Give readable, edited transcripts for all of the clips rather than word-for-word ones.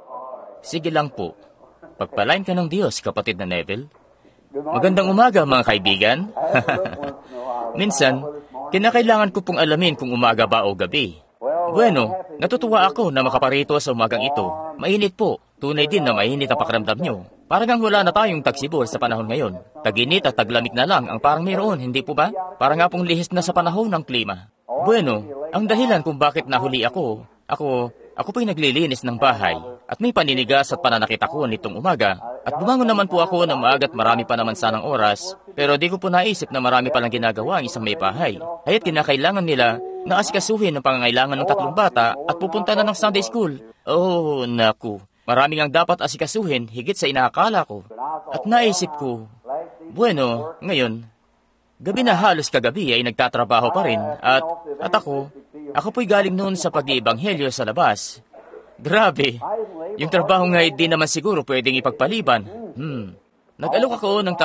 Sige lang po. Pagpalain ka ng Diyos, kapatid na Neville. Magandang umaga, mga kaibigan. Minsan, kinakailangan ko pong alamin kung umaga ba o gabi. Bueno, natutuwa ako na makaparito sa umagang ito. Mainit po. Tunay din na mainit ang pakiramdam nyo. Parang ang wala na tayong tagsibol sa panahon ngayon. Tag-init at taglamig na lang ang parang mayroon, hindi po ba? Parang nga pong lihis na sa panahon ng klima. Bueno, ang dahilan kung bakit nahuli ako po'y naglilinis ng bahay. At may paninigas at pananakit ako nitong umaga. At bumangon naman po ako ng maaga at marami pa naman sanang oras. Pero di ko po naisip na marami palang ginagawa ang isang may bahay. Kaya't kinakailangan nila na asikasuhin ang pangangailangan ng 3 bata at pupunta na ng Sunday school. Oh, naku. Maraming ang dapat asikasuhin higit sa inaakala ko. At naisip ko, bueno, ngayon, gabi na halos kagabi ay nagtatrabaho pa rin at ako po'y galing noon sa pag-iibanghelyo sa labas. Grabe, yung trabaho nga di naman siguro pwedeng ipagpaliban. Nag-alok ako ng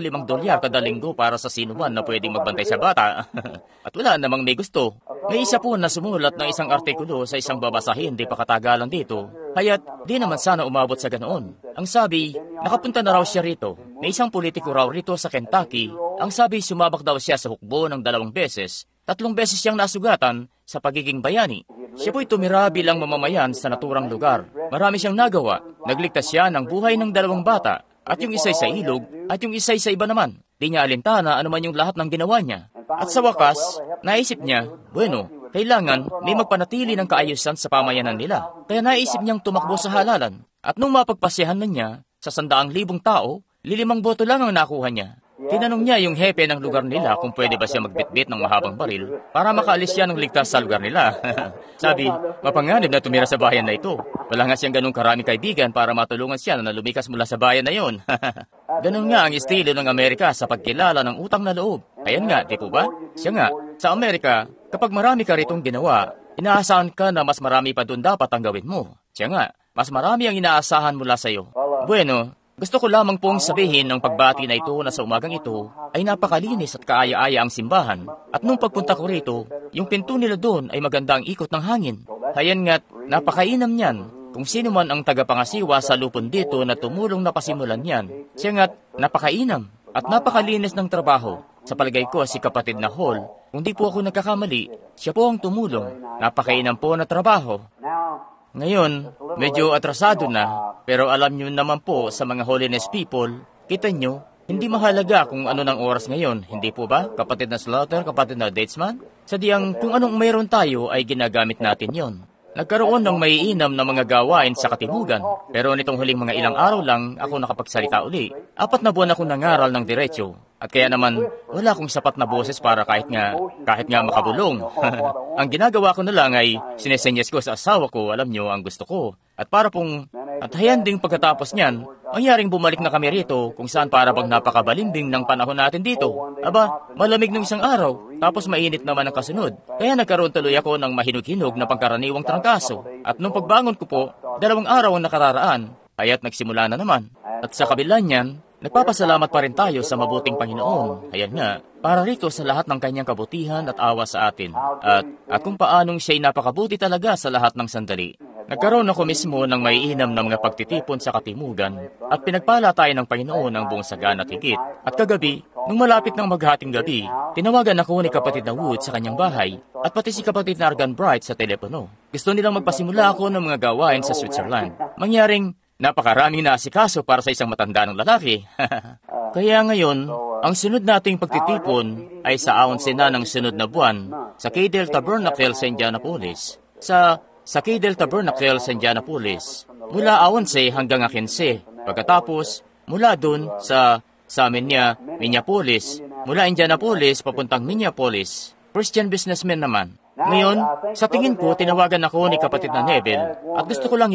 $35 kada linggo para sa sinuman na pwedeng magbantay sa bata. At wala namang may gusto. May isa po na sumulat ng isang artikulo sa isang babasahin di pa katagalan dito. Kaya't di naman sana umabot sa ganoon. Ang sabi, nakapunta na raw siya rito. May isang politiko raw rito sa Kentucky. Ang sabi, sumabak daw siya sa hukbo ng 2 beses. 3 beses siyang nasugatan sa pagiging bayani. Siya po'y tumira bilang mamamayan sa naturang lugar. Marami siyang nagawa. Nagligtas siya ng buhay ng 2 bata. At yung isa'y sa ilog, at yung isa'y sa iba naman. Di niya alintana ano man yung lahat ng ginawa niya. At sa wakas, naisip niya, bueno, kailangan may magpanatili ng kaayusan sa pamayanan nila. Kaya naisip niyang tumakbo sa halalan. At nung mapagpasyahan na niya, sa 100,000 tao, 5 boto lang ang nakuha niya. Tinanong niya yung hepe ng lugar nila kung pwede ba siya magbitbit ng mahabang baril para makaalis siya ng ligtas sa lugar nila. Sabi, mapanganib na tumira sa bayan na ito. Wala nga siyang ganung karaming kaibigan para matulungan siya na lumikas mula sa bayan na yon. Ganun nga ang estilo ng Amerika sa pagkilala ng utang na loob. Ayan nga, di po ba? Siya nga, sa Amerika, kapag marami ka ritong ginawa, inaasahan ka na mas marami pa doon dapat ang gawin mo. Siya nga, mas marami ang inaasahan mula sa iyo. Bueno, gusto ko lamang pong sabihin ng pagbati na ito na sa umagang ito ay napakalinis at kaaya-aya ang simbahan. At nung pagpunta ko rito, yung pinto nila doon ay maganda ang ikot ng hangin. Hayan nga't napakainam niyan. Kung sino man ang tagapangasiwa sa lupon dito na tumulong na pasimulan yan, siya nga't napakainam at napakalinis ng trabaho. Sa palagay ko si kapatid na Hall, kung di po ako nagkakamali, siya po ang tumulong. Napakainam po na trabaho. Ngayon, medyo atrasado na, pero alam nyo naman po sa mga holiness people, kita nyo, hindi mahalaga kung ano ng oras ngayon, hindi po ba, kapatid na Slaughter, kapatid na Datesman? Sadyang kung anong mayroon tayo ay ginagamit natin yon. Nagkaroon ng maiinam na mga gawain sa katimugan, pero nitong huling mga ilang araw lang ako nakapagsalita uli. 4 na buwan ako nangaral ng diretsyo. At kaya naman, wala akong sapat na boses para kahit nga makabulong. Ang ginagawa ko na lang ay sinesenyas ko sa asawa ko, alam nyo, ang gusto ko. At hayan ding pagkatapos niyan, mangyaring bumalik na kami rito kung saan para bang napakabalimbing ng panahon natin dito. Aba, malamig ng isang araw, tapos mainit naman ang kasunod. Kaya nagkaroon tuloy ako ng mahinog-hinog na pangkaraniwang trangkaso. At nung pagbangon ko po, 2 araw ang nakararaan, kaya't nagsimula na naman. At sa kabila niyan, nagpapasalamat pa rin tayo sa mabuting Panginoon. Ayan nga, para rito sa lahat ng kanyang kabutihan at awa sa atin. At kung paanong siya'y napakabuti talaga sa lahat ng sandali. Nagkaroon ako mismo ng maiinam ng mga pagtitipon sa katimugan at pinagpala tayo ng Panginoon ng buong sagana at higit. At kagabi, nung malapit ng maghating gabi, tinawagan ako ni kapatid na Wood sa kanyang bahay at pati si kapatid na Argan Bright sa telepono. Gusto nilang magpasimula ako ng mga gawain sa Switzerland. Mangyaring napakaraming naasikaso para sa isang matanda ng lalaki. Kaya ngayon, ang sunod nating pagtitipon ay sa 11 na ng sunod na buwan sa Cadell Tabernacle sa Indianapolis. Sa Cadell Tabernacle sa Indianapolis, mula 11 hanggang 15. Pagkatapos, mula dun sa Minneapolis, mula Indianapolis papuntang Minneapolis, Christian businessman naman. Ngayon, sa tingin ko, tinawagan ako ni kapatid na Neville at gusto ko lang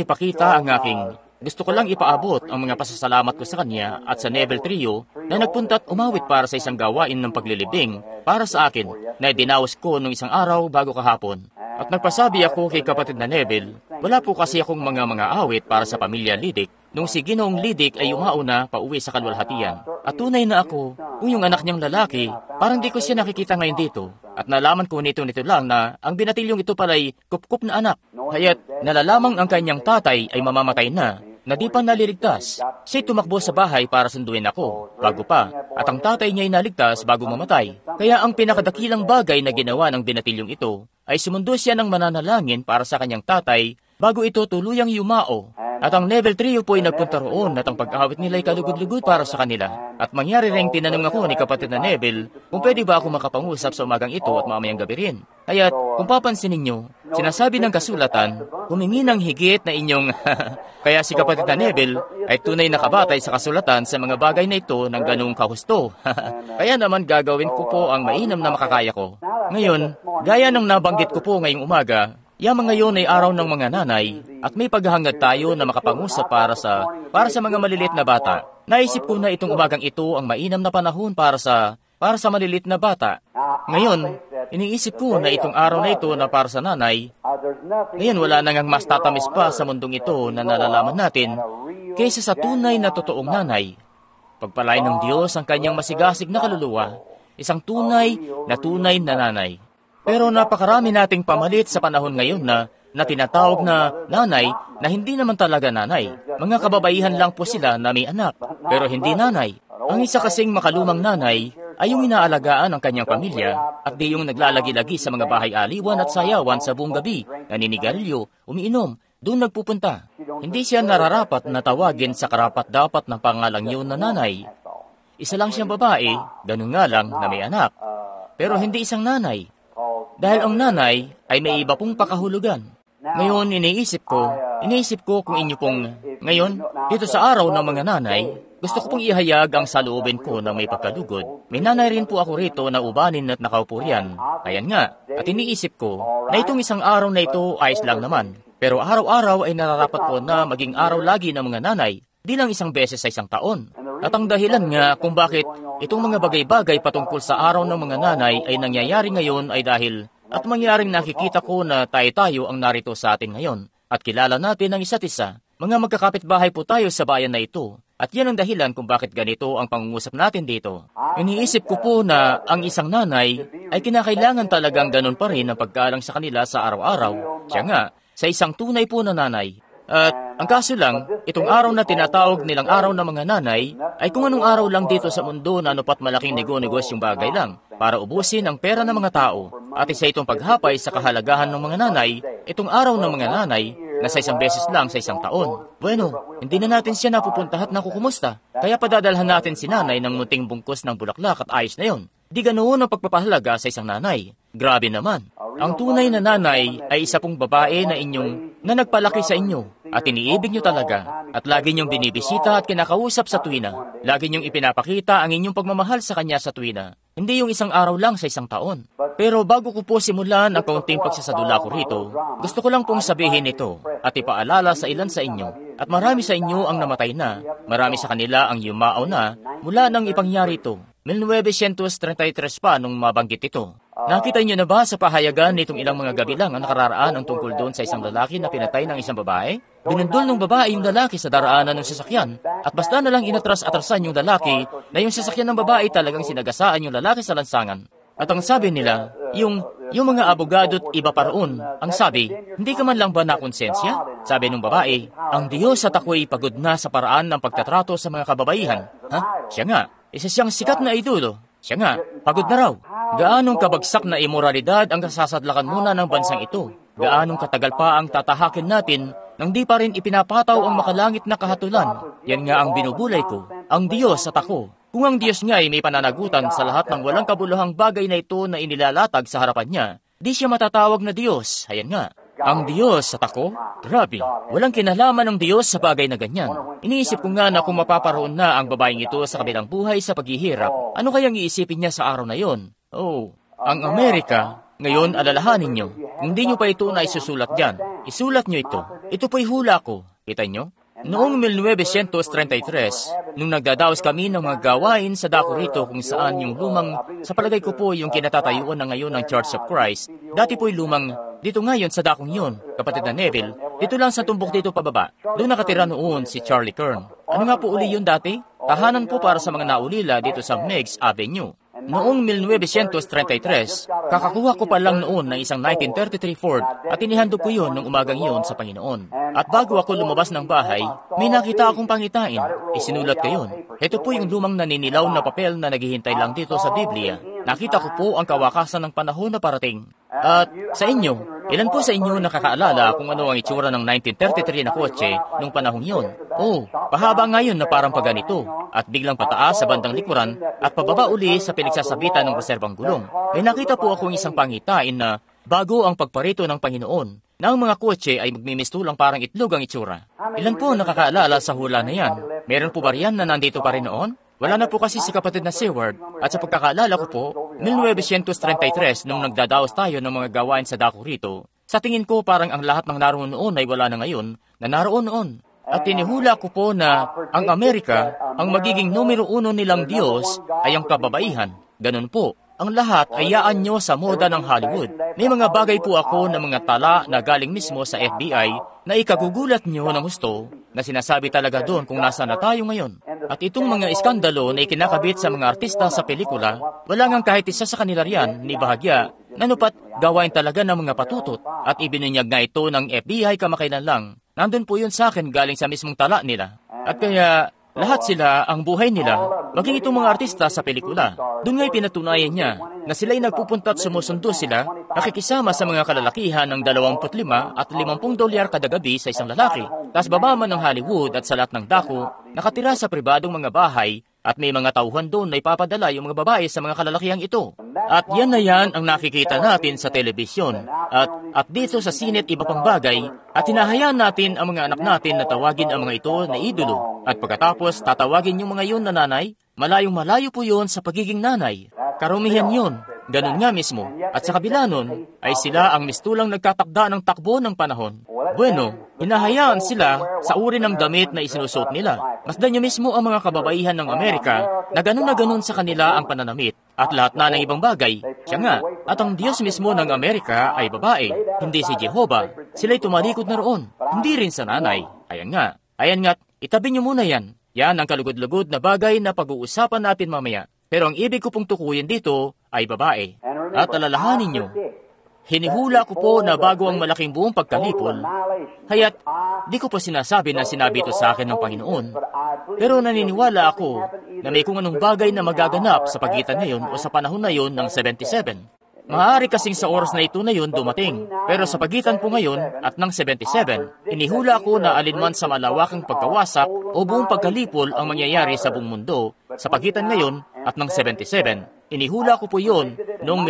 ipaabot ang mga pasasalamat ko sa kanya at sa Neville Trio na nagpunta at umawit para sa isang gawain ng paglilibing para sa akin na dinaos ko nung isang araw bago kahapon. At nagpasabi ako kay kapatid na Neville, wala po kasi akong mga awit para sa pamilya Lidik nung si Ginoong Lidik ay umauna pa uwi sa kalwalhatian. At tunay na ako, kung yung anak niyang lalaki, parang di ko siya nakikita ngayon dito. At nalaman ko nito lang na ang binatilyong ito pala'y kupkup na anak. Kaya't nalalamang ang kanyang tatay ay mamamatay na di pa naliligtas. Siya'y tumakbo sa bahay para sunduin ako, bago pa. At ang tatay niya'y naligtas bago mamatay. Kaya ang pinakadakilang bagay na ginawa ng binatilyong ito ay sumundo siya ng mananalangin para sa kanyang tatay bago ito tuluyang yumao. At ang level 3 po ay nagpunta roon at ang pag-awit nila ay kalugod-lugod para sa kanila. At mangyari ring tinanong ako ni kapatid na Neville kung pwede ba ako makapangusap sa umagang ito at mamayang gabi rin. Kaya't kung papansin ninyo, sinasabi ng kasulatan, humingi ng higit na inyong... Kaya si kapatid na Neville ay tunay na kabatay sa kasulatan sa mga bagay na ito ng ganung kahusto. Kaya naman gagawin ko po ang mainam na makakaya ko. Ngayon, gaya ng nabanggit ko po ngayong umaga, yaman ngayon ay araw ng mga nanay at may paghahangad tayo na makapangusap para sa mga maliliit na bata. Naisip ko na itong umagang ito ang mainam na panahon para sa maliliit na bata. Ngayon, iniisip ko na itong araw na ito na para sa nanay, ngayon wala nang mas tatamis pa sa mundong ito na nalalaman natin kaysa sa tunay na totoong nanay. Pagpalain ng Diyos ang kanyang masigasig na kaluluwa, isang tunay na nanay. Pero napakarami nating pamalit sa panahon ngayon na tinatawag na nanay na hindi naman talaga nanay. Mga kababaihan lang po sila na may anak, pero hindi nanay. Ang isa kasing makalumang nanay ay yung inaalagaan ng kanyang pamilya at di yung naglalagi-lagi sa mga bahay-aliwan at sayawan sa buong gabi, naninigarilyo, umiinom, doon nagpupunta. Hindi siya nararapat na tawagin sa karapat-dapat ng pangalang yun na nanay. Isa lang siyang babae, ganun nga lang na may anak, pero hindi isang nanay. Dahil ang nanay ay may iba pong pakahulugan. Ngayon, iniisip ko kung inyo pong, ngayon, dito sa araw ng mga nanay, gusto ko pong ihayag ang saloobin ko na may pagkalugod. May nanay rin po ako rito na ubanin at nakaupo riyan. Ayan nga, at iniisip ko na itong isang araw na ito ayos lang naman. Pero araw-araw ay nararapat po na maging araw lagi ng mga nanay, di lang isang beses sa isang taon. At ang dahilan nga kung bakit itong mga bagay-bagay patungkol sa araw ng mga nanay ay nangyayari ngayon ay dahil at mangyaring nakikita ko na tayo ang narito sa atin ngayon at kilala natin ang isa't isa. Mga magkakapitbahay po tayo sa bayan na ito at yan ang dahilan kung bakit ganito ang pangungusap natin dito. Iniisip ko po na ang isang nanay ay kinakailangan talagang ganun pa rin ang paggalang sa kanila sa araw-araw. Siya nga, sa isang tunay po na nanay. At ang kaso lang, itong araw na tinatawag nilang araw ng mga nanay ay kung anong araw lang dito sa mundo na anupat malaking negosyong bagay lang para ubusin ang pera ng mga tao. At isa itong paghapay sa kahalagahan ng mga nanay, itong araw ng mga nanay na sa isang beses lang sa isang taon. Bueno, hindi na natin siya napupunta at nakukumusta. Kaya padadalhan natin si nanay ng munting bungkus ng bulaklak at ayos na yon. Di ganoon ang pagpapahalaga sa isang nanay. Grabe naman. Ang tunay na nanay ay isa pong babae na nagpalaki sa inyo at iniibig nyo talaga at lagi nyong binibisita at kinakausap sa tuwina. Lagi nyong ipinapakita ang inyong pagmamahal sa kanya sa tuwina. Hindi yung isang araw lang sa isang taon. Pero bago ko po simulan ang kaunting pagsasadula ko rito, gusto ko lang pong sabihin ito at ipaalala sa ilan sa inyo. At marami sa inyo ang namatay na, marami sa kanila ang yumao na mula nang ipangyari ito. 1933 pa nung mabanggit ito. Nakita niyo na ba sa pahayagan nitong ilang mga gabi lang ang nakararaan ang tungkol doon sa isang lalaki na pinatay ng isang babae? Binundol ng babae yung lalaki sa daraanan ng sasakyan at basta na lang inatras-atrasan yung lalaki na yung sasakyan ng babae talagang sinagasaan yung lalaki sa lansangan. At ang sabi nila, yung mga abogado't iba pa roon, ang sabi, hindi ka man lang ba nakonsensya? Sabi ng babae, ang Diyos at ako'y pagod na sa paraan ng pagtatrato sa mga kababaihan. Ha? Siya nga, isa siyang sikat na idolo. Siya nga, pagod na raw. Gaanong kabagsak na imoralidad ang kasasadlakan muna ng bansang ito? Gaanong katagal pa ang tatahakin natin nang di pa rin ipinapataw ang makalangit na kahatulan? Yan nga ang binubulay ko, ang Diyos at ako. Kung ang Diyos nga ay may pananagutan sa lahat ng walang kabuluhang bagay na ito na inilalatag sa harapan niya, di siya matatawag na Diyos. Ayan nga, ang Diyos at ako? Grabe, walang kinalaman ng Diyos sa bagay na ganyan. Iniisip ko nga na kung mapaparoon na ang babaeng ito sa kabilang buhay sa paghihirap, ano kayang iisipin niya sa araw na yon? Oh, ang Amerika, ngayon alalahanin nyo, kung di nyo pa ito na isusulat dyan, isulat nyo ito. Ito po'y hula ko, kita nyo? Noong 1933, nung nagdadaos kami ng mga gawain sa dako rito kung saan yung lumang, sa palagay ko po yung kinatatayuan na ngayon ng Church of Christ, dati po'y lumang, dito ngayon sa dakong yun, kapatid na Neville, dito lang sa tumbok dito pababa, doon nakatira noon si Charlie Kern. Ano nga po uli yun dati? Tahanan po para sa mga naulila dito sa Meigs Avenue. Noong 1933, kakakuha ko pa lang noon ng isang 1933 Ford at inihandog ko yun nung umagang iyon sa Panginoon. At bago ako lumabas ng bahay, may nakita akong pangitain. Isinulat ko yun. Ito po yung lumang naninilaw na papel na naghihintay lang dito sa Biblia. Nakita ko po ang kawakasan ng panahon na parating. At sa inyo, ilan po sa inyo nakakaalala kung ano ang itsura ng 1933 na kotse nung panahong yun? Oh, pahaba ngayon na parang paganito at biglang pataas sa bandang likuran at pababa uli sa pinagsasabitan ng reserbang gulong. May nakita po akong isang pangitain na bago ang pagparito ng Panginoon na ang mga kotse ay magmimistulang parang itlog ang itsura. Ilan po nakakaalala sa hula na yan? Meron po ba riyan na nandito pa rin noon? Wala na po kasi si kapatid na Seward at sa pagkakaalala ko po, 1933 nung nagdadaos tayo ng mga gawain sa dako rito, sa tingin ko parang ang lahat ng naroon noon ay wala na ngayon na naroon noon. At tinihula ko po na ang Amerika, ang magiging numero 1 nilang Diyos ay ang kababaihan. Ganun po. Ang lahat ay yaan nyo sa moda ng Hollywood. May mga bagay po ako na mga tala na galing mismo sa FBI na ikagugulat nyo ng gusto na sinasabi talaga doon kung nasa na tayo ngayon. At itong mga iskandalo na ikinakabit sa mga artista sa pelikula, wala ngang kahit isa sa kanila riyan ni bahagya na nupat gawain talaga ng mga patutot at ibinunyag na ito ng FBI kamakailan lang. Nandun po yun sa akin galing sa mismong tala nila. At kaya lahat sila, ang buhay nila, maging itong mga artista sa pelikula. Doon nga'y pinatunayan niya na sila'y nagpupunta at sumusundo sila, nakikisama sa mga kalalakihan ng 25 at $50 kada gabi sa isang lalaki. Tapos baba man ng Hollywood at sa lahat ng dako, nakatira sa pribadong mga bahay at may mga tauhan doon na ipapadala yung mga babae sa mga kalalakihang ito. At yan na yan ang nakikita natin sa telebisyon. At dito sa sinet iba pang bagay, at hinahayaan natin ang mga anak natin na tawagin ang mga ito na idolo. At pagkatapos tatawagin yung mga yun na nanay, malayong-malayo po yun sa pagiging nanay. Karumihan yun. Ganun nga mismo. At sa kabila nun, ay sila ang mistulang nagtatakda ng takbo ng panahon. Bueno, hinahayaan sila sa uri ng damit na isinusuot nila. Masdan nyo mismo ang mga kababaihan ng Amerika na ganun sa kanila ang pananamit at lahat na ng ibang bagay. Siya nga, at ang Diyos mismo ng Amerika ay babae, hindi si Jehovah. Sila'y tumalikod na roon, hindi rin sa nanay. Ayan nga, itabi nyo muna yan. Yan ang kalugod-lugod na bagay na pag-uusapan natin mamaya. Pero ang ibig ko pong tukuyin dito ay babae. At alalahanin nyo, hinihula ko po na bago ang malaking buong pagkalipol, haya't di ko pa sinasabi na sinabi ito sa akin ng Panginoon. Pero naniniwala ako na may kung anong bagay na magaganap sa pagitan ngayon o sa panahon na yon ng 77. Maaari kasing sa oras na ito na yun dumating. Pero sa pagitan po ngayon at ng 77, inihula ko na alinman sa malawakang pagkawasak o buong pagkalipol ang mangyayari sa buong mundo sa pagitan ngayon at ng 77. Inihula ko po yun noong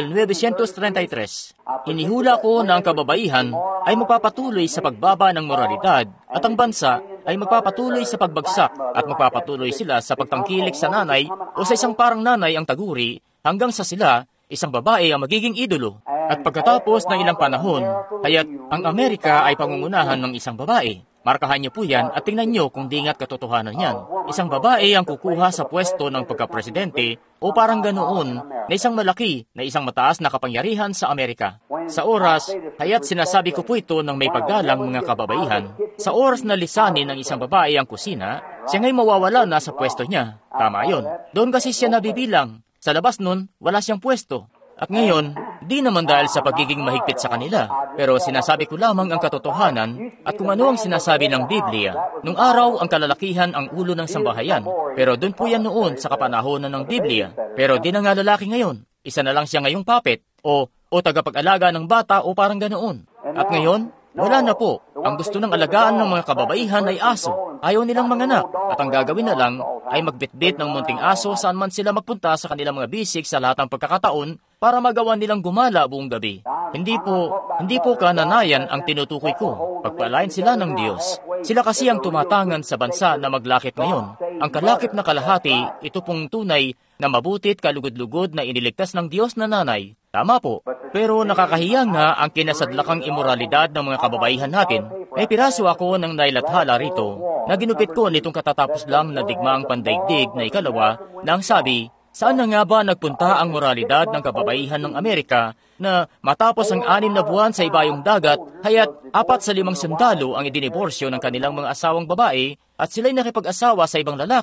1933. Inihula ko na ang kababaihan ay magpapatuloy sa pagbaba ng moralidad at ang bansa ay magpapatuloy sa pagbagsak at magpapatuloy sila sa pagtangkilik sa nanay o sa isang parang nanay ang taguri hanggang sa sila isang babae ang magiging idolo. At pagkatapos ng ilang panahon, kaya't ang Amerika ay pangungunahan ng isang babae. Markahan niyo po yan at tingnan niyo kung dingat katotohanan yan. Isang babae ang kukuha sa pwesto ng pagkapresidente o parang ganoon na isang malaki na isang mataas na kapangyarihan sa Amerika. Sa oras, kaya't sinasabi ko po ito ng may paggalang mga kababaihan, sa oras na lisanin ng isang babae ang kusina, siya ngay mawawala na sa pwesto niya. Tama yon. Doon kasi siya nabibilang. Sa labas nun, wala siyang pwesto. At ngayon, di naman dahil sa pagiging mahigpit sa kanila. Pero sinasabi ko lamang ang katotohanan at kung ano ang sinasabi ng Biblia. Nung araw, ang kalalakihan ang ulo ng sambahayan. Pero doon po yan noon sa kapanahonan ng Biblia. Pero di na nga lalaki ngayon. Isa na lang siya ngayong puppet o tagapag-alaga ng bata o parang ganoon. At ngayon, wala na po. Ang gusto ng alagaan ng mga kababaihan ay aso. Ayaw nilang manganak. At ang gagawin na lang ay magbitbit ng munting aso saan man sila magpunta sa kanilang mga bisik sa lahat ng pagkakataon para magawa nilang gumala buong gabi. Hindi po kananayan ang tinutukoy ko. Pagpalain sila ng Diyos. Sila kasi ang tumatangan sa bansa na maglakip ngayon. Ang kalakip na kalahati, ito pong tunay na mabutit kalugod-lugod na iniligtas ng Diyos na nanay. Tama po. Pero nakakahiya nga ang kinasadlakang imoralidad ng mga kababaihan natin. May piraso ako ng nailathala rito na ginupit ko nitong katatapos lang na digmaang pandaigdig na ikalawa na ang sabi, saan na nga ba nagpunta ang moralidad ng kababaihan ng Amerika na matapos ang 6 na buwan sa ibayong dagat, haya't 4 sa 5 sundalo ang idiniborsyo ng kanilang mga asawang babae at sila'y nakipag-asawa sa ibang lalaki.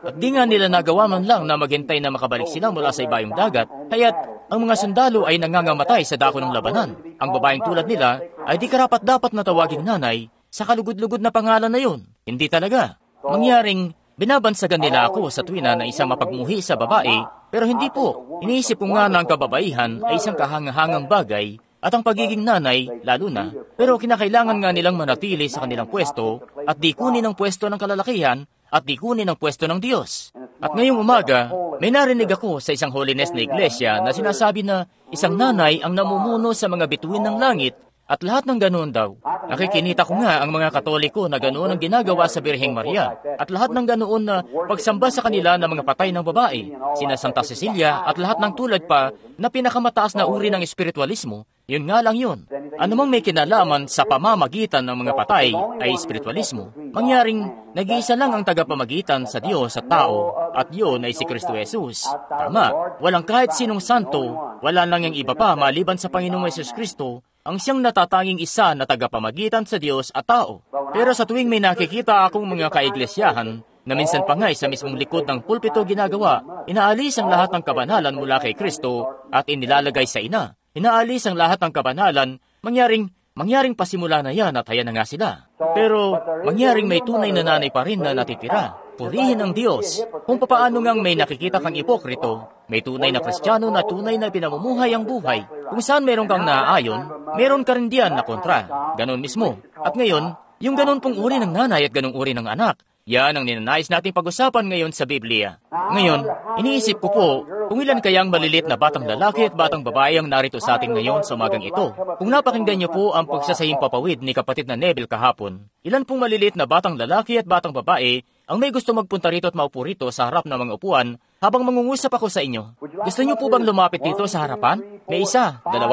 At di nga nila nagawa man lang na maghintay na makabalik sila mula sa ibayong dagat, kaya't ang mga sundalo ay nangangamatay sa dako ng labanan. Ang babaeng tulad nila ay di karapat-dapat na tawaging nanay sa kalugod-lugod na pangalan na yun. Hindi talaga. Mangyaring binabansagan nila ako sa tuwina na isang mapagmuhi sa babae, pero hindi po. Iniisip ko nga na ang kababaihan ay isang kahangahangang bagay at ang pagiging nanay, lalo na, pero kinakailangan nga nilang manatili sa kanilang pwesto at di kunin ang pwesto ng kalalakihan at di kunin ang pwesto ng Diyos. At ngayong umaga, may narinig ako sa isang holiness na iglesia na sinasabi na isang nanay ang namumuno sa mga bituin ng langit at lahat ng ganoon daw. Nakikinita ko nga ang mga Katoliko na ganoon ang ginagawa sa Birheng Maria at lahat ng ganoon na pagsamba sa kanila ng mga patay ng babae, sina Santa Cecilia at lahat ng tulad pa na pinakamataas na uri ng espiritualismo. Yun nga lang yun. Anumang may kinalaman sa pamamagitan ng mga patay ay espiritualismo. Mangyaring nag-iisa lang ang tagapamagitan sa Diyos at tao at yun ay si Kristo Jesus. Tama, walang kahit sinong santo, wala nang yung iba pa maliban sa Panginoong Yesus Kristo ang siyang natatanging isa na tagapamagitan sa Diyos at tao. Pero sa tuwing may nakikita akong mga kaiglesiyahan na minsan pa nga sa mismong likod ng pulpito ginagawa, inaalis ang lahat ng kabanalan mula kay Kristo at inilalagay sa ina. Inaalis ang lahat ng kabanalan, mangyaring pasimula na yan at haya na nga sila. Pero mangyaring may tunay na nanay pa rin na natitira. Purihin ang Diyos. Kung papaano ngang may nakikita kang ipokrito, may tunay na Kristiyano na tunay na pinamumuhay ang buhay. Kung saan meron kang naaayon, meron ka rin diyan na kontra. Ganon mismo. At ngayon, yung ganon pong uri ng nanay at ganong uri ng anak, yan ang ninanais nating pag-usapan ngayon sa Biblia. Ngayon, iniisip ko po kung ilan kayang malilit na batang lalaki at batang babae ang narito sa atin ngayon sa umagang ito. Kung napakinggan niyo po ang pagsasahing papawid ni kapatid na Neville kahapon, ilan pong malilit na batang lalaki at batang babae ang may gusto magpunta rito at maupo rito sa harap ng mga upuan habang mangungusap ako sa inyo? Gusto niyo po bang lumapit dito sa harapan? May 1, 2, 3,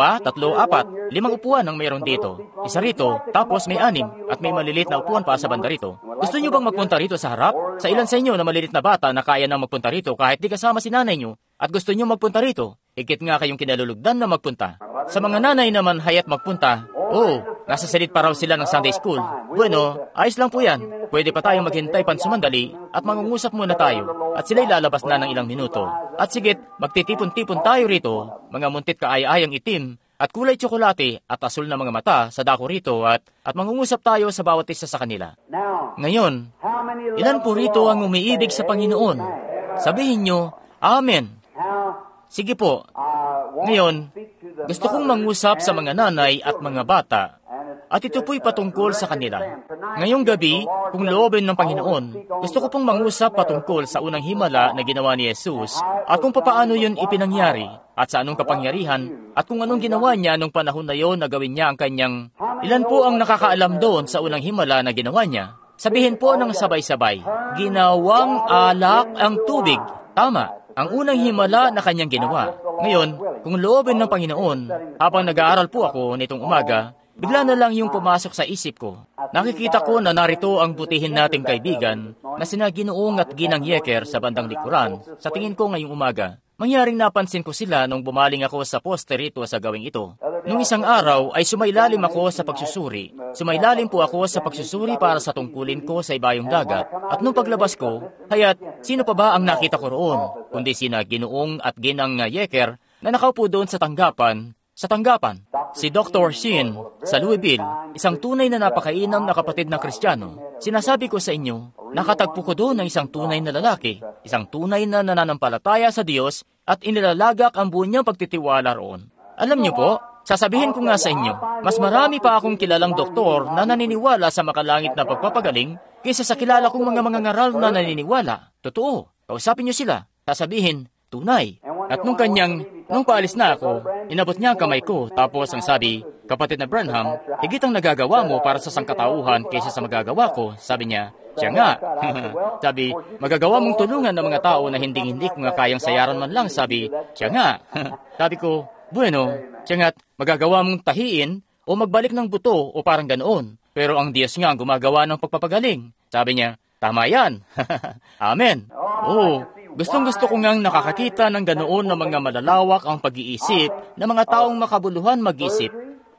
4, 5 upuan ang mayroon dito. Isa rito, tapos may 6 at may malilit na upuan pa sa banda rito. Gusto niyo bang magpunta rito sa harap? Sa ilan sa inyo na malilit na bata na kaya nang magpunta rito kahit di kasama si nanay niyo at gusto niyo magpunta rito, higit nga kayong kinalulugdan na magpunta. Sa mga nanay naman hayat magpunta, nasa salit pa raw sila ng Sunday School. Bueno, ayos lang po yan. Pwede pa tayong maghintay pansumandali at mangungusap muna tayo at sila'y lalabas na ng ilang minuto. At sigit, magtitipon-tipon tayo rito, mga muntit kaaya-ayang itim at kulay tsokolate at asul na mga mata sa dako rito at mangungusap tayo sa bawat isa sa kanila. Ngayon, ilan po rito ang umiibig sa Panginoon? Sabihin nyo, Amen. Sige po. Ngayon, gusto kong mangusap sa mga nanay at mga bata at ito po'y patungkol sa kanila. Ngayong gabi, kung loobin ng Panginoon, gusto ko pong mangusap patungkol sa unang himala na ginawa ni Jesus at kung papaano yun ipinangyari at sa anong kapangyarihan at kung anong ginawa niya nung panahon na yon na gawin niya ang kanyang... Ilan po ang nakakaalam doon sa unang himala na ginawa niya? Sabihin po ng sabay-sabay, ginawang alak ang tubig. Tama. Ang unang himala na kanyang ginawa. Ngayon, kung loobin ng Panginoon, habang nag-aaral po ako nitong umaga, bigla na lang yung pumasok sa isip ko. Nakikita ko na narito ang butihin nating kaibigan na sina Ginoong at Ginang Yeker sa bandang likuran. Sa tingin ko ngayong umaga, mangyaring napansin ko sila nung bumaling ako sa poste rito sa gawing ito. Nung isang araw ay sumailalim ako sa pagsusuri. Sumailalim po ako sa pagsusuri para sa tungkulin ko sa ibayong dagat. At nung paglabas ko, haya't sino pa ba ang nakita ko roon? Kundi sina Ginoong at Ginang Yeker na nakaupo doon sa tanggapan. Si Dr. Shin sa Louisville, isang tunay na napakainam na kapatid na Kristiyano. Sinasabi ko sa inyo, nakatagpo ko doon ng isang tunay na lalaki, isang tunay na nananampalataya sa Diyos at inilalagak ang buo niyang pagtitiwala roon. Alam niyo po, sasabihin ko nga sa inyo, mas marami pa akong kilalang doktor na naniniwala sa makalangit na pagpapagaling kaysa sa kilala kong mga ngaral na naniniwala. Totoo, kausapin niyo sila, sasabihin, tunay. At nung paalis na ako, inabot niya ang kamay ko, tapos ang sabi, kapatid na Branham, higit ang nagagawa mo para sa sangkatauhan kaysa sa magagawa ko. Sabi niya, siya nga. Sabi, magagawa mong tulungan ng mga tao na hindi ko nga kayang sayaran man lang. Sabi, siya nga. Sabi ko, bueno, siya nga't magagawa mong tahiin o magbalik ng buto o parang ganoon. Pero ang Diyos nga ang gumagawa ng pagpapagaling. Sabi niya, tama yan. Amen. Gustong-gusto ko ngang nakakakita ng ganoon na mga malalawak ang pag-iisip na mga taong makabuluhan mag-isip.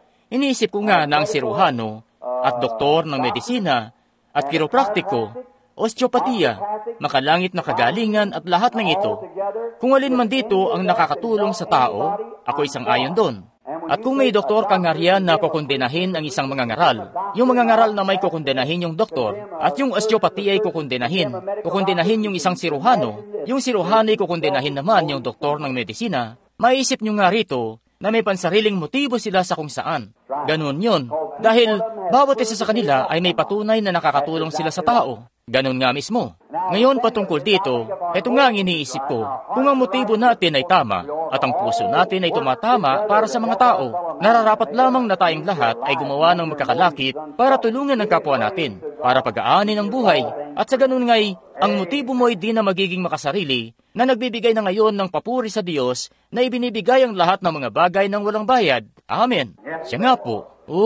Iniisip ko nga na ang siruhano at doktor ng medisina at kiropraktiko osteopatiya, makalangit na kagalingan at lahat ng ito. Kung alin man dito ang nakakatulong sa tao, ako isang ayon doon. At kung may doktor kang ngarian na kukondenahin ang isang mangangaral, yung mangangaral na may kukondenahin yung doktor, at yung osteopatiya ay kukondenahin yung isang siruhano, yung siruhano ay kukondenahin naman yung doktor ng medisina, maiisip nyo nga rito na may pansariling motibo sila sa kung saan. Ganun yun. Dahil bawat isa sa kanila ay may patunay na nakakatulong sila sa tao. Ganun nga mismo. Ngayon patungkol dito, ito nga ang iniisip ko. Kung ang motibo natin ay tama at ang puso natin ay tumatama para sa mga tao, nararapat lamang na tayong lahat ay gumawa ng magkakalakip para tulungan ang kapwa natin, para pag-aanin ang buhay. At sa ganun nga'y, ang motibo mo ay di na magiging makasarili na nagbibigay na ngayon ng papuri sa Diyos na ibinibigay ang lahat ng mga bagay ng walang bayad. Amen. Siya nga po.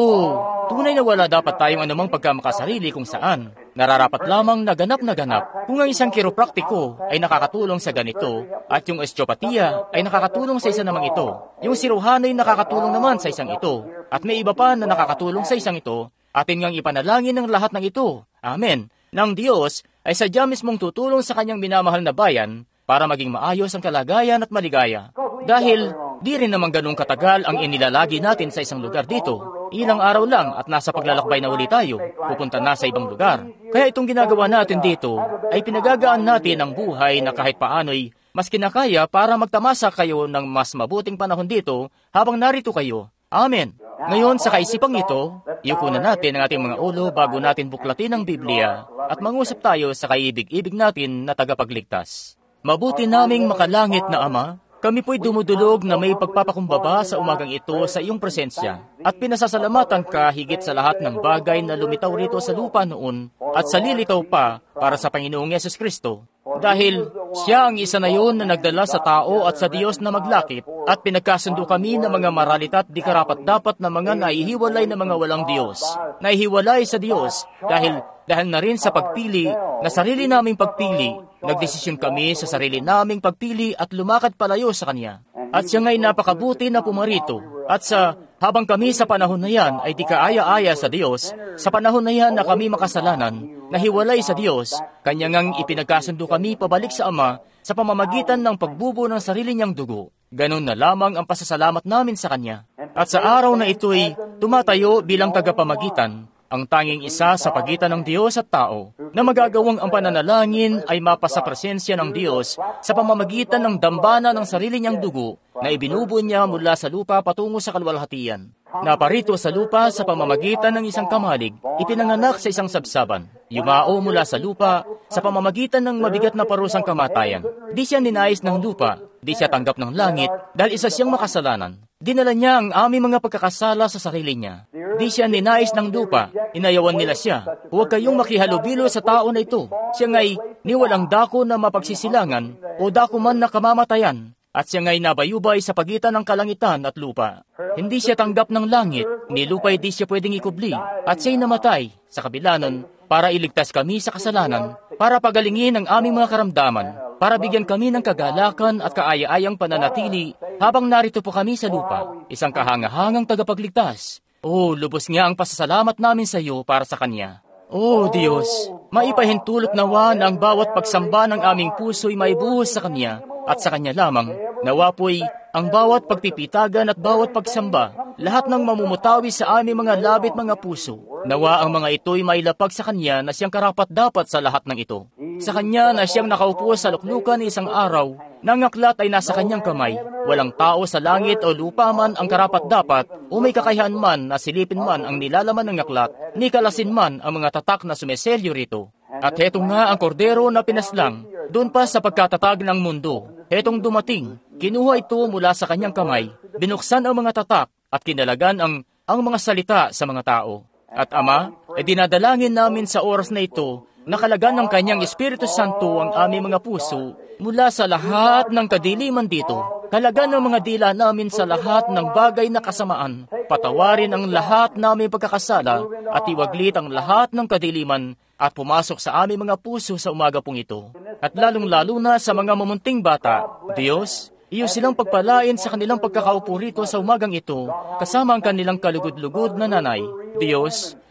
Tunay na wala dapat tayong anumang pagkamakasarili kung saan. Nararapat lamang na ganap kung ang isang kiropraktiko ay nakakatulong sa ganito at yung osteopatiya ay nakakatulong sa isa namang ito. Yung siruhano ay nakakatulong naman sa isang ito at may iba pa na nakakatulong sa isang ito. Atin ngang ipanalangin ng lahat ng ito. Amen. Nang Diyos ay sadya mismong tutulong sa kanyang minamahal na bayan para maging maayos ang kalagayan at maligaya. Dahil di rin naman ganun katagal ang inilalagi natin sa isang lugar dito. Ilang araw lang at nasa paglalakbay na uli tayo, pupunta na sa ibang lugar. Kaya itong ginagawa natin dito ay pinagagaan natin ang buhay na kahit paano'y mas kinakaya para magtamasa kayo ng mas mabuting panahon dito habang narito kayo. Amen. Ngayon sa kaisipang ito, iyukunan natin ang ating mga ulo bago natin buklatin ang Biblia at mangusap tayo sa kaibig-ibig natin na tagapagligtas. Mabuti naming makalangit na Ama, kami po'y dumudulog na may pagpapakumbaba sa umagang ito sa iyong presensya at pinasasalamatan ka higit sa lahat ng bagay na lumitaw rito sa lupa noon at sa lilitaw pa para sa Panginoong Yesus Kristo. Dahil siya ang isa na yun na nagdala sa tao at sa Diyos na maglakip at pinagkasundo kami ng mga maralita at di karapat-dapat na mga naihiwalay na mga walang Diyos. Naihiwalay sa Diyos dahil na rin sa pagpili, na sarili naming pagpili, nagdesisyon kami sa sarili naming pagpili at lumakad palayo sa Kanya. At siya nga'y napakabuti na pumarito. At habang kami sa panahon na yan ay di kaaya-aya sa Diyos, sa panahon na yan na kami makasalanan, nahiwalay sa Diyos, Kanya ngang ipinagkasundo kami pabalik sa Ama sa pamamagitan ng pagbubo ng sarili niyang dugo. Ganon na lamang ang pasasalamat namin sa Kanya. At sa araw na ito'y tumatayo bilang tagapamagitan, ang tanging isa sa pagitan ng Diyos at tao, na magagawang ang pananalangin ay mapasa presensya ng Diyos sa pamamagitan ng dambana ng sarili niyang dugo na ibinubo niya mula sa lupa patungo sa kalwalhatian. Naparito sa lupa sa pamamagitan ng isang kamalig, ipinanganak sa isang sabsaban. Yumao mula sa lupa sa pamamagitan ng mabigat na parusang kamatayan. Di siya ninais ng lupa, di siya tanggap ng langit dahil isa siyang makasalanan. Dinala niya ang aming mga pagkakasala sa sarili niya. Di siya ninais ng lupa, inayawan nila siya. Huwag kayong makihalubilo sa tao na ito. Siya nga'y niwalang dako na mapagsisilangan o dako man na kamamatayan. At siya nga'y nabayubay sa pagitan ng kalangitan at lupa. Hindi siya tanggap ng langit, ni lupa'y di siya pwedeng ikubli. At siya'y namatay sa kabila nun para iligtas kami sa kasalanan, para pagalingin ang aming mga karamdaman, para bigyan kami ng kagalakan at kaaya-ayang pananatili habang narito po kami sa lupa, isang kahangahangang tagapagligtas. Lubos nga ang pasasalamat namin sa iyo para sa Kanya. Diyos, maipahintulot nawa na ang bawat pagsamba ng aming puso'y maibuhos sa Kanya at sa Kanya lamang. Nawa po'y ang bawat pagpipitagan at bawat pagsamba, lahat ng mamumutawi sa aming mga labit mga puso. Nawa ang mga ito'y mailapag sa Kanya na siyang karapat-dapat sa lahat ng ito. Sa Kanya na siyang nakaupo sa luklukan isang araw, nang aklat ay nasa Kanyang kamay. Walang tao sa langit o lupa man ang karapat-dapat o may kakayahan man na silipin man ang nilalaman ng aklat, ni kalasin man ang mga tatak na sumeselyo rito. At heto nga ang kordero na pinaslang, doon pa sa pagkatatag ng mundo. Hetong dumating, kinuha ito mula sa Kanyang kamay, binuksan ang mga tatak at kinalagan ang mga salita sa mga tao. At Ama, dinadalangin namin sa oras na ito, nakalagan ng Kanyang Espiritu Santo ang aming mga puso mula sa lahat ng kadiliman dito. Kalagan ng mga dila namin sa lahat ng bagay na kasamaan, patawarin ang lahat naming pagkakasala at iwaglit ang lahat ng kadiliman at pumasok sa aming mga puso sa umaga pong ito. At lalong-lalo na sa mga mamunting bata, Diyos, iyo silang pagpalain sa kanilang pagkakaupo rito sa umagang ito, kasama ang kanilang kalugod-lugod na nanay. Diyos,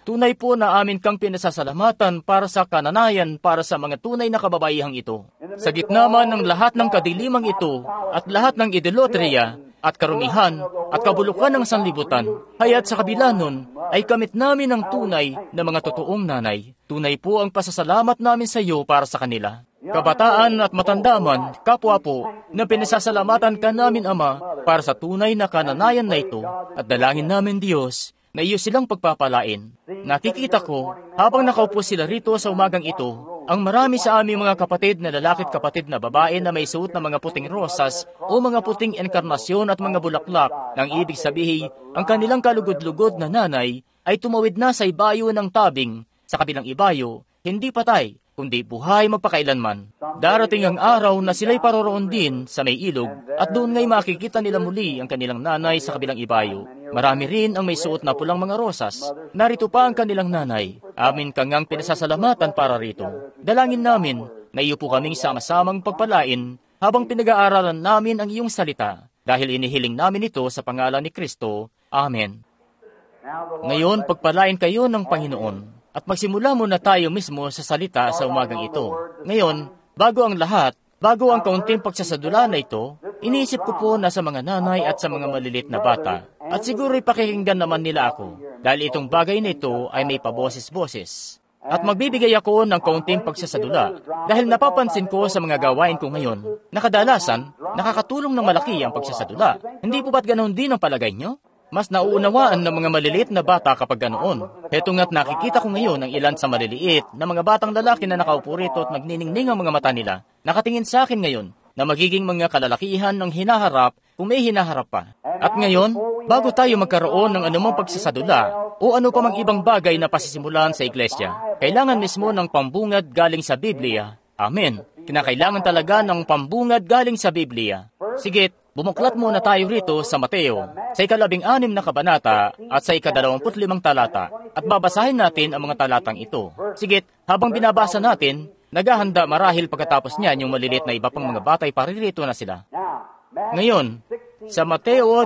Tunay po na amin kang pinasasalamatan para sa kananayan para sa mga tunay na kababaihang ito. Sa gitna man ng lahat ng kadilimang ito at lahat ng idolatria at karumihan at kabulukan ng sanlibutan, haya't sa kabila nun ay kamit namin ang tunay na mga totoong nanay. Tunay po ang pasasalamat namin sa iyo para sa kanila. Kabataan at matanda man, kapwa po, na pinasasalamatan ka namin, Ama, para sa tunay na kananayan na ito at dalangin namin, Diyos, na iyo silang pagpapalain. Nakikita ko, habang nakaupo sila rito sa umagang ito, ang marami sa aming mga kapatid na lalaki at kapatid na babae na may suot na mga puting rosas o mga puting enkarnasyon at mga bulaklak, nang ibig sabihin, ang kanilang kalugod-lugod na nanay ay tumawid na sa ibayo ng tabing, sa kabilang ibayo, hindi patay, kundi buhay magpakailanman. Darating ang araw na sila'y paroroon din sa may ilog at doon nga'y makikita nila muli ang kanilang nanay sa kabilang ibayo. Marami rin ang may suot na pulang mga rosas. Narito pa ang kanilang nanay. Amin kang ngang pinasasalamatan para rito. Dalangin namin na iyo po kaming sama-samang pagpalain habang pinag-aaralan namin ang iyong salita. Dahil inihiling namin ito sa pangalan ni Kristo. Amen. Ngayon, pagpalain kayo ng Panginoon. At magsimula muna tayo mismo sa salita sa umagang ito. Ngayon, bago ang lahat, bago ang kaunting pagsasadula na ito, iniisip ko po na sa mga nanay at sa mga malilit na bata. At siguro'y pakikinggan naman nila ako, dahil itong bagay na ito ay may paboses-boses. At magbibigay ako ng kaunting pagsasadula, dahil napapansin ko sa mga gawain ko ngayon, na kadalasan, nakakatulong ng malaki ang pagsasadula. Hindi po ba't ganoon din ang palagay nyo? Mas nauunawaan ng mga maliliit na bata kapag ganoon. Heto nga't nakikita ko ngayon ang ilan sa maliliit na mga batang lalaki na nakaupo rito at nagniningning ang mga mata nila. Nakatingin sa akin ngayon na magiging mga kalalakihan ng hinaharap kung may hinaharap pa. At ngayon, bago tayo magkaroon ng anumang pagsasadula o ano pa mang ibang bagay na pasisimulan sa iglesia, kailangan mismo ng pambungad galing sa Biblia. Amen. Kinakailangan talaga ng pambungad galing sa Biblia. Sige, bumuklat muna tayo rito sa Mateo, sa 16 na kabanata at sa 25 talata, at babasahin natin ang mga talatang ito. Sige, habang binabasa natin, naghahanda marahil pagkatapos niyan yung malilit na iba pang mga batay paririto na sila. Ngayon, sa Mateo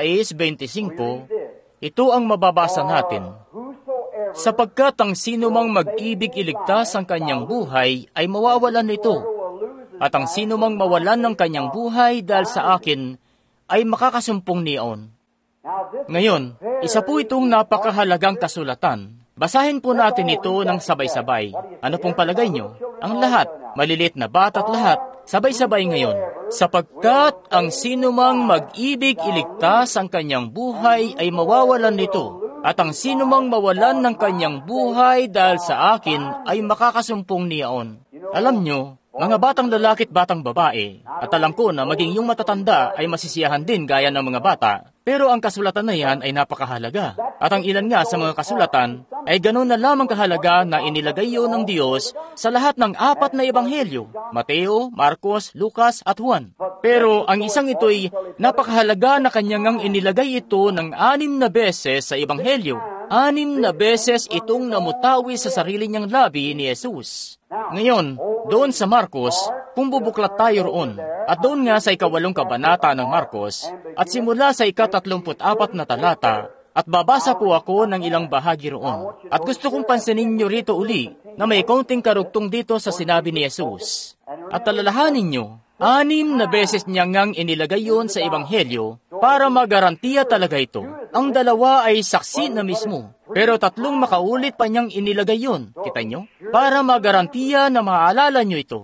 16:25, ito ang mababasa natin. Sapagkat ang sino mang mag-ibig iligtas ang kanyang buhay ay mawawalan nito. At ang sino mang mawalan ng kanyang buhay dahil sa akin ay makakasumpong niyon. Ngayon, isa po itong napakahalagang kasulatan. Basahin po natin ito ng sabay-sabay. Ano pong palagay nyo? Ang lahat, malilit na bata at lahat, sabay-sabay ngayon. Sapagkat ang sino mang mag-ibig iligtas ang kanyang buhay ay mawawalan nito. At ang sino mang mawalan ng kanyang buhay dahil sa akin ay makakasumpong niyon. Alam nyo, mga batang lalaki at batang babae, at alam ko na maging yung matatanda ay masisiyahan din gaya ng mga bata, pero ang kasulatan na yan ay napakahalaga. At ang ilan nga sa mga kasulatan ay ganoon na lamang kahalaga na inilagay yun ng Diyos sa lahat ng 4 na ebanghelyo, Mateo, Marcos, Lucas at Juan. Pero ang isang ito'y napakahalaga na kanyang inilagay ito ng 6 na beses sa ebanghelyo. 6 na beses itong namutawi sa sarili niyang labi ni Jesus. Ngayon, doon sa Marcos, kung bubuklat tayo roon, at doon nga sa 8 kabanata ng Marcos, at simula sa 34 na talata, at babasa po ako ng ilang bahagi roon. At gusto kong pansinin nyo rito uli, na may kaunting karugtong dito sa sinabi ni Jesus. At alalahanin nyo, 6 na beses niya ngang inilagay yun sa ebanghelyo, para magarantiya talaga ito. Ang 2 ay saksi na mismo, pero 3 makaulit pa niyang inilagay yun. Kita nyo? Para magarantiya na maaalala nyo ito.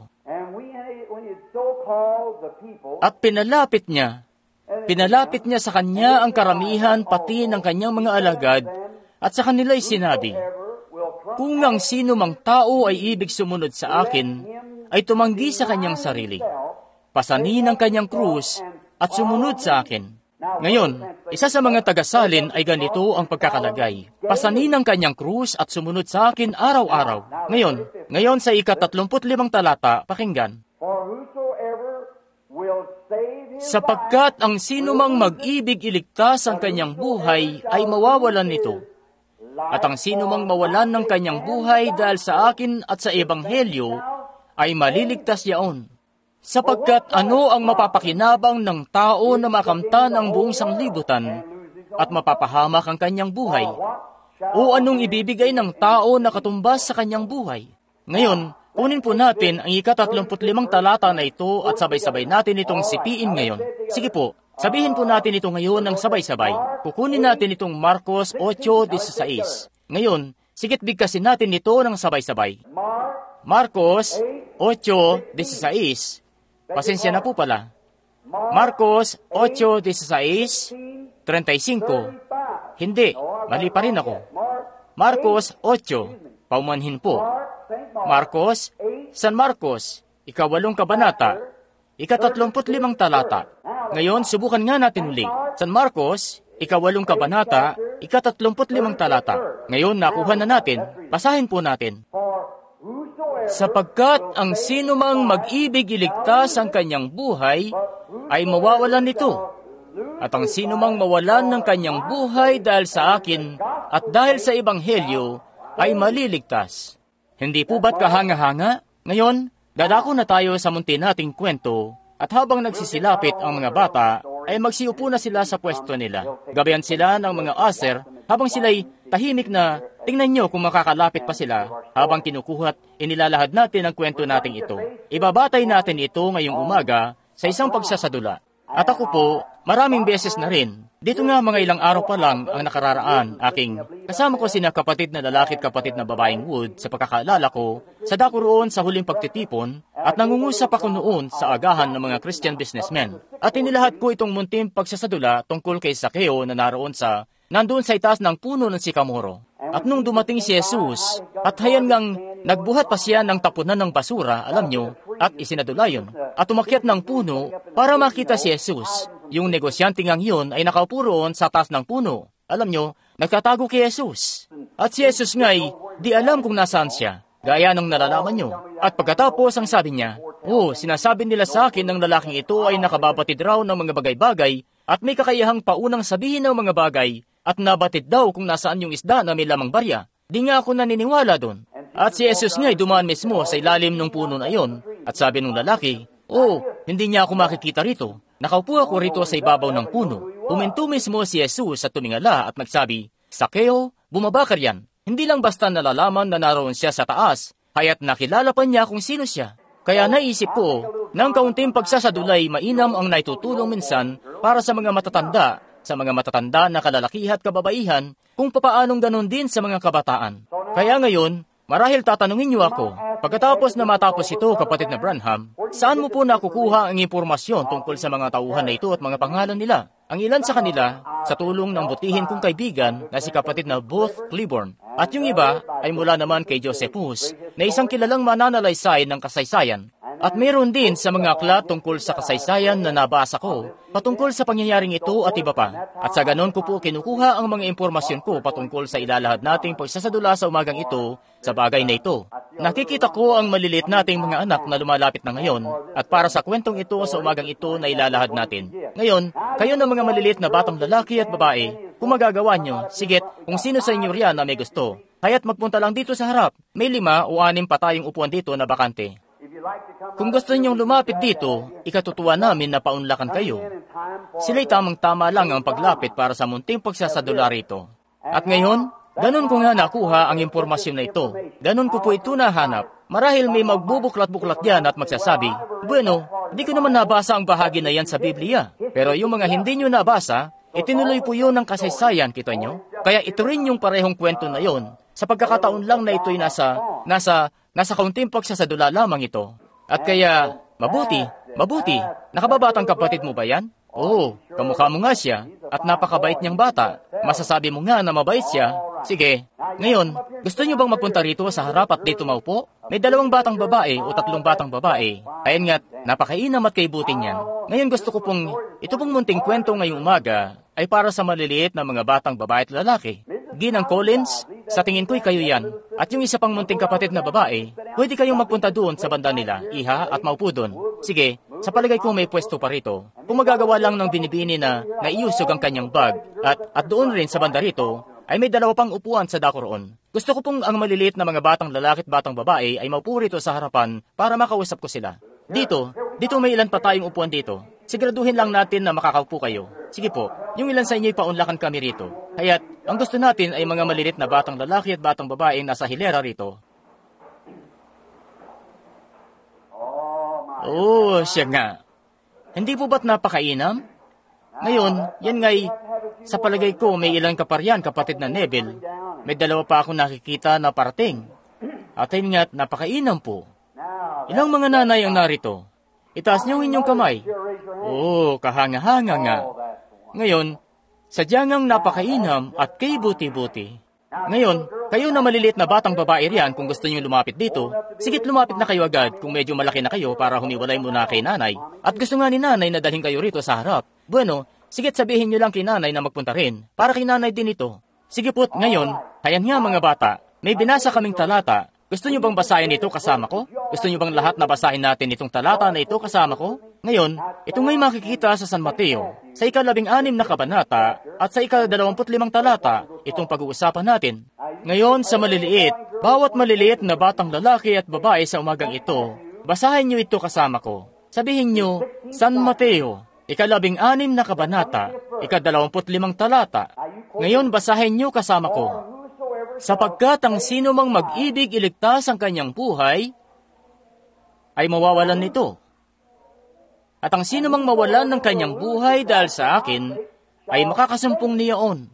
At pinalapit niya sa kanya ang karamihan pati ng kanyang mga alagad, at sa kanila'y sinabi, kung ang sino mang tao ay ibig sumunod sa akin, ay tumanggi sa kanyang sarili, pasanin ang kanyang krus, at sumunod sa akin. Ngayon, isa sa mga tagasalin ay ganito ang pagkakalagay. Pasanin ang kanyang krus at sumunod sa akin araw-araw. Ngayon sa 35 talata, pakinggan. Sapagkat ang sino mang mag-ibig iligtas ang kanyang buhay ay mawawalan nito. At ang sino mang mawalan ng kanyang buhay dahil sa akin at sa ebanghelyo ay maliligtas yaon. Sapagkat ano ang mapapakinabang ng tao na makamtan ang buong sanglibutan at mapapahamak ang kanyang buhay? O anong ibibigay ng tao na katumbas sa kanyang buhay? Ngayon, kunin po natin ang ika-35 talata na ito at sabay-sabay natin itong sipiin ngayon. Sige po, sabihin po natin ito ngayon ng sabay-sabay. Kukunin natin itong Marcos 8:16. Ngayon, sigit bigkasin natin ito ng sabay-sabay. Marcos 8:16. Pasensya na po pala. Marcos 8:16, 35. Hindi, mali pa rin ako. Marcos 8, paumanhin po. Marcos, San Marcos, ika-8 kabanata, ika-35 talata. Ngayon, subukan nga natin uli. San Marcos, ika-8 kabanata, ika-35 talata. Ngayon, nakuha na natin. Basahin po natin. Sapagkat ang sino mang mag-ibig iligtas ang kanyang buhay, ay mawawalan nito. At ang sino mang mawalan ng kanyang buhay dahil sa akin at dahil sa Ebanghelyo, ay maliligtas. Hindi po ba't kahanga-hanga? Ngayon, dadako na tayo sa munti nating kwento, at habang nagsisilapit ang mga bata, ay magsiupo na sila sa pwesto nila. Gabayan sila ng mga aser, habang sila'y tahimik na, tingnan nyo kung makakalapit pa sila, habang kinukuhat, inilalahad natin ang kwento nating ito. Ibabatay natin ito ngayong umaga sa isang pagsasadula. At ako po, maraming beses na rin. Dito nga mga ilang araw pa lang ang nakararaan, kasama ko sina kapatid na lalaki at kapatid na babaeng Wood sa pagkakaalala ko, sa dako roon sa huling pagtitipon, at nangungusap ako noon sa agahan ng mga Christian businessmen. At inilahat ko itong munting pagsasadula tungkol kay Sakeo na nandoon sa itaas ng puno ng sikamoro. At nung dumating si Jesus, at hayan ngang nagbuhat pa siya ng tapunan ng basura, alam nyo, at isinadula yun, at umakyat ng puno para makita si Jesus. Yung negosyante ngang yun ay nakaupo roon sa taas ng puno. Alam nyo, nagtatago kay Jesus. At si Jesus nga'y di alam kung nasaan siya, gaya ng nalalaman nyo. At pagkatapos ang sabi niya, sinasabi nila sa akin ng lalaking ito ay nakababatid raw ng mga bagay-bagay at may kakayahang paunang sabihin ng mga bagay at nabatid daw kung nasaan yung isda na may lamang barya. Di nga ako naniniwala doon. At si Jesus nga'y dumaan mismo sa ilalim ng puno na iyon at sabi ng lalaki, hindi niya ako makikita rito. Nakaupo ako rito sa ibabaw ng puno. Huminto mismo si Jesus at tumingala at nagsabi, Sakeo, bumaba ka riyan. Hindi lang basta nalalaman na naroon siya sa taas, kaya't nakilala pa niya kung sino siya. Kaya naisip ko, ng kaunting pagsasadulay mainam ang naitutulong minsan para sa mga matatanda na kalalakihan at kababaihan, kung papaanong ganon din sa mga kabataan. Kaya ngayon, marahil tatanungin niyo ako, pagkatapos na matapos ito, kapatid na Branham, saan mo po nakukuha ang impormasyon tungkol sa mga tauhan na ito at mga pangalan nila? Ang ilan sa kanila, sa tulong ng butihin kong kaibigan na si kapatid na Booth Claiborne, at yung iba ay mula naman kay Josephus, na isang kilalang mananalaysay ng kasaysayan. At mayroon din sa mga aklat tungkol sa kasaysayan na nabasa ko, patungkol sa pangyayaring ito at iba pa. At sa ganon ko po kinukuha ang mga impormasyon ko patungkol sa ilalahad nating pagsasadula sa umagang ito sa bagay na ito. Nakikita ko ang maliliit nating mga anak na lumalapit na ngayon, at para sa kwentong ito sa umagang ito na ilalahad natin. Ngayon, kayo na mga maliliit na batang lalaki at babae, kung magagawa nyo, sigit kung sino sa inyo riyan na may gusto, kaya't magpunta lang dito sa harap. May 5 o 6 pa tayong upuan dito na bakante. Kung gusto ninyong lumapit dito, ikatutuwa namin na paunlakan kayo. Sila'y tamang-tama lang ang paglapit para sa munting pagsasadula rito. At ngayon, ganon ko nga nakuha ang impormasyon na ito. Ganon ko po ito nahanap. Marahil may magbubuklat-buklat yan at magsasabi, bueno, di ko naman nabasa ang bahagi na yan sa Biblia. Pero yung mga hindi nyo nabasa, itinuloy po yun ng kasaysayan, kita nyo? Kaya ito rin yung parehong kwento na yon. Sa pagkakataon lang na ito'y nasa kaunting pagsasadula lamang ito. At kaya, mabuti, nakababatang kapatid mo ba yan? Kamukha mo nga siya, at napakabait niyang bata. Masasabi mo nga na mabait siya. Sige, ngayon, gusto niyo bang magpunta rito sa harap at dito maupo? May 2 batang babae o 3 batang babae. Ayun nga't, napakainam at kaibutin niyan. Ngayon gusto ko ito pong munting kwento ngayong umaga, ay para sa maliliit na mga batang babae at lalaki. Ginang Collins, sa tingin ko'y kayo yan. At yung isa pang munting kapatid na babae, pwede kayong magpunta doon sa banda nila, iha, at maupo doon. Sige, sa palagay ko may pwesto pa rito. Kung magagawa lang ng binibini na naiusog ang kanyang bag, at doon rin sa banda rito, ay may 2 pang upuan sa dako roon. Gusto ko pong ang maliliit na mga batang lalaki at batang babae ay maupo rito sa harapan para makausap ko sila. Dito may ilan pa tayong upuan dito. Siguraduhin lang natin na makakaupo kayo. Sige po, yung ilan sa inyo'y paunlakan kami rito. Kaya't ang gusto natin ay mga malilit na batang lalaki at batang babaeng nasa hilera rito. Oh, siya nga. Hindi po ba't napakainam? Ngayon, yan nga'y, sa palagay ko, may ilang kaparyan, kapatid na Neville. May dalawa pa akong nakikita na parating. At ayun nga't napakainam po. Ilang mga nanay ang narito? Itaas niyo inyong kamay. Oh, kahanga-hanga nga. Ngayon, sadya ngang napakainam at kay buti-buti. Ngayon, kayo na maliliit na batang babae riyan, kung gusto niyo lumapit dito, sigit lumapit na kayo agad kung medyo malaki na kayo para humiwalay muna kay nanay. At gusto nga ni nanay na dalhin kayo rito sa harap. Bueno, sigit sabihin niyo lang kay nanay na magpunta rin, para kay nanay din ito. Sige po't ngayon, hayan nga mga bata, may binasa kaming talata. Gusto niyo bang basahin ito kasama ko? Gusto niyo bang lahat na basahin natin itong talata na ito kasama ko? Ngayon, ito nga'y makikita sa San Mateo, sa ika-16 na kabanata at sa ika-25 talata, itong pag-uusapan natin. Ngayon, sa maliliit, bawat maliliit na batang lalaki at babae sa umagang ito, basahin niyo ito kasama ko. Sabihin niyo, San Mateo, ika-16 na kabanata, ika-25 talata. Ngayon, basahin niyo kasama ko. Sapagkat ang sino mang mag-ibig iligtas ang kanyang buhay, ay mawawalan nito. At ang sino mang mawalan ng kanyang buhay dahil sa akin, ay makakasumpong niyaon.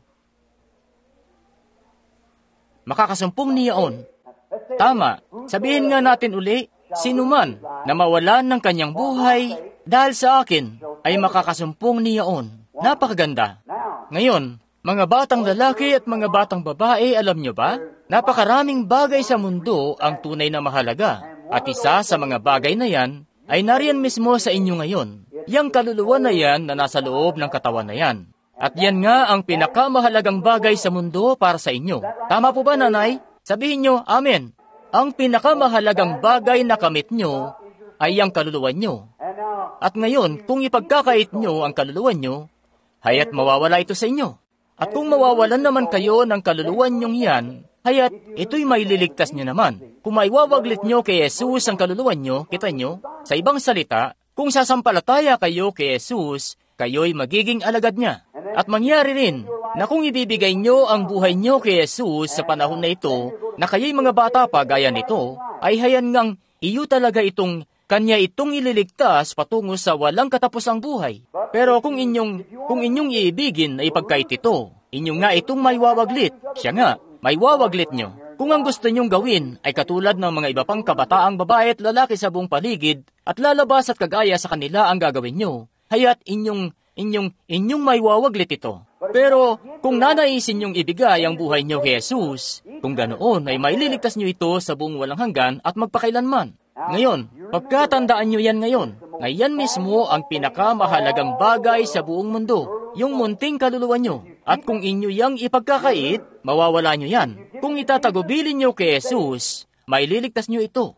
Makakasumpong niyaon. Tama, sabihin nga natin uli, sino man na mawalan ng kanyang buhay dahil sa akin, ay makakasumpong niyaon. Napakaganda. Ngayon, mga batang lalaki at mga batang babae, alam nyo ba? Napakaraming bagay sa mundo ang tunay na mahalaga. At isa sa mga bagay na yan ay nariyan mismo sa inyo ngayon. Yang kaluluwa na yan na nasa loob ng katawan na yan. At yan nga ang pinakamahalagang bagay sa mundo para sa inyo. Tama po ba, nanay? Sabihin nyo, amen. Ang pinakamahalagang bagay na kamit nyo ay ang kaluluwa nyo. At ngayon, kung ipagkakait nyo ang kaluluwa nyo, haya't mawawala ito sa inyo. At kung mawawalan naman kayo ng kaluluwan nyong yan, haya't ito'y maililigtas nyo naman. Kung maiwawaglit nyo kay Jesus ang kaluluwan nyo, kita nyo, sa ibang salita, kung sasampalataya kayo kay Jesus, kayo'y magiging alagad niya. At mangyari rin na kung ibibigay nyo ang buhay nyo kay Jesus sa panahon na ito, na kayo'y mga bata pa gaya nito, ay hayan ngang iyo talaga kanya itong ililigtas patungo sa walang katapusang buhay. Pero kung inyong iibigin na ipagkait ito, inyong nga itong maiwawaglit. Siya nga, maiwawaglit nyo. Kung ang gusto nyong gawin ay katulad ng mga iba pang kabataang babae at lalaki sa buong paligid at lalabas at kagaya sa kanila ang gagawin nyo, haya't inyong maiwawaglit ito. Pero kung nanaisin nyong ibigay ang buhay nyo kay Jesus, kung ganoon ay maililigtas nyo ito sa buong walang hanggan at magpakailanman. Ngayon, pagkatandaan nyo yan ngayon, na yan mismo ang pinakamahalagang bagay sa buong mundo, yung munting kaluluwa nyo. At kung inyo yang ipagkakait, mawawala nyo yan. Kung itatagubilin nyo kay Jesus, maililigtas nyo ito.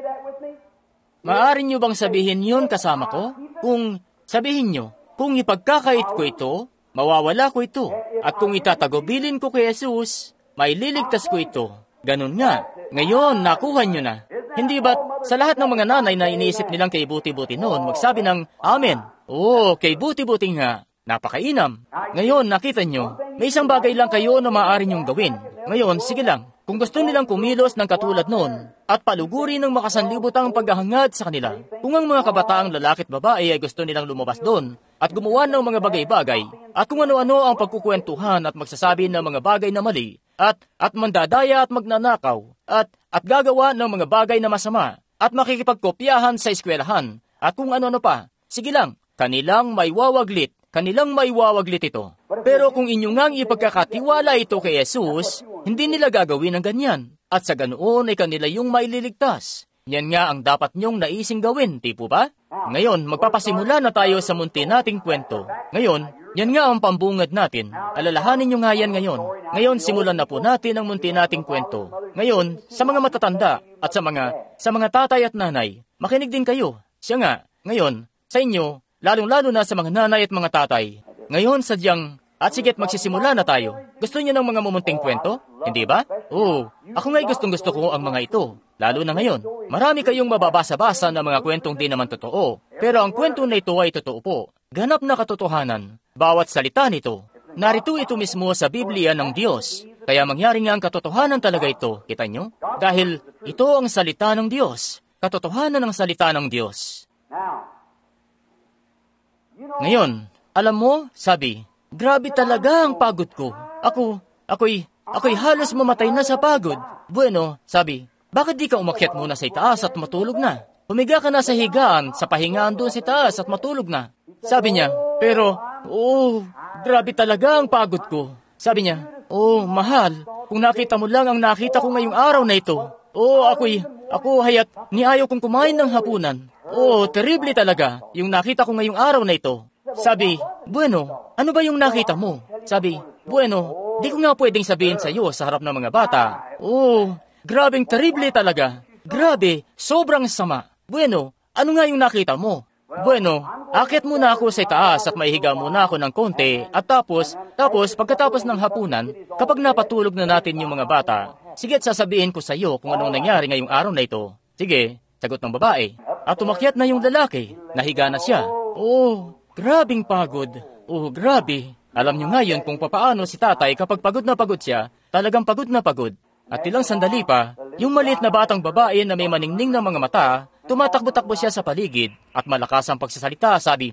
Maaari nyo bang sabihin yun kasama ko? Kung sabihin nyo, kung ipagkakait ko ito, mawawala ko ito. At kung itatagubilin ko kay Jesus, maililigtas ko ito. Ganun nga. Ngayon, nakuha nyo na. Hindi ba't sa lahat ng mga nanay na iniisip nilang kay buti-buti noon, magsabi ng Amen. Oo, kay buti-buti nga. Napakainam. Ngayon, nakita nyo, may isang bagay lang kayo na maaari nyong gawin. Ngayon, sige lang. Kung gusto nilang kumilos ng katulad noon, at paluguri ng makasanlibutang paghahangad sa kanila, kung ang mga kabataang lalaki at babae ay gusto nilang lumabas doon, at gumawa ng mga bagay-bagay, at kung ano-ano ang pagkukwentuhan at magsasabi ng mga bagay na mali, at mandadaya at magnanakaw, at gagawa ng mga bagay na masama, at makikipagkopyahan sa eskwelahan, at kung ano-ano pa, sige lang, kanilang maiwawaglit ito. Pero kung inyo ngang ipagkakatiwala ito kay Jesus, hindi nila gagawin ang ganyan, at sa ganoon ay kanila yung maililigtas. Yan nga ang dapat nyong naising gawin, di po ba? Ngayon, magpapasimula na tayo sa munti nating kwento. Ngayon, yan nga ang pambungad natin. Alalahanin nyo nga yan ngayon. Ngayon, simulan na po natin ang munti nating kwento. Ngayon, sa mga matatanda at sa mga tatay at nanay, makinig din kayo. Siya nga, ngayon, sa inyo, lalong-lalo na sa mga nanay at mga tatay. Ngayon, sadyang, at sige't magsisimula na tayo. Gusto niyo ng mga mumunting kwento? Hindi ba? Oo, ako nga'y gustong-gusto ko ang mga ito. Lalo na ngayon. Marami kayong mababasa-basa ng mga kwentong di naman totoo. Pero ang kwento na ito ay totoo po. Ganap na katotohanan. Bawat salita nito. narito ito mismo sa Biblia ng Diyos. Kaya mangyari nga ang katotohanan talaga ito. Kita nyo? Dahil ito ang salita ng Diyos. Katotohanan ng salita ng Diyos. Ngayon, alam mo, sabi, grabe talaga ang pagod ko. Ako'y halos mamatay na sa pagod. Bueno, sabi, bakit di ka umakyat muna sa itaas at matulog na? Humiga ka na sa higaan, sa pahingaan doon sa itaas at matulog na. Sabi niya, pero, grabe talaga ang pagod ko. Sabi niya, mahal, kung nakita mo lang ang nakita ko ngayong araw na ito. Ako hayat, niayaw kong kumain ng hapunan. Terrible talaga, yung nakita ko ngayong araw na ito. Sabi, bueno, ano ba yung nakita mo? Sabi, bueno, di ko nga pwedeng sabihin sa iyo sa harap ng mga bata. Grabeng terrible talaga. Grabe, sobrang sama. Bueno, ano nga yung nakita mo? Bueno, akit muna ako sa itaas at maihiga muna ako ng konti at tapos pagkatapos ng hapunan, kapag napatulog na natin yung mga bata, sige at sasabihin ko sa iyo kung anong nangyari ngayong araw na ito. Sige, sagot ng babae. At umakyat na yung lalaki. Nahiga na siya. Grabing pagod. Grabe. Alam niyo ngayon kung papaano si tatay kapag pagod na pagod siya, talagang pagod na pagod. At ilang sandali pa, yung maliit na batang babae na may maningning ng mga mata, tumatakbo-takbo siya sa paligid at malakas ang pagsasalita, sabi,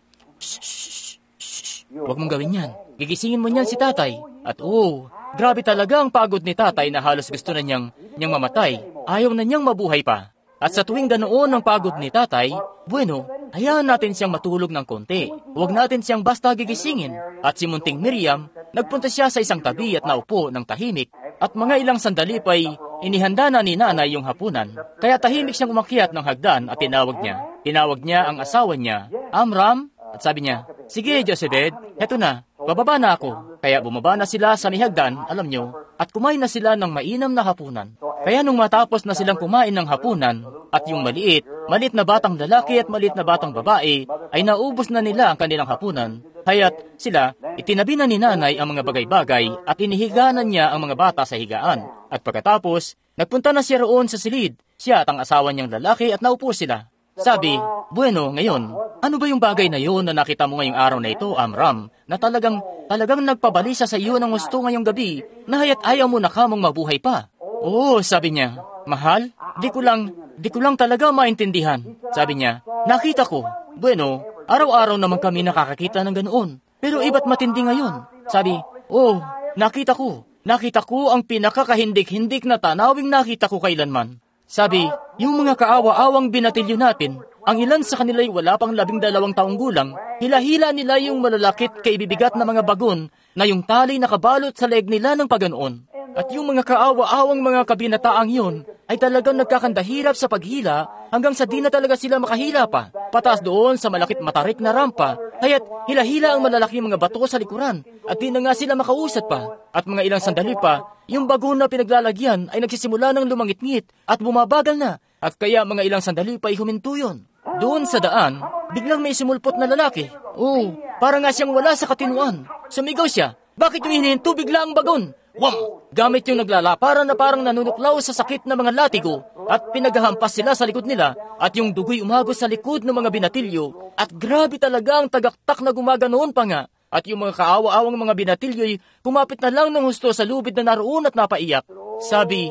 "Shh, huwag mong gawin yan. Gigisingin mo niyan si tatay." At grabe talaga ang pagod ni tatay na halos gusto na niyang mamatay. Ayaw na niyang mabuhay pa. At sa tuwing ganoon ang pagod ni tatay, bueno, hayaan natin siyang matulog ng konti. Huwag natin siyang basta gigisingin. At si Munting Miriam, nagpunta siya sa isang tabi at naupo ng tahimik. At mga ilang sandali pa'y inihanda na ni nanay yung hapunan. Kaya tahimik siyang umakyat ng hagdan at tinawag niya. Tinawag niya ang asawa niya, Amram, at sabi niya, "Sige, Jochebed, heto na, bababa na ako." Kaya bumaba na sila sa hagdan, alam nyo, at kumain na sila ng mainam na hapunan. Kaya nung matapos na silang kumain ng hapunan, at yung maliit na batang lalaki at maliit na batang babae, ay naubos na nila ang kanilang hapunan, kaya't sila, itinabi na ni nanay ang mga bagay-bagay at inihiganan niya ang mga bata sa higaan. At pagkatapos, nagpunta na siya roon sa silid, siya at ang asawa niyang lalaki at naupo sila. Sabi, "Bueno, ngayon, ano ba yung bagay na yun na nakita mo ngayong araw na ito, Amram, na talagang nagpabalisa sa iyo ng gusto ngayong gabi, na haya't ayaw mo na kamong mabuhay pa?" Sabi niya, "Mahal, di ko lang talaga maintindihan." Sabi niya, "Nakita ko. Bueno, araw-araw naman kami nakakakita ng ganoon. Pero iba't matindi ngayon." Sabi, nakita ko ang pinakakahindik-hindik na tanawing nakita ko kailanman." Sabi, yung mga kaawa-awang binatilyo natin, ang ilan sa kanila'y wala pang 12 taong gulang, hila-hila nila yung malalakit kaibibigat na mga bagon na yung tali nakabalot sa leeg nila ng paganoon. At yung mga kaawa-awang mga kabinataang yun ay talagang nagkakandahirap sa paghila hanggang sa di na talaga sila makahila pa. Pataas doon sa malakit matarik na rampa, kaya't hila-hila ang malalaking mga bato sa likuran at di na nga sila makausad pa. At mga ilang sandali pa, yung bagon na pinaglalagyan ay nagsisimula ng lumangit-ngit at bumabagal na. At kaya mga ilang sandali pa ay huminto yun. Doon sa daan, biglang may sumulpot na lalaki. Para nga siyang wala sa katinuan. Sumigaw siya, "Bakit yung hinihinto bigla ang bagon?" Wam! Gamit yung naglalaparan na parang nanunuklaw sa sakit na mga latigo at pinaghahampas sila sa likod nila at yung dugoy umagos sa likod ng mga binatilyo at grabe talaga ang tagaktak na gumaganoon pa nga. At yung mga kaawa-awang mga binatilyo'y kumapit na lang ng husto sa lubid na naroon at napaiyak. Sabi,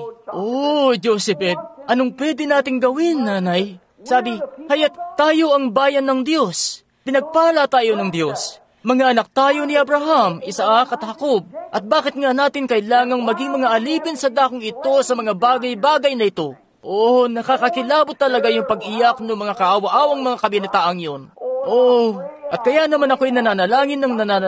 Jochebed, anong pwede nating gawin, nanay? Sabi, haya't tayo ang bayan ng Diyos. Pinagpala tayo ng Diyos. Mga anak tayo ni Abraham, Isaac at Jacob. At bakit nga natin kailangang maging mga alipin sa dakong ito sa mga bagay-bagay na ito? Nakakakilabot talaga yung pag-iyak ng mga kaawa-awang mga kabinataang yun. At kaya naman ako'y nananalangin,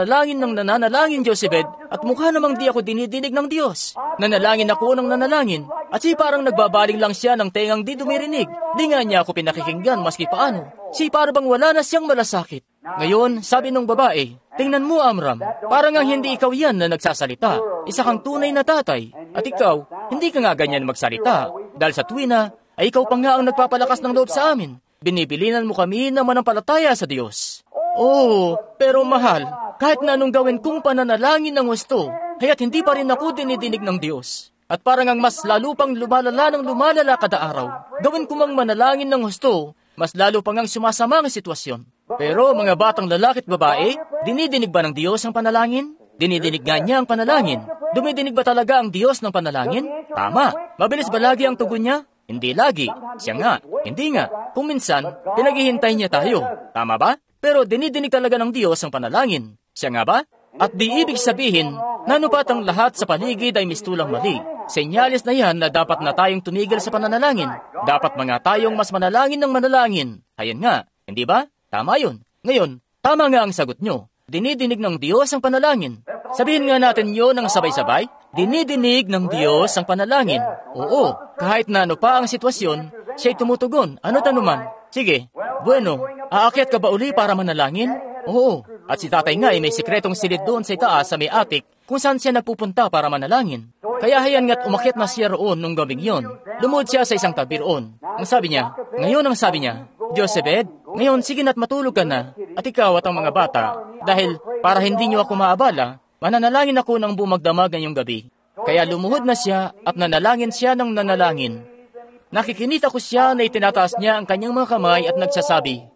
Jochebed, at mukha namang di ako dinidinig ng Diyos. Nanalangin ako ng nanalangin, at parang nagbabaling lang siya ng tengang di dumirinig. Di nga niya ako pinakikinggan maski paano. Para bang wala na siyang malasakit. Ngayon, sabi ng babae, "Tingnan mo, Amram, parang ang hindi ikaw yan na nagsasalita. Isa kang tunay na tatay. At ikaw, hindi ka nga ganyan magsalita. Dahil sa tuwina, ay ikaw pa nga ang nagpapalakas ng loob sa amin. Binibilinan mo kami na manampalataya sa Diyos." Pero mahal, kahit na anong gawin kong pananalangin ng gusto, kaya't hindi pa rin ako dinidinig ng Diyos. At parang ang mas lalo pang lumalala kada araw. Gawin ko mang manalangin ng gusto, mas lalo pang ang sumasama ang sitwasyon. Pero mga batang lalaki at babae, dinidinig ba ng Diyos ang panalangin? Dinidinig nga niya ang panalangin. Dumidinig ba talaga ang Diyos ng panalangin? Tama. Mabilis ba lagi ang tugon niya? Hindi lagi. Siya nga. Hindi nga. Kung minsan, pinaghihintay niya tayo. Tama ba? Pero dinidinig talaga ng Diyos ang panalangin. Siya nga ba? At di ibig sabihin, nanupat ang lahat sa paligid ay mistulang mali. Senyalis na yan na dapat na tayong tumigil sa pananalangin. Dapat mga tayong mas manalangin ng manalangin. Ayan nga. Hindi ba? Tama yun. Ngayon, tama nga ang sagot nyo. Dinidinig ng Diyos ang panalangin. Sabihin nga natin yun ng sabay-sabay. Dinidinig ng Diyos ang panalangin. Oo, kahit na ano pa ang sitwasyon, siya'y tumutugon. Ano't anuman. Sige, bueno, aakyat ka ba uli para manalangin? Oo, at si tatay nga ay may sikretong silid doon sa itaas sa may attic kung saan siya nagpupunta para manalangin. Kaya hayan nga't umakyat na siya roon nung gabing yon. Lumuhod siya sa isang tabi roon. Ang sabi niya, Jochebed, ngayon sige na't matulog ka na, at ikaw at ang mga bata, dahil para hindi niyo ako maabala, mananalangin ako ng bumagdamag ngayong gabi. Kaya lumuhod na siya at nanalangin siya ng nanalangin. Nakikinita ko siya na itinataas niya ang kanyang mga kamay at nagsasabi,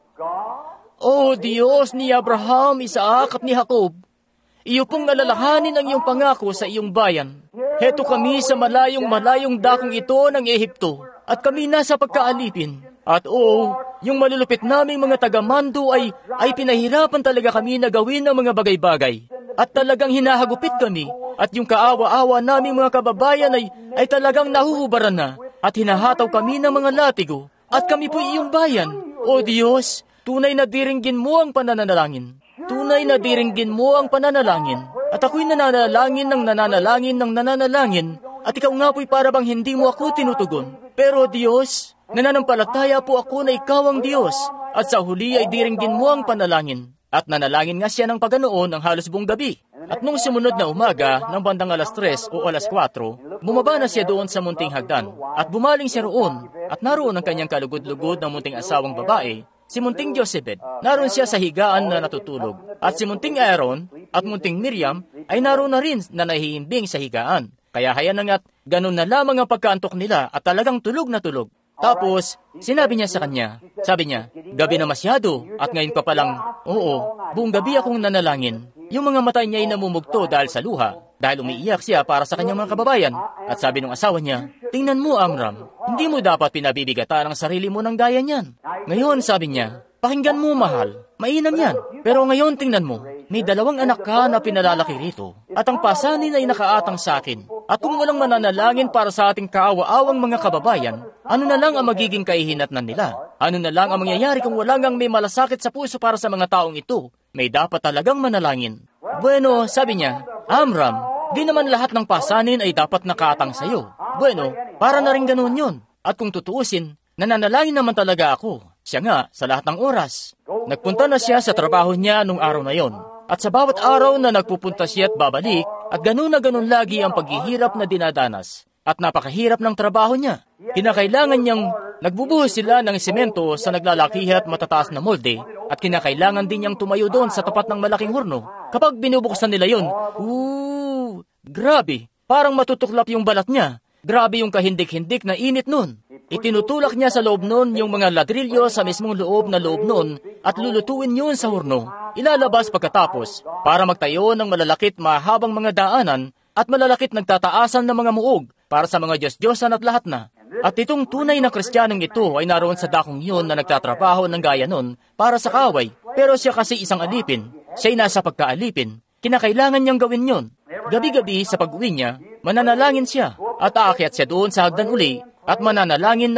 O Diyos ni Abraham, Isaac at ni Jacob, iyo pong alalahanin ang iyong pangako sa iyong bayan. Heto kami sa malayong dakong ito ng Ehipto, at kami nasa pagkaalipin. At yung malulupit naming mga taga-mando ay pinahirapan talaga kami na gawin ang mga bagay-bagay. At talagang hinahagupit kami, at yung kaawa-awa naming mga kababayan ay talagang nahuhubaran na, at hinahataw kami ng mga latigo, at kami po iyong bayan. O Diyos, tunay na diringgin mo ang pananalangin. Tunay na diringgin mo ang pananalangin. At ako'y nananalangin ng nananalangin, at ikaw nga po'y para bang hindi mo ako tinutugon. Pero Diyos, nananampalataya po ako na ikaw ang Diyos, at sa huli ay diringgin mo ang panalangin. At nanalangin nga siya ng paganoon ang halos buong gabi. At nung sumunod na umaga, ng bandang 3:00 o 4:00, bumaba na siya doon sa munting hagdan. At bumaling siya roon, at naroon ang kanyang kalugod-lugod ng munting asawang babae, si munting Jochebed. Naroon siya sa higaan na natutulog. At si munting Aaron at munting Miriam ay naroon na rin na nahihimbing sa higaan. Kaya hayan na nga't ganun na lamang ang pagkaantok nila at talagang tulog na tulog. Tapos, sinabi niya sa kanya, sabi niya, gabi na masyado at ngayon pa palang, buong gabi akong nanalangin. Yung mga mata niya ay namumugto dahil sa luha, dahil umiiyak siya para sa kanyang mga kababayan. At sabi ng asawa niya, tingnan mo Amram, hindi mo dapat pinabibigatan ang sarili mo ng gaya niyan. Ngayon sabi niya, pakinggan mo mahal, mainam yan. Pero ngayon tingnan mo, may 2 anak ka na pinalalaki rito, at ang pasanin ay nakaatang sa akin. At kung walang mananalangin para sa ating kaawa-awang mga kababayan, ano na lang ang magiging kahihinatnan nila? Ano na lang ang mangyayari kung wala ngang may malasakit sa puso para sa mga taong ito? May dapat talagang manalangin. Bueno, sabi niya, Amram, di naman lahat ng pasanin ay dapat nakaatang sa'yo. Bueno, para na rin ganoon yun. At kung tutuusin, nananalangin naman talaga ako. Siya nga, sa lahat ng oras. Nagpunta na siya sa trabaho niya nung araw na yon. At sa bawat araw na nagpupunta siya at babalik, at ganun na ganun lagi ang paghihirap na dinadanas. At napakahirap ng trabaho niya. Kinakailangan niyang nagbubuhos sila ng semento sa naglalakihan at matataas na molde, at kinakailangan din niyang tumayo doon sa tapat ng malaking horno. Kapag binubuksan nila yon, grabe, parang matutuklap yung balat niya. Grabe yung kahindik-hindik na init nun. Itinutulak niya sa loob nun yung mga ladrilyo sa mismong loob nun at lulutuin yun sa horno. Ilalabas pagkatapos para magtayo ng malalakit mahabang mga daanan at malalakit nagtataasan ng mga muog para sa mga Diyos-Diyosan at lahat na. At itong tunay na Kristiyanong ito ay naroon sa dakong yun na nagtatrabaho ng gaya nun para sa kaway. Pero siya kasi isang alipin. Siya'y nasa pagkaalipin. Kinakailangan niyang gawin yun. Gabi-gabi sa pag-uwi niya, mananalangin siya at aakyat siya doon sa hagdan uli at mananalangin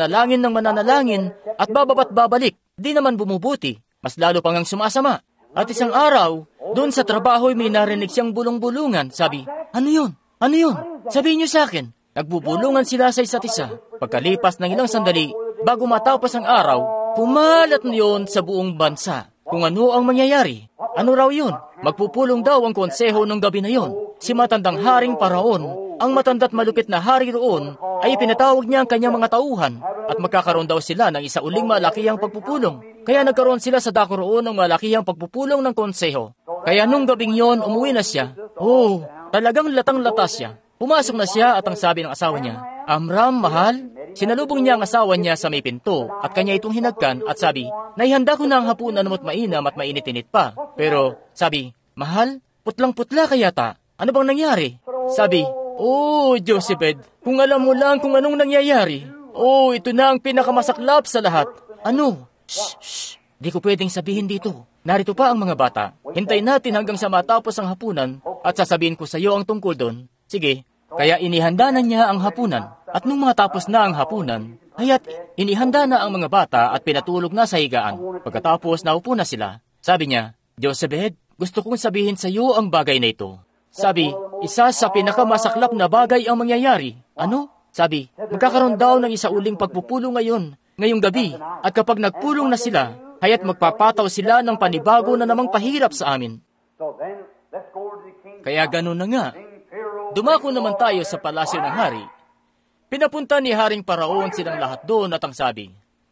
at bababa't babalik. Di naman bumubuti. Mas lalo pang ang sumasama. At isang araw, doon sa trabaho may narinig siyang bulong-bulungan. Sabi, ano yun? Ano yun? Sabihin niyo sa akin. Nagbubulungan sila sa isa't isa. Pagkalipas ng ilang sandali, bago matapos ang araw, pumalat na yun sa buong bansa. Kung ano ang mangyayari. Ano raw yun? Magpupulong daw ang konseho ng gabi na yun. Si matandang haring Paraon, ang matanda't malupit na hari roon, ay pinatawag niya ang kanyang mga tauhan at magkakaroon daw sila ng isa uling malakihang pagpupulong. Kaya nagkaroon sila sa dako roon ng malakihang pagpupulong ng konseho. Kaya nung gabing yon, umuwi na siya. Talagang latang-lata siya. Pumasok na siya at ang sabi ng asawa niya, Amram, mahal? Sinalubong niya ang asawa niya sa may pinto at kanya itong hinagkan at sabi, naihanda ko na ang hapunan mo't mainam at mainit-init pa. Pero sabi, mahal, Putlang-putla ka yata. Ano bang nangyari? Sabi, oh, Jochebed, kung alam mo lang kung anong nangyayari. Oh, ito na ang pinakamasaklap sa lahat. Ano? Shh. Di ko pwedeng sabihin dito. Narito pa ang mga bata. Hintayin natin hanggang sa matapos ang hapunan at sasabihin ko sa iyo ang tungkol doon. Sige. Kaya inihanda na niya ang hapunan. At nung matapos na ang hapunan, haya't inihanda na ang mga bata at pinatulog na sa higaan. Pagkatapos naupo na sila, sabi niya, Jochebed, gusto kong sabihin sa iyo ang bagay na ito. Sabi, isa sa pinakamasaklap na bagay ang mangyayari. Ano? Sabi, magkakaroon daw ng isa uling pagpupulong ngayong gabi. At kapag nagpulong na sila, haya't magpapataw sila ng panibago na namang pahirap sa amin. Kaya ganun na nga. Dumako naman tayo sa palasyo ng hari. Pinapunta ni Haring Paraon silang lahat doon at ang sabi,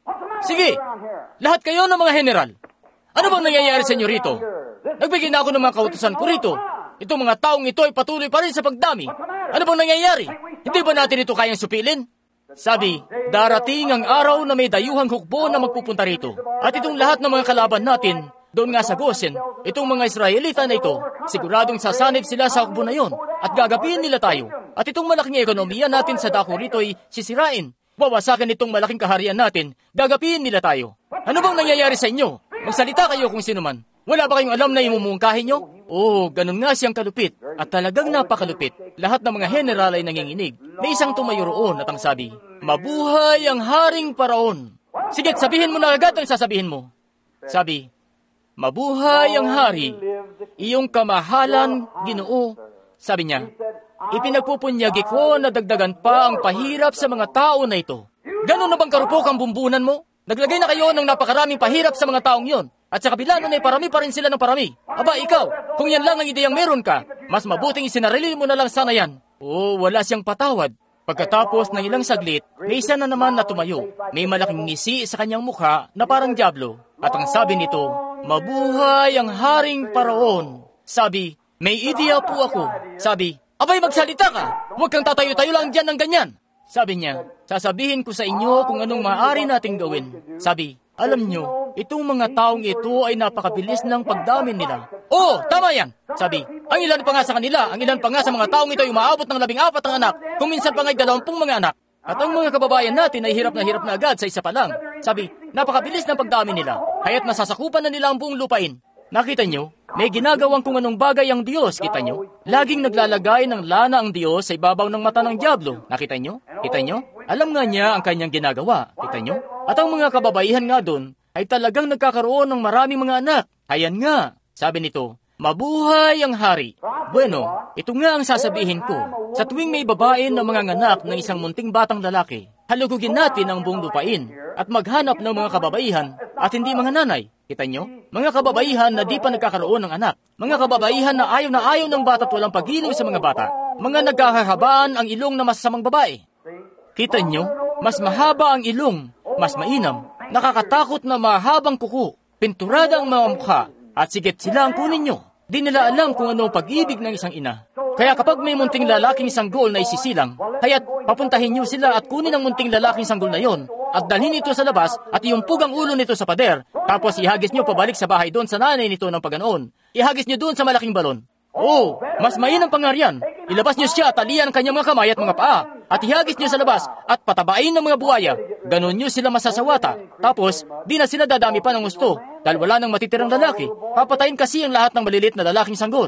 sige, lahat kayo ng mga general. Ano bang nangyayari sa inyo rito? Nagbigay na ako ng mga kautusan ko rito. Itong mga taong ito ay patuloy pa rin sa pagdami. Ano bang nangyayari? Hindi ba natin ito kayang supilin? Sabi, darating ang araw na may dayuhang hukbo na magpupunta rito. At itong lahat ng mga kalaban natin, doon nga sa Goshen, itong mga Israelita na ito, siguradong sasanib sila sa hukbo na yon at gagapiin nila tayo. At itong malaking ekonomiya natin sa dako rito ay sisirain. Wawasakin itong malaking kaharian natin, gagapiin nila tayo. Ano bang nangyayari sa inyo? Magsalita kayo kung sino man. Wala ba kayong alam na imumungkahin nyo? Oo, ganun nga siyang kalupit. At talagang napakalupit. Lahat ng mga general ay nanginginig. May isang tumayo roon at ang sabi, mabuhay ang Haring Paraon. Sige, sabihin mo na agad ang sasabihin mo. Sabi, mabuhay ang hari, iyong kamahalan, Ginoo. Sabi niya, ipinagpupunyagi ko na dagdagan pa ang pahirap sa mga tao na ito. Ganon na bang karupok ang bumbunan mo? Naglagay na kayo ng napakaraming pahirap sa mga taong yon. At sa kabila nun ay parami pa rin sila ng parami. Aba, ikaw, kung yan lang ang ideyang meron ka, mas mabuting isinarili mo na lang sana yan. Oo, wala siyang patawad. Pagkatapos ng ilang saglit, may isa na naman na tumayo. May malaking ngisi sa kanyang mukha na parang dyablo. At ang sabi nito, mabuhay ang Haring Paraon. Sabi, may ideya po ako. Sabi, abay magsalita ka. Huwag kang tatayo-tayo lang dyan ng ganyan. Sabi niya, sasabihin ko sa inyo kung anong maaari nating gawin. Sabi, alam nyo, itong mga taong ito ay napakabilis ng pagdami nila. Oo, tama yan. Sabi, ang ilan pa nga sa kanila, ang ilan pa nga sa mga taong ito ay umaabot ng 14 ang anak, kung minsan pa nga'y 20 mga anak. At ang mga kababayan natin ay hirap na agad sa isa pa lang. Sabi, napakabilis ng pagdami nila, haya't nasasakupan na nila ang buong lupain. Nakita nyo? May ginagawang kung anong bagay ang Diyos, kita nyo? Laging naglalagay ng lana ang Diyos sa ibabaw ng mata ng dyablo. Nakita nyo? Kita nyo? Alam nga niya ang kanyang ginagawa. Kita nyo? At ang mga kababaihan nga doon ay talagang nagkakaroon ng maraming mga anak. Ayan nga, sabi nito, mabuhay ang hari. Bueno, ito nga ang sasabihin ko. Sa tuwing may babae na mga anak ng isang munting batang lalaki, halugugin natin ang buong lupain at maghanap ng mga kababaihan at hindi mga nanay. Kita nyo? Mga kababaihan na di pa nagkakaroon ng anak. Mga kababaihan na ayaw ng bata at walang pag-ilaw sa mga bata. Mga nagkakahabaan ang ilong na masasamang babae. Kita nyo? Mas mahaba ang ilong, mas mainam, nakakatakot na mahabang kuko, pinturada ang mga mukha, at sigit sila ang kunin nyo. Di nila alam kung ano ang pag-ibig ng isang ina. Kaya kapag may munting lalaking sanggol na isisilang, kaya't papuntahin nyo sila at kunin ang munting lalaking sanggol na yon, at dalhin ito sa labas at iumpog ang ulo nito sa pader, tapos ihagis nyo pabalik sa bahay doon sa nanay nito ng paganoon. Ihagis nyo doon sa malaking balon. Oo, mas mainam pangarian. Ilabas nyo siya at talian ang kanyang mga kamay at mga paa, at ihagis nyo sa labas at patabain ng mga buhaya. Ganon nyo sila masasawata. Tapos, di na sila dadami pa ng gusto, dahil wala nang matitirang lalaki. Papatayin kasi ang lahat ng malilit na lalaking sanggol.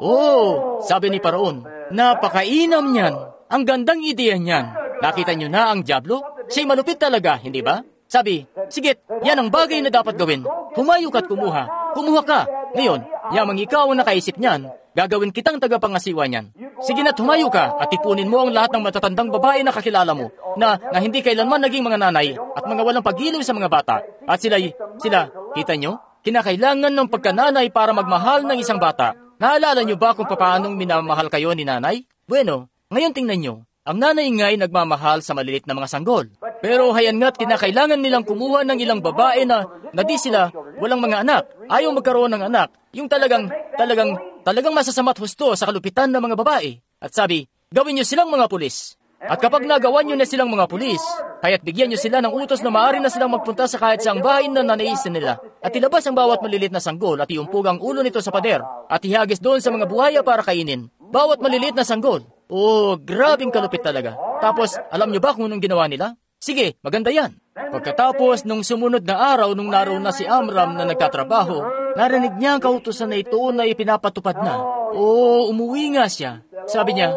Oh, sabi ni Paraon, napakainam niyan. Ang gandang ideya niyan. Nakita nyo na ang dyablo? Siya'y malupit talaga, hindi ba? Sabi, sige, yan ang bagay na dapat gawin. Humayo ka't kumuha. Kumuha ka. Ngayon, yamang ikaw ang nakaisip niyan, gagawin kitang tagapangasiwa niyan. Sige na, tumayo ka at tipunin mo ang lahat ng matatandang babae na kakilala mo, na hindi kailanman naging mga nanay at mga walang pag-ilaw sa mga bata. At sila, kita nyo? Kinakailangan ng pagkananay para magmahal ng isang bata. Naalala nyo ba kung paanong minamahal kayo ni nanay? Bueno, ngayon tingnan nyo. Ang nanay nga'y nagmamahal sa malilit na mga sanggol. Pero hayan nga't kinakailangan nilang kumuha ng ilang babae na di sila walang mga anak. Ayaw magkaroon ng anak. Yung talagang masasama't husto sa kalupitan ng mga babae. At sabi, gawin nyo silang mga pulis. At kapag nagawa nyo na silang mga pulis, kaya't bigyan nyo sila ng utos na maaari na silang magpunta sa kahit saang bahay na nanaisin nila. at ilabas ang bawat malilit na sanggol at iumpog ang ulo nito sa pader at ihagis doon sa mga buhaya para kainin. Bawat malilit na sanggol. Oh, grabing kalupit talaga. Tapos, alam niyo ba kung anong ginawa nila? Sige, maganda yan. Pagkatapos, nung sumunod na araw, nung naroon na si Amram na nagtatrabaho, narinig niya ang kautusan na ito na ipinapatupad na. Oh, umuwi nga siya. Sabi niya,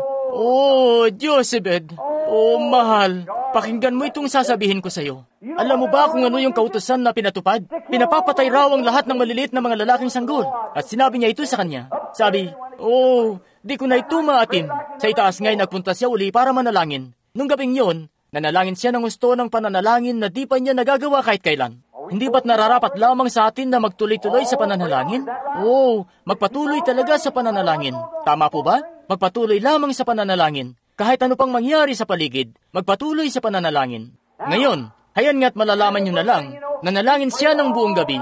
oh, Jochebed, oh, mahal, pakinggan mo itong sasabihin ko sa'yo. Alam mo ba kung ano yung kautusan na pinatupad? Pinapapatay raw ang lahat ng maliliit na mga lalaking sanggol. At sinabi niya ito sa kanya. Sabi, oh, di ko na ito maatim. Sa itaas nga'y nagpunta siya uli para manalangin. Nung gabing yon, nanalangin siya ng gusto ng pananalangin na di pa niya nagagawa kahit kailan. Hindi ba't nararapat lamang sa atin na magtuloy-tuloy sa pananalangin? Oh, magpatuloy talaga sa pananalangin. Tama po ba? Magpatuloy lamang sa pananalangin. Kahit ano pang mangyari sa paligid, magpatuloy sa pananalangin. Ngayon, hayan nga't malalaman nyo na lang, nanalangin siya ng buong gabi.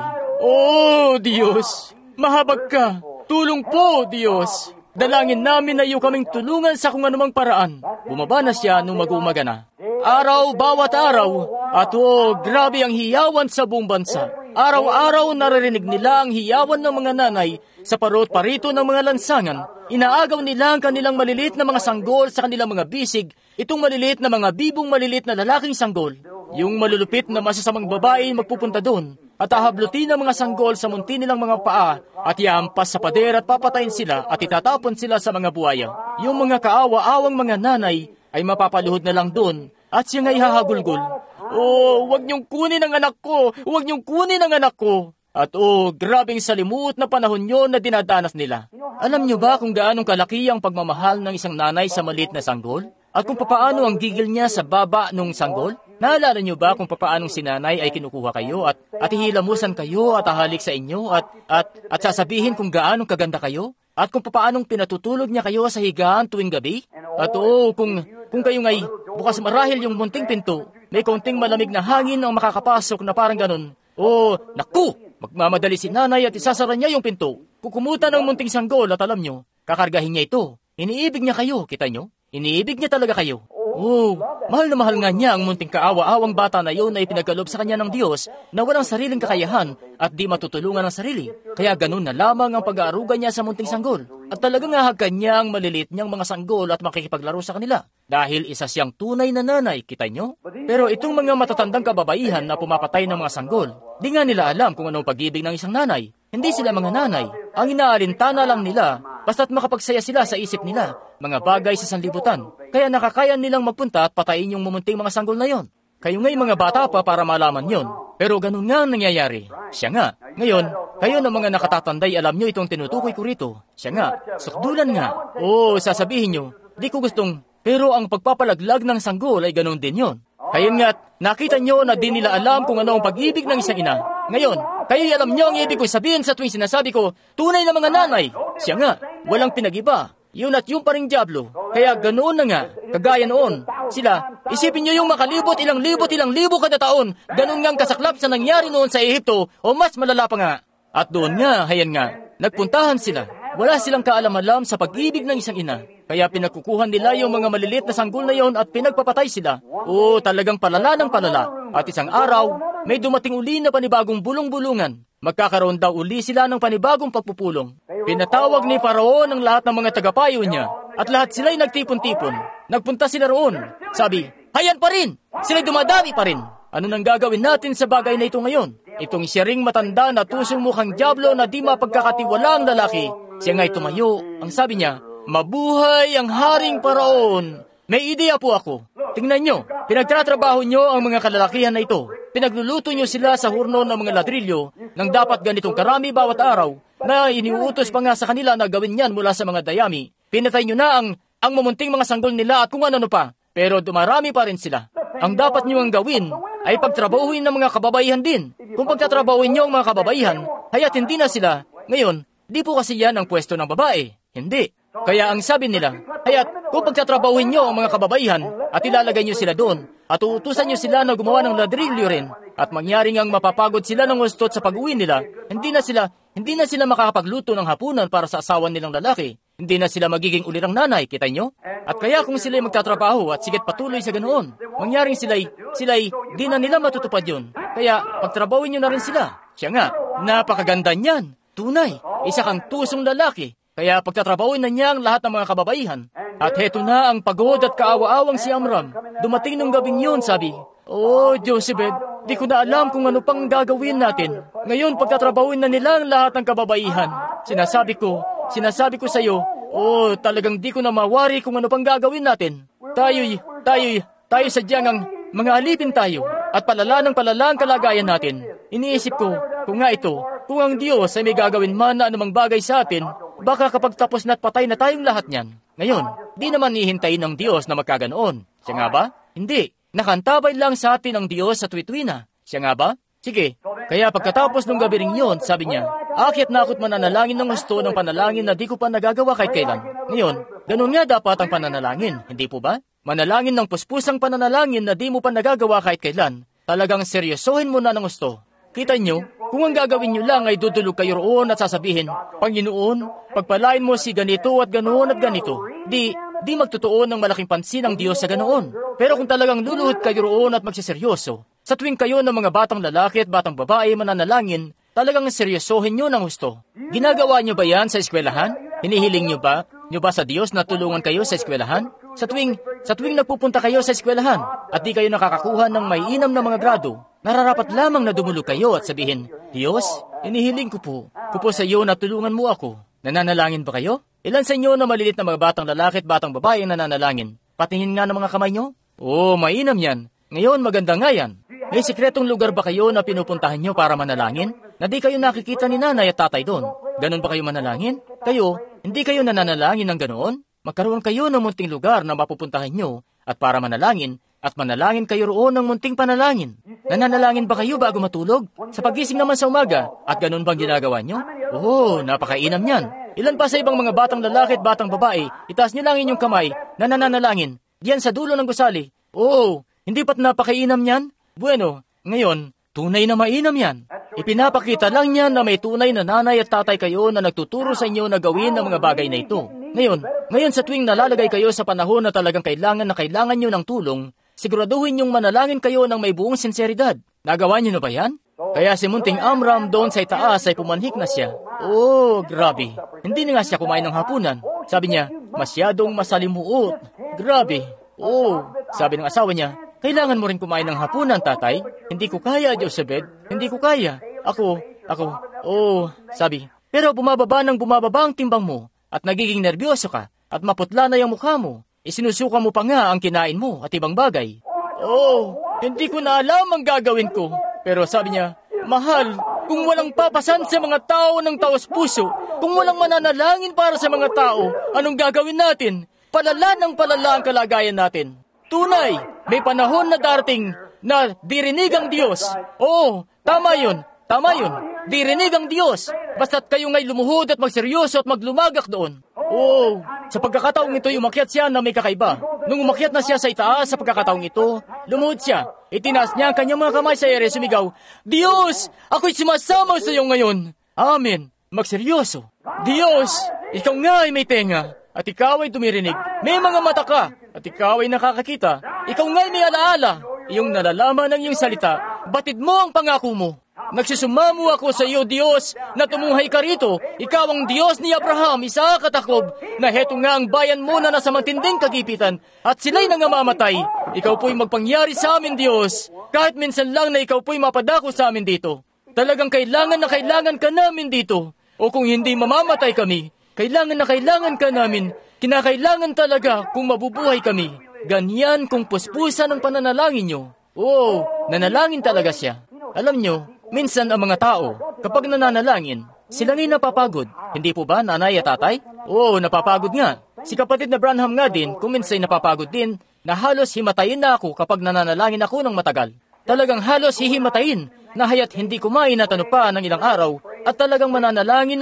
Oh, Diyos! Mahabag ka! Tulong po, Diyos! Dalangin namin na iyo kaming tulungan sa kung anumang paraan. Bumaba na siya nung mag-umaga na. Araw bawat araw. At grabe ang hiyawan sa buong bansa. Araw-araw naririnig nila ang hiyawan ng mga nanay sa parot-parito ng mga lansangan. Inaagaw nila ang kanilang maliliit na mga sanggol sa kanilang mga bisig. Itong maliliit na mga bibong maliliit na lalaking sanggol. Yung malulupit na masasamang babae magpupunta doon at hahablutin ang mga sanggol sa munti nilang mga paa at iampas sa pader at papatayin sila at itatapon sila sa mga buhaya. Yung mga kaawa-awang mga nanay ay mapapaluhod na lang doon at siya nga'y hahagulgol. Oh, huwag niyong kunin ang anak ko! Huwag niyong kunin ang anak ko! At grabing salimuot na panahon yon na dinadanas nila. Alam niyo ba kung gaanong kalaki ang pagmamahal ng isang nanay sa maliit na sanggol? At kung papaano ang gigil niya sa baba ng sanggol? Naalala niyo ba kung papaanong si nanay ay kinukuha kayo at ihilamusan kayo at ahalik sa inyo at sasabihin kung gaanong kaganda kayo? At kung papaanong pinatutulog niya kayo sa higaan tuwing gabi? At kung kayo ngay bukas marahil yung munting pinto, may kaunting malamig na hangin ang makakapasok na parang ganun. Oh, naku! Magmamadali si nanay at isasara niya yung pinto. Kukumutan ng munting sanggol at alam nyo, kakargahin niya ito. Iniibig niya kayo, kita nyo? Iniibig niya talaga kayo. Oh, mahal na mahal nga niya ang munting kaawa-awang bata na yun na ipinagkalob sa kanya ng Diyos na walang sariling kakayahan at di matutulungan ng sarili. Kaya ganun na lamang ang pag-aaruga niya sa munting sanggol. At talagang ahagkan niya ang maliliit niyang mga sanggol at makikipaglaro sa kanila. Dahil isa siyang tunay na nanay, kita nyo? Pero itong mga matatandang kababaihan na pumapatay ng mga sanggol, di nga nila alam kung anong pag-ibig ng isang nanay. Hindi sila mga nanay. Ang inaalintana lang nila, basta't makapagsaya sila sa isip nila, mga bagay sa sanlibutan. Kaya nakakayan nilang magpunta at patayin yung mumunting mga sanggol na yon. Kayo nga'y mga bata pa para malaman yon. Pero ganun nga ang nangyayari. Siya nga. Ngayon, kayo na mga nakatatanday, alam nyo itong tinutukoy ko rito. Siya nga. Sukdulan nga. Oo, sasabihin nyo, di ko gustong, pero ang pagpapalaglag ng sanggol ay ganun din yon. Kayo nga't nakita nyo na di nila alam kung ano ang pag-ibig ng isang ina. Ngayon, kayo'y alam nyo ang ibig ko sabihin sa tuwing sinasabi ko, tunay na mga nanay. Siya nga, walang pinag-iba. Yun at yung paring dyablo. Kaya ganoon na nga, kagaya noon. Sila, isipin nyo yung makalibot ilang libo kada taon. Ganoon nga ang kasaklap sa nangyari noon sa Ehipto o mas malala pa nga. At doon nga, hayan nga, nagpuntahan sila. Wala silang kaalam-alam sa pag-ibig ng isang ina. Kaya pinagkukuhan nila yung mga maliliit na sanggol na yon at pinagpapatay sila. Oo, talagang palala ng palala. At isang araw, may dumating uli na panibagong bulong-bulungan. Magkakaroon daw uli sila ng panibagong pagpupulong. Pinatawag ni Paraon ang lahat ng mga tagapayo niya. At lahat sila'y nagtipon-tipon. Nagpunta sila roon. Sabi, hayan pa rin! Sila'y dumadami pa rin. Ano nang gagawin natin sa bagay na ito ngayon? Itong siya ring matanda na tusong mukhang dyablo na di mapagkakatiwala ang lalaki. Siya nga'y tumayo. Ang sabi niya, mabuhay ang Haring Paraon! May ideya po ako. Tingnan nyo, pinagtatrabaho nyo ang mga kalalakihan na ito. Pinagluluto nyo sila sa hurno ng mga ladrilyo nang dapat ganitong karami bawat araw na iniuutos pa nga sa kanila na gawin yan mula sa mga dayami. Pinatay nyo na ang mamunting mga sanggol nila at kung ano pa. Pero dumarami pa rin sila. Ang dapat nyo ang gawin ay pagtrabahuin ng mga kababaihan din. Kung pagtatrabahuin nyo ang mga kababaihan, haya't hindi na sila. Ngayon, di po kasi yan ang pwesto ng babae. Hindi. Kaya ang sabi nila, haya't kung pagtatrabahuin nyo ang mga kababaihan at ilalagay nyo sila doon at uutusan nyo sila na gumawa ng ladrilyo rin at mangyaring ang mapapagod sila ng gustot sa pag-uwi nila, hindi na sila makakapagluto ng hapunan para sa asawa nilang lalaki. Hindi na sila magiging ulirang nanay, kita nyo? At kaya kung sila'y magtatrabaho at sigit patuloy sa ganoon, mangyaring sila'y di na nila matutupad yun. Kaya pagtrabahuin nyo na rin sila. Siya nga, napakaganda niyan. Tunay, isa kang tusong lalaki. Kaya pagtatrabahoin na niya ang lahat ng mga kababaihan. At heto na ang pagod at kaawa-awang si Amram. Dumating nung gabing yun, sabi, "Oh, Jochebed, di ko na alam kung ano pang gagawin natin. Ngayon, pagtatrabahoin na nila ang lahat ng kababaihan. Sinasabi ko sa iyo, oh, talagang di ko na mawari kung ano pang gagawin natin. Tayo sadyang ang mga alipin tayo at palala ng palala ang kalagayan natin. Iniisip ko, kung ang Diyos ay may gagawin man na anumang bagay sa atin, baka kapag tapos na't patay na tayong lahat niyan. Ngayon, di naman hihintayin ng Diyos na magkaganoon. Siya nga ba? Hindi. Nakantabay lang sa atin ang Diyos sa tuwi-tuwi. Siya nga ba? Sige. Kaya pagkatapos ng gabi ring yun, sabi niya, "Aakyat na ako't mananalangin ng gusto ng panalangin na di ko pa nagagawa kahit kailan." Ngayon, ganun nga dapat ang pananalangin, hindi po ba? Manalangin ng puspusang pananalangin na di mo pa nagagawa kahit kailan. Talagang seryosohin mo na ng gusto. Kita nyo, kung ang gagawin nyo lang ay dudulog kayo roon at sasabihin, "Panginoon, pagpalain mo si ganito at ganoon at ganito." Di magtutuon ng malaking pansin ang Diyos sa ganoon. Pero kung talagang luluhod kayo roon at magsiseryoso, sa tuwing kayo ng mga batang lalaki at batang babae mananalangin, talagang seryosohin nyo ng gusto. Ginagawa nyo ba yan sa eskwelahan? Hinihiling nyo ba sa Diyos na tulungan kayo sa eskwelahan? Sa tuwing nagpupunta kayo sa eskwelahan at di kayo nakakakuha ng may inam na mga grado, nararapat lamang na dumulog kayo at sabihin, "Diyos, inihiling ko po sa iyo na tulungan mo ako." Nananalangin ba kayo? Ilan sa inyo na malilit na mga batang lalaki at batang babae ang nananalangin? Patingin nga ng mga kamay nyo. Oh, mainam yan. Ngayon, maganda nga yan. May sikretong lugar ba kayo na pinupuntahan nyo para manalangin? Na di kayo nakikita ni nanay at tatay doon. Ganon ba kayo manalangin? Kayo, hindi kayo nananalangin ng ganoon? Magkaroon kayo ng munting lugar na mapupuntahan nyo at para manalangin kayo roon ng munting panalangin. Nananalangin ba kayo bago matulog? Sa pagising naman sa umaga at ganon bang ginagawa nyo? Oh, napakainam yan. Ilan pa sa ibang mga batang lalaki at batang babae, itaas niyo lang inyong kamay na nananalangin. Diyan sa dulo ng gusali. Oh, hindi ba't napakainam yan? Bueno, ngayon, tunay na mainam yan. Ipinapakita lang niyan na may tunay na nanay at tatay kayo na nagtuturo sa inyo na gawin ang mga bagay na ito. Ngayon sa tuwing nalalagay kayo sa panahon na talagang kailangan nyo ng tulong, siguraduhin niyong manalangin kayo ng may buong sinseridad. Nagawa niyo na ba yan? Kaya si munting Amram doon sa itaas ay pumanhik na siya. Oh, grabe. Hindi na nga siya kumain ng hapunan. Sabi niya, masyadong masalimuot. Grabe. Oh, sabi ng asawa niya, "Kailangan mo rin kumain ng hapunan, tatay." "Hindi ko kaya, Jochebed. Hindi ko kaya. Ako. Oh, sabi. "Pero bumababa ang timbang mo at nagiging nervyoso ka at maputla na yung mukha mo. Isinusuka mo pa nga ang kinain mo at ibang bagay." Oh, hindi ko na alam ang gagawin ko. Pero sabi niya, "Mahal, kung walang papasan sa mga tao ng taos puso, kung walang mananalangin para sa mga tao, anong gagawin natin? Palala ng palala ang kalagayan natin. Tunay, may panahon na darating na dirinig ang Diyos." Oo, tama yun. Dirinig ang Diyos. Basta't kayo nga'y lumuhod at magseryoso at maglumagak doon. Oo, sa pagkakataong ito, umakyat siya na may kakaiba. Nung umakyat na siya sa itaas sa pagkakataong ito, lumuhod siya. Itinaas niya ang kanyang mga kamay sa ere, sumigaw, "Diyos, ako'y sumasama sa iyo ngayon." Amen. Magseryoso. "Diyos, ikaw nga ay may tenga, at ikaw ay tumirinig. May mga mata ka, at ikaw ay nakakakita. Ikaw nga ay may alaala. Iyong nalalaman ng iyong salita. Batid mo ang pangako mo. Nagsusumamo ako sa iyo, Diyos, na tumuhay ka rito. Ikaw ang Diyos ni Abraham, Isaac at Jacob, na heto nga ang bayan mo na nasa matinding kagipitan, at sila'y nangamamatay. Ikaw po'y magpangyari sa amin, Diyos, kahit minsan lang na ikaw po'y mapadako sa amin dito. Talagang kailangan na kailangan ka namin dito. O kung hindi mamamatay kami, kailangan na kailangan ka namin. Kinakailangan talaga kung mabubuhay kami. Ganyan kung puspusan ang pananalangin nyo. Oo, nanalangin talaga siya. Alam nyo, minsan ang mga tao, kapag nananalangin, sila nga'y napapagod. Hindi po ba, nanay at tatay? Oo, napapagod nga. Si kapatid na Branham nga din, kung minsan napapagod din, na halos himatayin na ako kapag nananalangin ako ng matagal. Talagang halos hihimatayin, na haya't hindi kumain at ano pa ng ilang araw, at talagang mananalangin,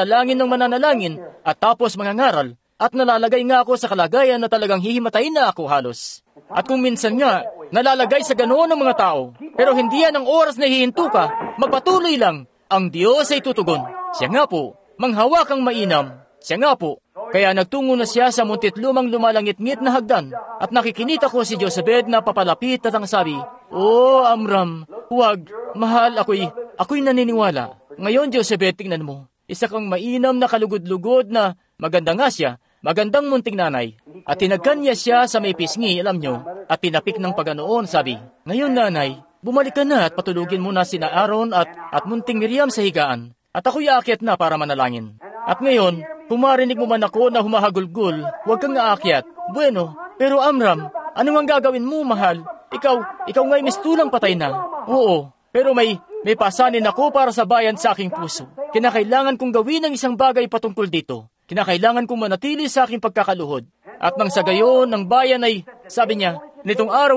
at tapos mangangaral, at nalalagay nga ako sa kalagayan na talagang hihimatayin na ako halos. At kung minsan nga, nalalagay sa ganoon ng mga tao, pero hindi yan ang oras na hihinto ka, magpatuloy lang, ang Diyos ay tutugon. Siya nga po, manghawakang mainam, siya nga po. Kaya nagtungo na siya sa muntit lumang lumalangit-ngit na hagdan, at nakikinita ko si Jochebed na papalapit at ang sabi, "Oh, Amram, huwag, mahal, ako'y naniniwala. Ngayon, Joseph, tingnan mo. Isa kang mainam na kalugod-lugod na maganda nga siya, magandang munting nanay. At tinagkan niya siya sa may pisngi, alam nyo, at tinapik ng paganoon, sabi, ngayon nanay, bumalik ka na at patulugin mo na sina Aaron at munting Miriam sa higaan. At ako'y aakyat na para manalangin. At ngayon, kung marinig mo man ako na humahagulgul, huwag kang aakyat. Bueno, pero Amram, ano ang gagawin mo, mahal? Ikaw nga'y mistulang patay na. Oo, pero may pasanin ako para sa bayan sa aking puso. Kinakailangan kong gawin ang isang bagay patungkol dito. Kinakailangan kong manatili sa aking pagkakaluhod. At nang sa gayon, ng bayan ay, sabi niya, nitong araw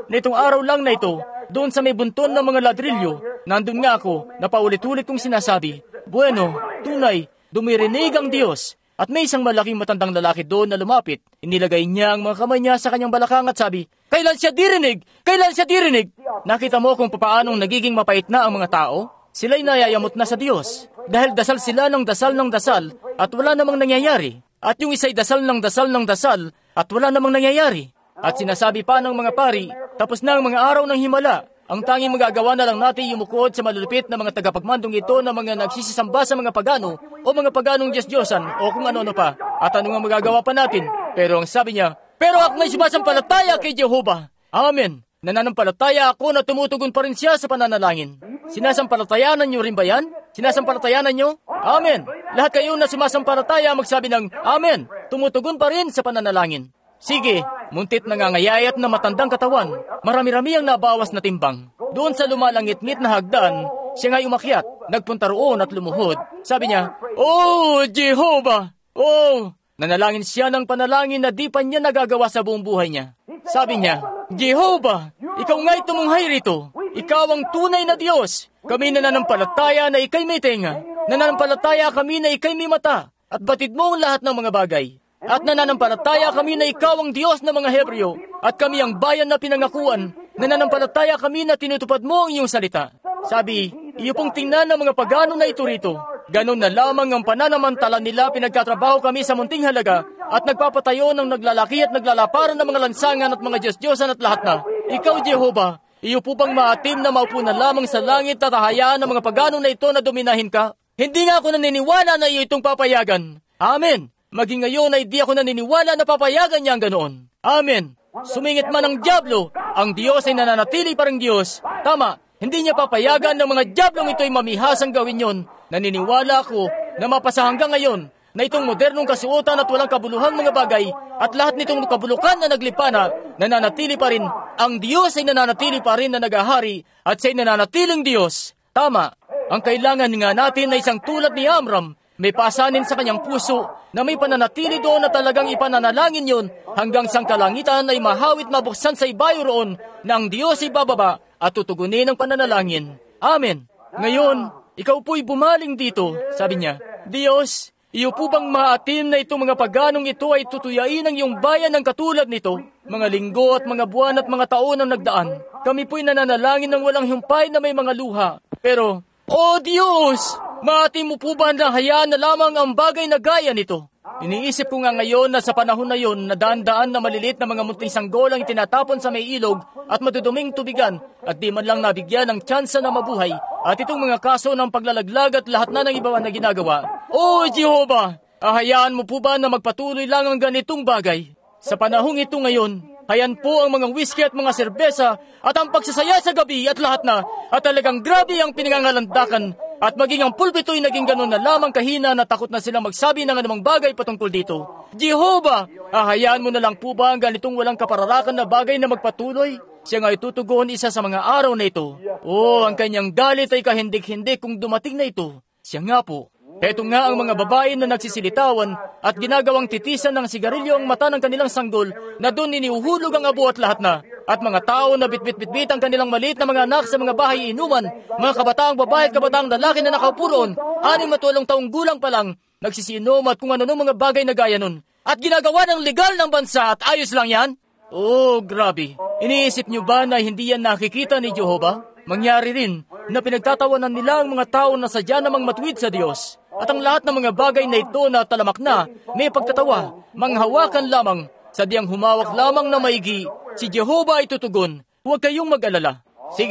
lang na ito, doon sa may bunton ng mga ladrilyo, nandun nga ako, na paulit-ulit kong sinasabi, bueno, tunay, dumirinig ang Diyos. At may isang malaking matandang lalaki doon na lumapit. Inilagay niya ang mga kamay niya sa kanyang balakang at sabi, kailan siya dirinig? Kailan siya dirinig? Nakita mo kung paanong nagiging mapait na ang mga tao? Sila'y nayayamot na sa Diyos. Dahil dasal sila ng dasal at wala namang nangyayari. At yung isa'y dasal ng dasal at wala namang nangyayari. At sinasabi pa ng mga pari, tapos na ang mga araw ng himala. Ang tanging magagawa na lang natin yumukod sa malulupit na mga tagapagmandong ito na mga nagsisisamba sa mga pagano o mga paganong Diyos-Diyosan o kung ano-ano pa. At ano nga magagawa pa natin? Pero ang sabi niya, pero ako may sumasampalataya kay Jehovah. Amen. Nananampalataya ako na tumutugon pa rin siya sa pananalangin. Sinasampalatayanan niyo rin ba yan? Sinasampalatayanan niyo? Amen. Lahat kayo na sumasampalataya magsabi ng Amen. Tumutugon pa rin sa pananalangin. Sige, muntit nangangayayat na matandang katawan. Marami-rami ang nabawas na timbang. Doon sa lumalangit-ngit na hagdan, siya nga'y umakyat, nagpunta roon at lumuhod. Sabi niya, oh, Jehovah! Oh! Nanalangin siya ng panalangin na di pa niya nagagawa sa buong buhay niya. Sabi niya, Jehovah, ikaw nga'y tumunghay rito. Ikaw ang tunay na Diyos. Kami nananampalataya na ikay may tenga. Nananampalataya kami na ikay may mata. At batid mo ang lahat ng mga bagay. At nananampalataya kami na ikaw ang Diyos ng mga Hebreo at kami ang bayan na pinangakuan. Nananampalataya kami na tinutupad mo ang iyong salita. Sabi, iyo pong tingnan ng mga pagano na ito rito. Ganon na lamang ang pananamantala nila, pinagkatrabaho kami sa munting halaga at nagpapatayo ng naglalaki at naglalaparan ng mga lansangan at mga Diyos-Diyosan at lahat na. Ikaw, Jehovah, iyo po bang maatim na maupo na lamang sa langit at hahayaan ng mga pagano na ito na dominahin ka? Hindi nga ako naniniwala na iyo itong papayagan. Amen. Maging ngayon ay di ako naniniwala na papayagan niya ang ganoon. Amen. Sumingit man ang dyablo, ang Diyos ay nananatili parang Diyos. Tama, hindi niya papayagan ng mga dyablong ito ay mamihasang gawin yon. Naniniwala ako na mapasa hanggang ngayon na itong modernong kasuotan at walang kabuluhang mga bagay at lahat nitong kabulukan na naglipana, nananatili pa rin. Ang Diyos ay nananatili pa rin na nagahari at siya'y nananatiling Diyos. Tama, ang kailangan nga natin na isang tulad ni Amram, may pasanin sa kanyang puso na may pananatili doon na talagang ipananalangin yon hanggang sang kalangitan ay mahawit mabuksan sa ibayo roon na ang Diyos ay bababa at tutugunin ang pananalangin. Amen. Ngayon, ikaw po'y bumaling dito, sabi niya. Diyos, iyo po bang maatim na itong mga paganong ito ay tutuyain ang iyong bayan ng katulad nito? Mga linggo at mga buwan at mga taon ang nagdaan. Kami po'y nananalangin ng walang humpay na may mga luha. Pero, oh Diyos! Maatim mo po ba na hayaan na lamang ang bagay na gaya nito? Iniisip ko nga ngayon na sa panahon na yon na daan-daan na malilit na mga munting sanggol ang itinatapon sa may ilog at maduduming tubigan at di man lang nabigyan ng tsansa na mabuhay at itong mga kaso ng paglalaglag at lahat na ng iba na ginagawa. Oh Jehovah! Ahayaan mo po ba na magpatuloy lang ang ganitong bagay? Sa panahong ito ngayon, hayan po ang mga whisky at mga serbesa at ang pagsasaya sa gabi at lahat na at talagang grabe ang pinangangalandakan at maging ang pulpito'y naging ganon na lamang kahina na takot na silang magsabi ng anumang bagay patungkol dito. Jehovah, ahayaan mo na lang po ba ang ganitong walang kapararakan na bagay na magpatuloy? Siya nga'y tutugon isa sa mga araw na ito. Oh, ang kanyang galit ay kahindik-hindik kung dumating na ito. Siya nga po. Heto nga ang mga babae na nagsisilitawan at ginagawang titisan ng sigarilyo ang mata ng kanilang sanggol na doon iniuhulog ang abo at lahat na. At mga tao na bitbit-bitbit ang kanilang maliit na mga anak sa mga bahay inuman, mga kabataang babae at kabataang lalaki na nakaupo roon, 68 taong gulang pa lang, nagsisinom at kung ano-ano mga bagay na gaya nun. At ginagawa ng legal ng bansa at ayos lang yan? Oh, grabe. Iniisip niyo ba na hindi yan nakikita ni Jehovah? Mangyari rin na pinagtatawanan nila ang mga tao na sadya namang matuwid sa Diyos. At ang lahat ng mga bagay na ito na talamak na, may pagtatawa, manghawakan lamang, sadyang humawak lamang na maigi, si Jehovah ay tutugon. Huwag kayong mag-alala. Sige,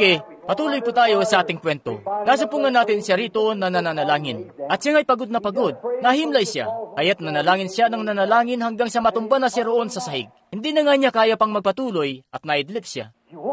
Patuloy po tayo sa ating kwento. Nasapungan natin siya rito na nananalangin. At siya nga'y pagod na pagod. Nahimlay siya. Kaya't nanalangin siya ng nanalangin hanggang sa matumba na siya roon sa sahig. Hindi na nga niya kaya pang magpatuloy at naidlip siya.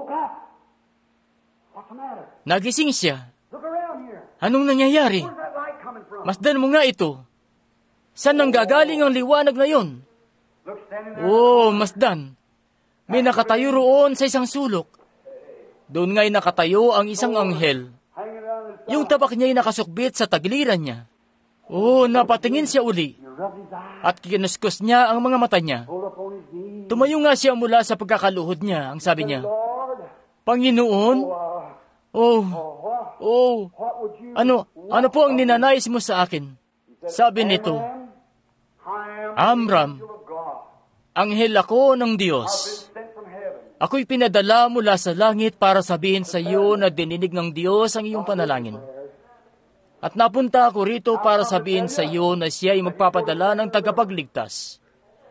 Nagising siya. Anong nangyayari? Masdan mo nga ito. Saan nanggagaling ang liwanag na yon? Oh, masdan. May nakatayo roon sa isang sulok. Doon nga'y nakatayo ang isang anghel. Yung tabak niya'y nakasukbit sa tagliran niya. Oh, napatingin siya uli. At kinuskos niya ang mga mata niya. Tumayo nga siya mula sa pagkakaluhod niya. Ang sabi niya, Panginoon, ano po ang ninanais mo sa akin? Sabi nito, Amram, anghel ako ng Diyos. Ako'y pinadala mula sa langit para sabihin sa iyo na dininig ng Diyos ang iyong panalangin. At napunta ako rito para sabihin sa iyo na siya ay magpapadala ng tagapagligtas.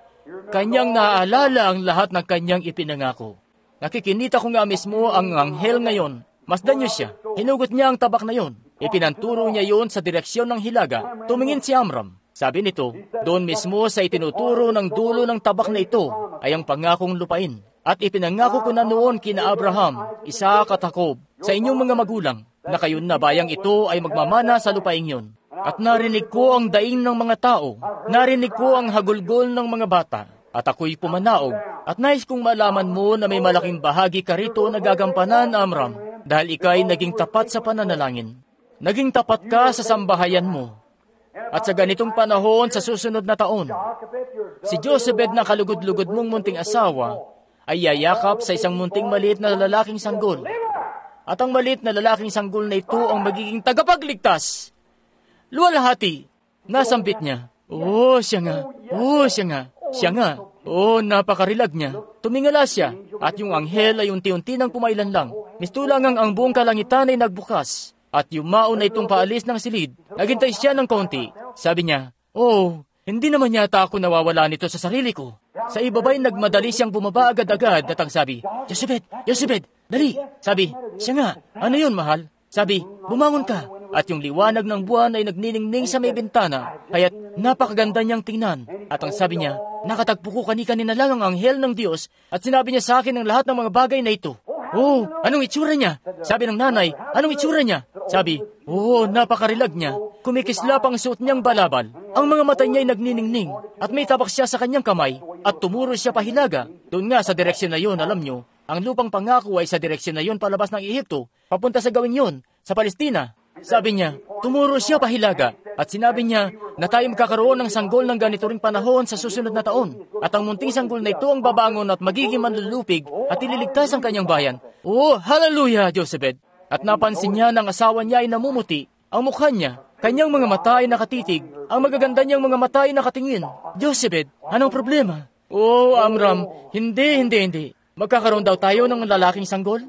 Kanyang naaalala ang lahat ng kanyang ipinangako. Nakikinita ko nga mismo ang anghel ngayon. Masdan niyo siya. Hinugot niya ang tabak na yon. Ipinanturo niya yon sa direksyon ng hilaga. Tumingin si Amram. Sabi nito, doon mismo sa itinuturo ng dulo ng tabak na ito ay ang pangakong lupain. At ipinangako ko na noon kina Abraham, Isaac at Jacob, sa inyong mga magulang, na kayo na bayang ito ay magmamana sa lupaing yon. At narinig ko ang daing ng mga tao, narinig ko ang hagulgol ng mga bata, at ako'y pumanaog. At nais kong malaman mo na may malaking bahagi ka rito na gagampanan, Amram, dahil ika'y naging tapat sa pananalangin. Naging tapat ka sa sambahayan mo. At sa ganitong panahon sa susunod na taon, si Jochebed na kalugod-lugod mong munting asawa ay yayakap sa isang munting maliit na lalaking sanggol. At ang maliit na lalaking sanggol na ito ang magiging tagapagligtas. Luwalhati, nasambit niya. Oh, siya nga. Oh, siya nga. Siya nga. Oh, napakarilag niya. Tumingala siya, at yung anghel ay unti-unti nang pumailan lang. Mistulangang ang buong kalangitan ay nagbukas, at yumao na itong paalis ng silid. Naghintay siya ng kaunti. Sabi niya, oh, hindi naman yata ako nawawala nito sa sarili ko. Sa ibaba'y nagmadali siyang bumaba agad-agad at ang sabi, Jochebed, dali. Sabi, siya nga, ano yun, mahal? Sabi, bumangon ka. At yung liwanag ng buwan ay nagniningning sa may bintana, kaya't napakaganda niyang tingnan. At ang sabi niya, nakatagpo ko kanina lang ang anghel ng Diyos at sinabi niya sa akin ang lahat ng mga bagay na ito. Oh, anong itsura niya? Sabi ng nanay, anong itsura niya? Sabi, oh, napakarilag niya. Kumikislap ang suot niyang balabal. Ang mga mata niya ay nagniningning at may tabak siya sa kanyang kamay at tumuro siya pahilaga. Doon nga sa direksyon na yon, alam niyo, ang lupang pangako ay sa direksyon na yon palabas ng Ehipto, papunta sa gawin yon, sa Palestina. Sabi niya, tumuro siya pahilaga at sinabi niya na tayo magkakaroon ng sanggol ng ganito ring panahon sa susunod na taon. At ang munting sanggol na ito ang babangon at magiging manlulupig at ililigtas ang kanyang bayan. Oh, hallelujah, Jochebed! At napansin niya na ang asawa niya ay namumuti. Ang mukha niya, kanyang mga mata ay nakatitig. Ang magaganda niyang mga mata ay nakatingin. Jochebed, anong problema? Oh, Amram, hindi. Magkakaroon daw tayo ng lalaking sanggol?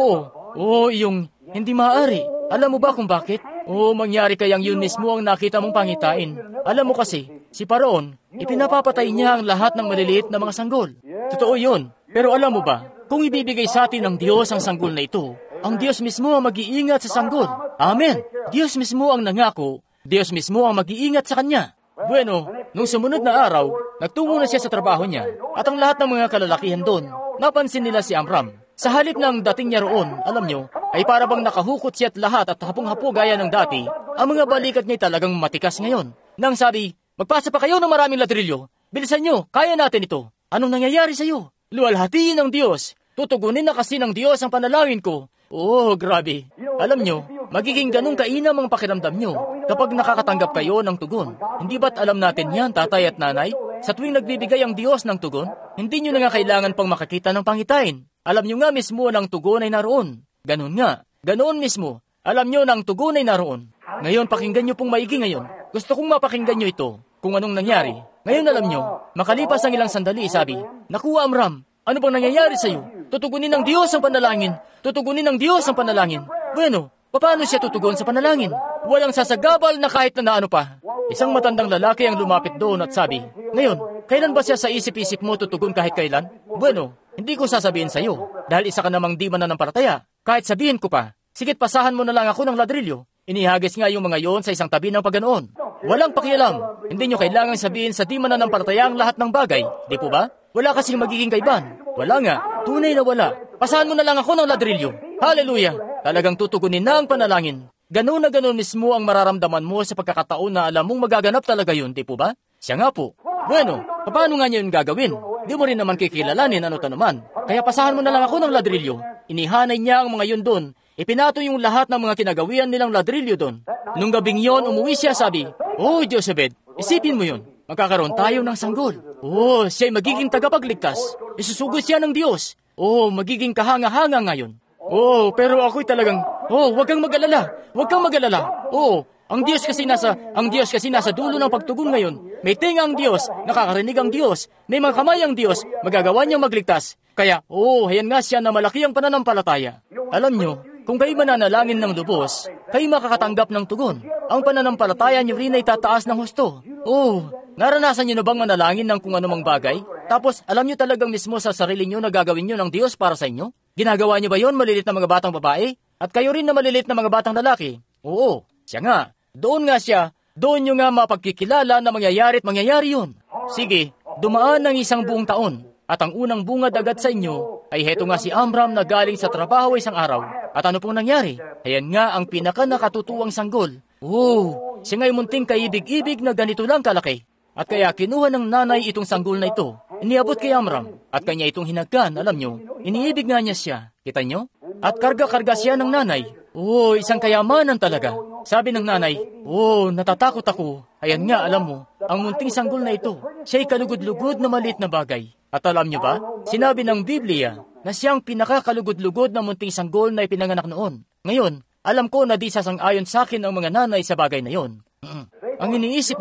Oo, iyong hindi maaari. Alam mo ba kung bakit? Mangyari kayang yun mismo ang nakita mong pangitain. Alam mo kasi, si Paraon, ipinapapatay niya ang lahat ng maliliit na mga sanggol. Totoo yun. Pero alam mo ba, kung ibibigay sa atin ng Diyos ang sanggol na ito, ang Diyos mismo ang mag-iingat sa sanggol. Amen. Diyos mismo ang nangako. Diyos mismo ang mag-iingat sa kanya. Bueno, nung sumunod na araw, nagtungo na siya sa trabaho niya at ang lahat ng mga kalalakihan doon, napansin nila si Amram. Sa halip ng dating niya roon, alam nyo, ay para bang nakahukot siya at lahat at hapong-hapo gaya ng dati, ang mga balikat niya talagang matikas ngayon. Nang sabi, magpasa pa kayo ng maraming ladrilyo. Bilisan nyo, kaya natin ito. Anong nangyayari sa iyo? Luwalhatiin ng Diyos. Tutugunin na kasi ng Diyos ang panalangin ko. Oh, grabe. Alam nyo, magiging ganun kainam ang pakiramdam nyo kapag nakakatanggap kayo ng tugon. Hindi ba't alam natin yan, tatay at nanay? Sa tuwing nagbibigay ang Diyos ng tugon, hindi nyo na nga kailangan pang makakita ng pangitain. Alam nyo nga mismo na ang tugon ay naroon. Ganun nga, ganoon mismo. Alam nyo na ang tugon ay naroon. Ngayon, pakinggan nyo pong maigi ngayon. Gusto kong mapakinggan nyo ito, kung anong nangyari. Ngayon alam nyo, makalipas ang ilang sandali, sabi, Naku, Amram, ano bang nangyayari sa iyo? Tutugunin ng Diyos ang panalangin. Tutugunin ng Diyos ang panalangin. Bueno, paano siya tutugon sa panalangin? Walang sasagabal na kahit na ano pa. Isang matandang lalaki ang lumapit doon at sabi, Ngayon, kailan ba siya sa isip-isip mo tutugon kahit kailan? Bueno, hindi ko sasabihin sa iyo, dahil isa ka namang di mananampalataya. Kahit sabihin ko pa, Sigit pasahan mo na lang ako ng ladrilyo. Inihagis nga yung mga yon sa isang tabi ng paganoon. Walang pakialam. Hindi nyo kailangang sabihin sa di mananampalataya ang lahat ng bagay. Di po ba? Wala kasing magiging kaiban. Wala nga. Tunay na wala. Pasahan mo na lang ako ng ladrilyo. Hallelujah! Talagang tutugunin na ang panalangin. Ganun na ganun mismo ang mararamdaman mo sa pagkakataon na alam mong magaganap talaga yun, di po ba? Siya nga po. Bueno, paano nga niyo yun gagawin? Di mo rin naman kikilalanin ano naman. Kaya pasahan mo na lang ako ng ladrilyo. Inihanay niya ang mga yun doon. Ipinato yung lahat ng mga kinagawian nilang ladrilyo doon. Nung gabing yon, umuwi siya, sabi, "Oh, Josebed, isipin mo yun. Magkakaroon tayo ng sanggol. Oh, siya'y magiging tagapagligtas. Isusugod siya ng Diyos. Oh, magiging kahanga-hanga ngayon. Oh, pero ako'y talagang, huwag kang mag-alala. Huwag kang mag-alala. Oh, ang Diyos kasi nasa dulo ng pagtugon ngayon. May tinga ang Diyos, nakakarinig ang Diyos, may mga kamay ang Diyos, magagawa niyang magligtas. Kaya, hayan nga siya na malaki ang pananampalataya. Alam niyo, kung kayo mananalangin ng lubos, kayo makakatanggap ng tugon. Ang pananampalataya niyo rin ay tataas ng husto. Naranasan niyo na bang manalangin ng kung anumang bagay? Tapos, alam niyo talagang mismo sa sarili niyo na gagawin niyo ng Diyos para sa inyo? Ginagawa niyo ba yon malilit na mga batang babae? At kayo rin na malilit na mga batang lalaki? Oo, siya nga. Doon nga siya. Doon niyo nga mapagkikilala na mangyayari at mangyayari yun. Sige, dumaan ng isang buong taon. At ang unang bungad agad sa inyo ay heto nga si Amram na galing sa trabaho isang araw. At ano pong nangyari? Ayan nga ang pinaka-nakatutuwang sanggol. Siya nga'y munting kaibig-ibig na ganito lang kalaki. At kaya kinuha ng nanay itong sanggol na ito. Iniabot kay Amram. At kanya itong hinagkan, alam nyo. Iniibig nga niya siya. Kita nyo? At karga-karga siya ng nanay. Isang kayamanan talaga. Sabi ng nanay, natatakot ako. Ayan nga, alam mo, ang munting sanggol na ito, siya'y kalugod-lugod na maliit na bagay. At alam nyo ba, sinabi ng Biblia na siyang pinakakalugod-lugod na munting sanggol na ipinanganak noon. Ngayon, alam ko na di sasang-ayon sa akin ang mga nanay sa bagay na yon. Ang iniisip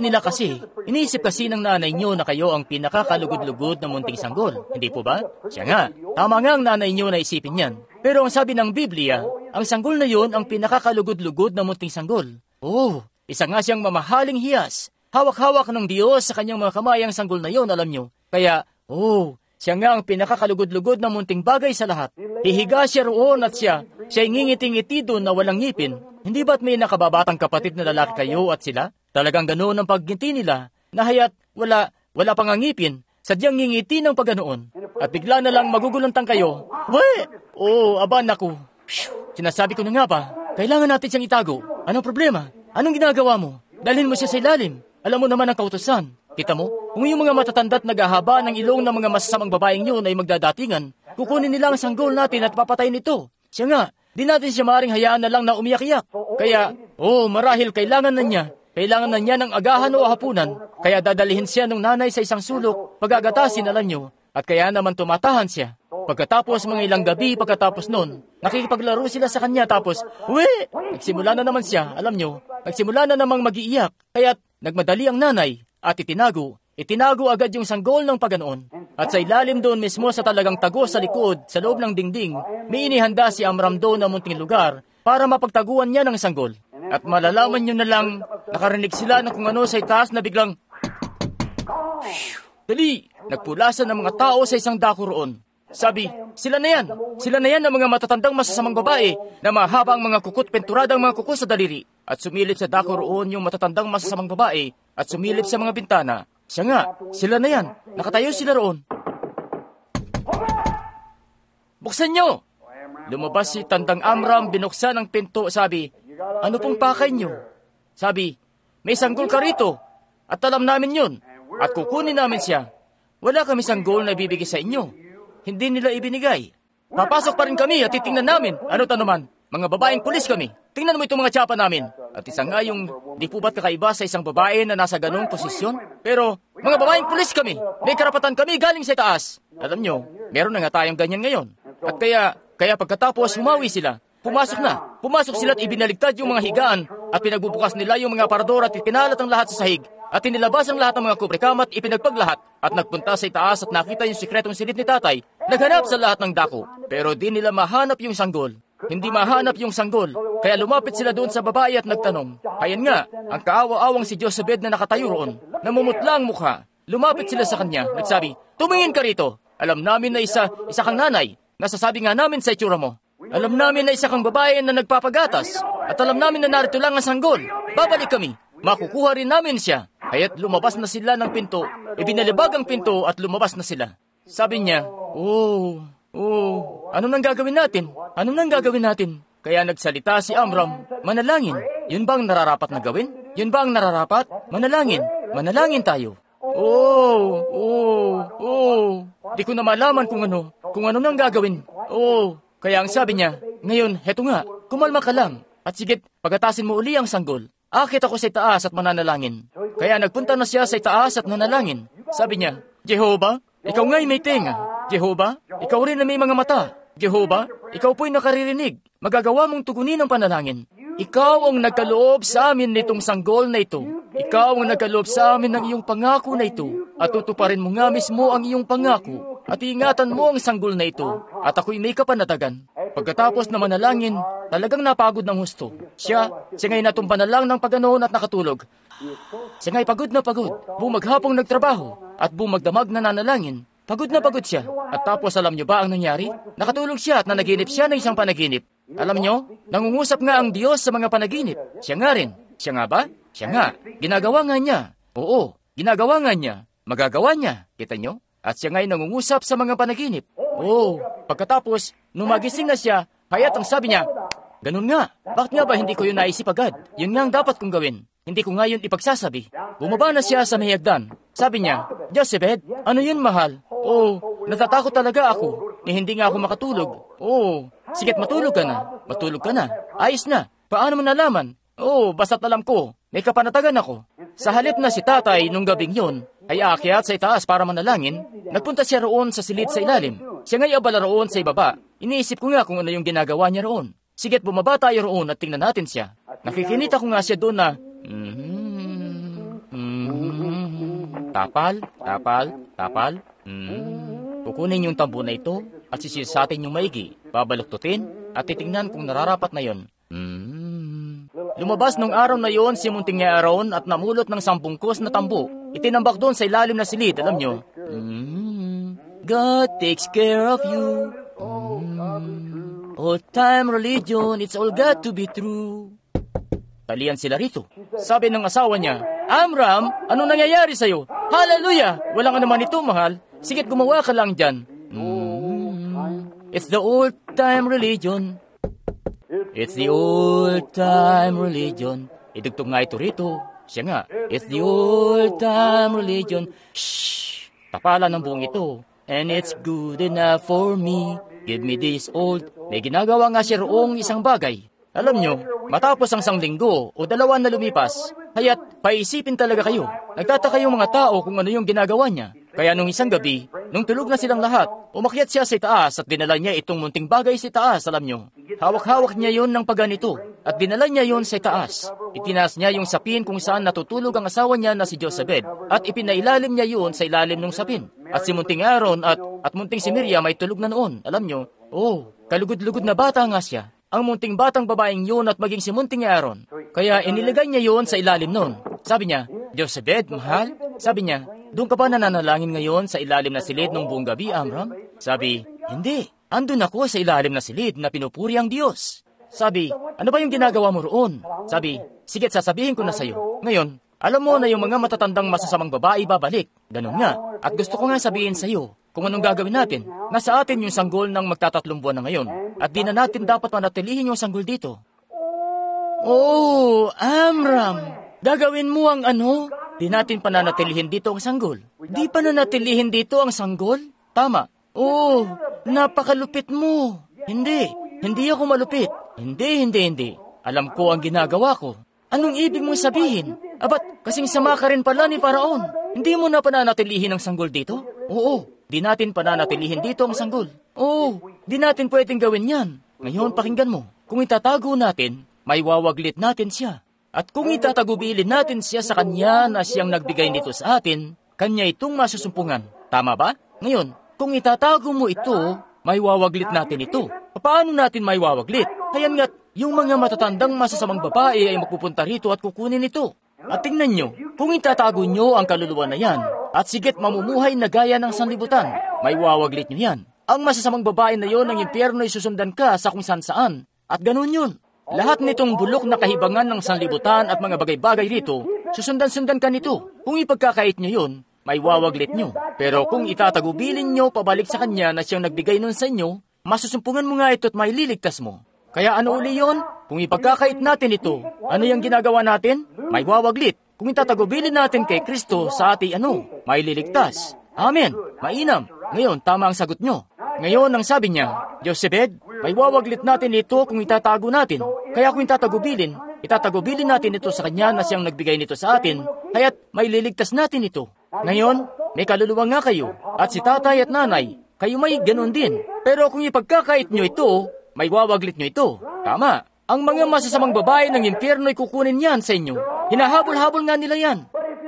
kasi ng nanay nyo na kayo ang pinakakalugod-lugod na munting sanggol. Hindi po ba? Siya nga, tama nga ang nanay nyo na isipin yan. Pero ang sabi ng Biblia, ang sanggol na yon ang pinakakalugod-lugod na munting sanggol. Isa nga siyang mamahaling hiyas. Hawak-hawak ng Diyos sa kanyang mga kamay ang sanggol na yon, alam nyo. Kaya, siya nga ang pinakakalugod-lugod na munting bagay sa lahat. Hihiga siya roon at siya'y ngingiti-ngiti doon na walang ngipin. Hindi ba't may nakababatang kapatid na lalaki kayo at sila? Talagang ganoon ang pagginti nila, na haya't wala pang ngipin, sadyang ngingiti ng paganoon. At bigla na lang magugulantang kayo. Aba naku. Sinasabi ko na nga ba, kailangan natin siyang itago. Anong problema? Anong ginagawa mo? Dalhin mo siya sa ilalim. Alam mo naman ang kautusan. Kita mo, kung yung mga matatanda't naghahaba ng ilong ng mga masasamang babaeng yun ay magdadatingan, kukunin nila ang sanggol natin at papatayin ito. Siya nga, di natin siya maaaring hayaan na lang na umiyak-iyak. Kaya, marahil kailangan na niya ng agahan o hapunan, kaya dadalihin siya ng nanay sa isang sulok, pagagatasin, alam nyo, at kaya naman tumatahan siya. Pagkatapos mga ilang gabi pagkatapos nun, nakikipaglaro sila sa kanya tapos, nagsimula na naman siya, alam nyo, nagsimula na namang mag-iiyak, kaya't nagmadali ang nanay at itinago agad yung sanggol ng paganoon. At sa ilalim doon mismo sa talagang tago sa likod, sa loob ng dingding, may inihanda si Amram doon na munting lugar para mapagtaguan niya ng sanggol. At malalaman nyo na lang, nakarinig sila ng kung ano sa itaas na biglang, dali, nagpulasan ng mga tao sa isang dako roon. Sabi, sila na yan ang mga matatandang masasamang babae na mahaba ang mga kukut, penturadang mga kuko sa daliri. At sumilip sa dako roon yung matatandang masasamang babae at sumilip sa mga bintana. Siya nga, sila na yan, nakatayo sila roon. Buksan nyo! Lumabas si Tandang Amram, binuksan ang pinto, sabi, ano pong pakay nyo? Sabi, may sanggol ka rito, at alam namin yun, at kukunin namin siya. Wala kami sanggol na ibibigay sa inyo. Hindi nila ibinigay. Papasok pa rin kami at titingnan namin. Ano naman? Mga babaeng pulis kami. Tingnan mo itong mga tsapa namin. At isa nga yung, di po ba't kakaiba sa isang babae na nasa ganong posisyon? Pero, mga babaeng pulis kami. May karapatan kami galing sa taas. Alam nyo, meron na nga tayong ganyan ngayon. At kaya pagkatapos humawi sila. Pumasok sila at ibinaligtad yung mga higaan at pinagbubukas nila yung mga aparador at ipinalat ang lahat sa sahig. At inilabas ang lahat ng mga kubrekam at ipinagpaglahat at nagpunta sa itaas at nakita yung sikretong silid ni tatay. Naghanap sa lahat ng dako, pero di nila mahanap yung sanggol. Hindi mahanap yung sanggol, kaya lumapit sila doon sa babae at nagtanong. Ayan nga, ang kaawa-awang si Josebed na nakatayo roon, namumutla ang mukha. Lumapit sila sa kanya, nagsabi, tumingin ka rito. Alam namin na isa kang nanay. Nasasabi nga namin sa itsura mo. Alam namin na isa kang babae na nagpapagatas. At alam namin na narito lang ang sanggol. Babalik kami. Makukuha rin namin siya. Kaya't lumabas na sila ng pinto. Ibinalibag ang pinto at lumabas na sila. Sabi niya, ano nang gagawin natin? Ano nang gagawin natin? Kaya nagsalita si Amram, manalangin. Yun ba ang nararapat na gawin? Yun ba ang nararapat? Manalangin. Manalangin tayo. Di ko na malaman kung ano nang gagawin. Kaya ang sabi niya, ngayon, heto nga, kumalma ka lang. At sigit, pagatasin mo uli ang sanggol. Akit ako sa itaas at mananalangin. Kaya nagpunta na siya sa itaas at nanalangin. Sabi niya, Jehovah, ikaw nga'y may tenga. Jehovah, ikaw rin na may mga mata. Jehovah, ikaw po'y nakaririnig. Magagawa mong tugunin ang panalangin. Ikaw ang nagkaloob sa amin nitong sanggol na ito. Ikaw ang nagkaloob sa amin ng iyong pangako na ito. At tutuparin mo nga mismo ang iyong pangako. At iingatan mo ang sanggol na ito. At ako'y may kapanatagan. Pagkatapos na manalangin, talagang napagod ng husto. Siya nga'y natumba na lang ng paganoon at nakatulog. Siya nga'y pagod na pagod. Bumaghapong nagtrabaho. At bumagdamag na nanalangin. Pagod na pagod siya. At tapos alam niyo ba ang nangyari? Nakatulog siya at nanaginip siya ng isang panaginip. Alam niyo, nangungusap nga ang Diyos sa mga panaginip. Siya nga rin. Siya nga ba? Siya nga. Ginagawa nga niya. Oo, ginagawa nga niya. Magagawa niya. Kita niyo? At siya nga'y nangungusap sa mga panaginip. Pagkatapos, numagising na siya, kaya't ang sabi niya, ganun nga. Bakit nga ba hindi ko yun naisip agad? Yun nga ang dapat kong gawin. Hindi ko nga yun ipagsasabi. Bumaba na siya sa may hagdan. Sabi niya, Jochebed, ano yun mahal? Natatakot talaga ako. Hindi nga ako makatulog. Sigat matulog ka na. Matulog ka na. Ayos na. Paano mo nalaman? Basta't alam ko. May kapanatagan ako. Sa halip na si tatay nung gabing yun, ay aakyat sa itaas para manalangin, nagpunta siya roon sa silid sa ilalim. Siya nga'y abala roon sa ibaba. Iniisip ko nga kung ano yung ginagawa niya roon. Sigat bumaba tayo roon at tingnan natin siya. Nakikinita ko nga siya doon na, tapal. Kukunin yung tambo na ito at sisisatin yung maigi, babaluktutin at titingnan kung nararapat na yon. Lumabas nung araw na yon si munting niya Aaron at namulot ng 10 kus na tambo. Itinambak doon sa ilalim na silid, alam nyo. God takes care of you. Old time religion, it's all got to be true. Talian sila rito. Sabi ng asawa niya, Amram, anong nangyayari sa'yo? Hallelujah! Walang anuman ito, mahal. Sigit gumawa ka lang dyan. It's the old time religion. It's the old time religion. Idugtog nga ito rito. Siya nga, it's the old time religion. Shhh! Tapalan ng buong ito. And it's good enough for me. Give me this old. May ginagawa nga siya roong isang bagay. Alam nyo, matapos ang 1 linggo o 2 na lumipas, kaya't paisipin talaga kayo. Nagtataka yung mga tao kung ano yung ginagawa niya. Kaya nung isang gabi, nung tulog na silang lahat, umakyat siya sa itaas at dinala niya itong munting bagay sa itaas, alam nyo. Hawak-hawak niya yon ng paganito at dinala niya yon sa itaas. Itinaas niya yung sapin kung saan natutulog ang asawa niya na si Jochebed at ipinailalim niya yon sa ilalim ng sapin. At si munting Aaron at munting si Miriam ay tulog na noon, alam nyo. Kalugod-lugod na bata nga siya. Ang munting batang babaeng yun at maging si munting Aaron. Kaya inilagay niya yon sa ilalim nun. Sabi niya, Jochebed, mahal? Sabi niya, doon ka ba nananalangin ngayon sa ilalim na silid ng buong gabi, Amram? Sabi, hindi. Andun ako sa ilalim na silid na pinupuri ang Diyos. Sabi, ano ba yung ginagawa mo roon? Sabi, sige, sasabihin ko na sa'yo. Ngayon, alam mo na yung mga matatandang masasamang babae babalik. Ganun nga. At gusto ko nga sabihin sa'yo kung anong gagawin natin. Nasa atin yung sanggol ng magta3 buwan na ngayon. At di na natin dapat manatilihin yung sanggol dito. Amram, gagawin mo ang ano? Di natin pananatilihin dito ang sanggol. Di pananatilihin dito ang sanggol? Tama. Napakalupit mo. Hindi ako malupit. Hindi. Alam ko ang ginagawa ko. Anong ibig mong sabihin? Abat, kasing sama ka rin pala ni Paraon. Hindi mo na pananatilihin ang sanggol dito? Di natin pananatilihin dito ang sanggol. Di natin pwedeng gawin yan. Ngayon, pakinggan mo. Kung itatago natin, may wawaglit natin siya. At kung itatagubilin natin siya sa kanya na siyang nagbigay nito sa atin, kanya itong masusumpungan. Tama ba? Ngayon, kung itatago mo ito, may wawaglit natin ito. Paano natin may wawaglit? Kaya nga't yung mga matatandang masasamang babae ay magpupunta rito at kukunin ito. At tingnan nyo, kung itatago nyo ang kaluluwa na yan, at sigit mamumuhay na gaya ng sanlibutan, may wawaglit nyo yan. Ang masasamang babae na yon ng impyerno ay susundan ka sa kung saan. At ganun yun. Lahat nitong bulok na kahibangan ng sanlibutan at mga bagay-bagay rito, susundan-sundan ka nito. Kung ipagkakait nyo yun, may wawaglit nyo. Pero kung itatagubilin nyo pabalik sa kanya na siyang nagbigay nun sa inyo, masusumpungan mo nga ito at may liligtas mo. Kaya ano uli yon? Kung ipagkakait natin ito, ano yung ginagawa natin? May wawaglit. Kung itatagubilin natin kay Kristo sa ating may liligtas. Amen. Mainam. Ngayon, tama ang sagot nyo. Ngayon, ang sabi niya, Jochebed, may wawaglit natin ito kung itatago natin. Kaya kung itatagubilin natin ito sa kanya na siyang nagbigay nito sa atin, kaya't may liligtas natin ito. Ngayon, may kaluluwa nga kayo, at si tatay at nanay, kayo may ganun din. Pero kung ipagkakait nyo ito, may wawaglit nyo ito. Tama. Ang mga masasamang babae ng impyerno ay kukunin yan sa inyo. Hinahabol-habol nga nila yan.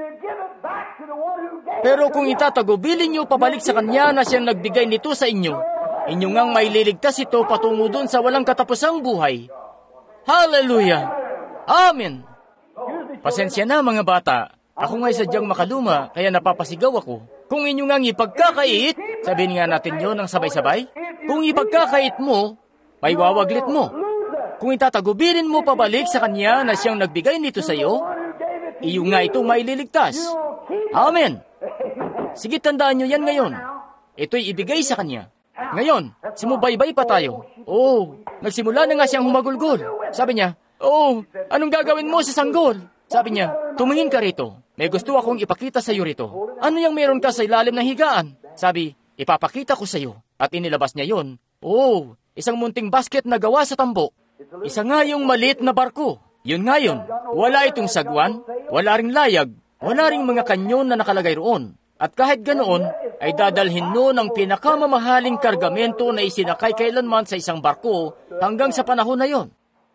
Pero kung itatagubilin nyo pabalik sa kanya na siyang nagbigay nito sa inyo, inyo ngang may liligtas ito patungo dun sa walang katapusang buhay. Hallelujah! Amen! Pasensya na mga bata. Ako nga'y sadyang makaluma, kaya napapasigaw ako. Kung inyo ngang ipagkakait, sabihin nga natin yun ng sabay-sabay, kung ipagkakait mo, may wawaglit mo. Kung itatagubilin mo pabalik sa kanya na siyang nagbigay nito sa iyo, iyo nga ito may liligtas. Amen! Sige, tandaan nyo yan ngayon. Ito'y ibigay sa kanya. Ngayon, sumubaybay pa tayo. Nagsimula na nga siyang humagulgol. Sabi niya, anong gagawin mo sa sanggol? Sabi niya, tumingin ka rito. May gusto akong ipakita sa iyo rito. Ano yung meron ka sa ilalim ng higaan? Sabi, ipapakita ko sa iyo. At inilabas niya yon. Isang munting basket na gawa sa tambo. Isa nga yung maliit na barko. Yun nga yun. Wala itong sagwan, wala ring layag, wala ring mga kanyon na nakalagay roon. At kahit ganoon, ay dadalhin noon ang pinakamamahaling kargamento na isinakay kailanman sa isang barko hanggang sa panahon na yon.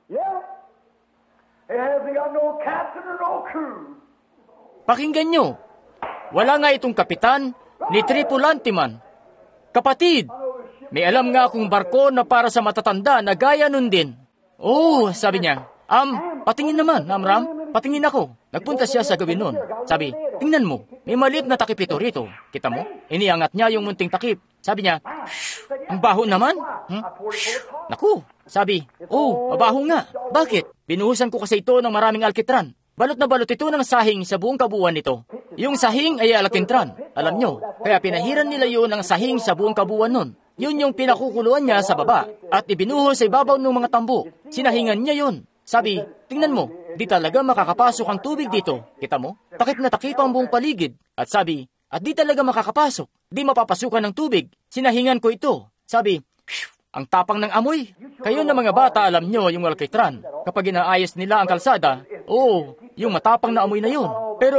Pakinggan nyo, wala nga itong kapitan, ni tripulante man. Kapatid, may alam nga akong barko na para sa matatanda na gaya nun din. Sabi niya, patingin naman, Amram, patingin ako. Nagpunta siya sa gawin nun. Sabi, tingnan mo, may maliit na takip ito rito. Kita mo? Iniangat niya yung munting takip. Sabi niya, ang baho naman. Naku, sabi, mabaho nga. Bakit? Binuhusan ko kasi ito ng maraming alkitran. Balot na balot ito ng sahing sa buong kabuuan nito. Yung sahing ay alkitran, alam nyo. Kaya pinahiran nila yun ng sahing sa buong kabuuan nun. Yun yung pinakukuluan niya sa baba at ibinuhos sa ibabaw ng mga tambo. Sinahingan niya yun. Sabi, tingnan mo, di talaga makakapasok ang tubig dito. Kita mo? Takip na takip ang buong paligid. At sabi, at di talaga makakapasok. Di mapapasukan ng tubig. Sinahingan ko ito. Sabi, ang tapang ng amoy. Kayo na mga bata, alam nyo yung alkitran. Kapag inaayos nila ang kalsada, yung matapang na amoy na yun. Pero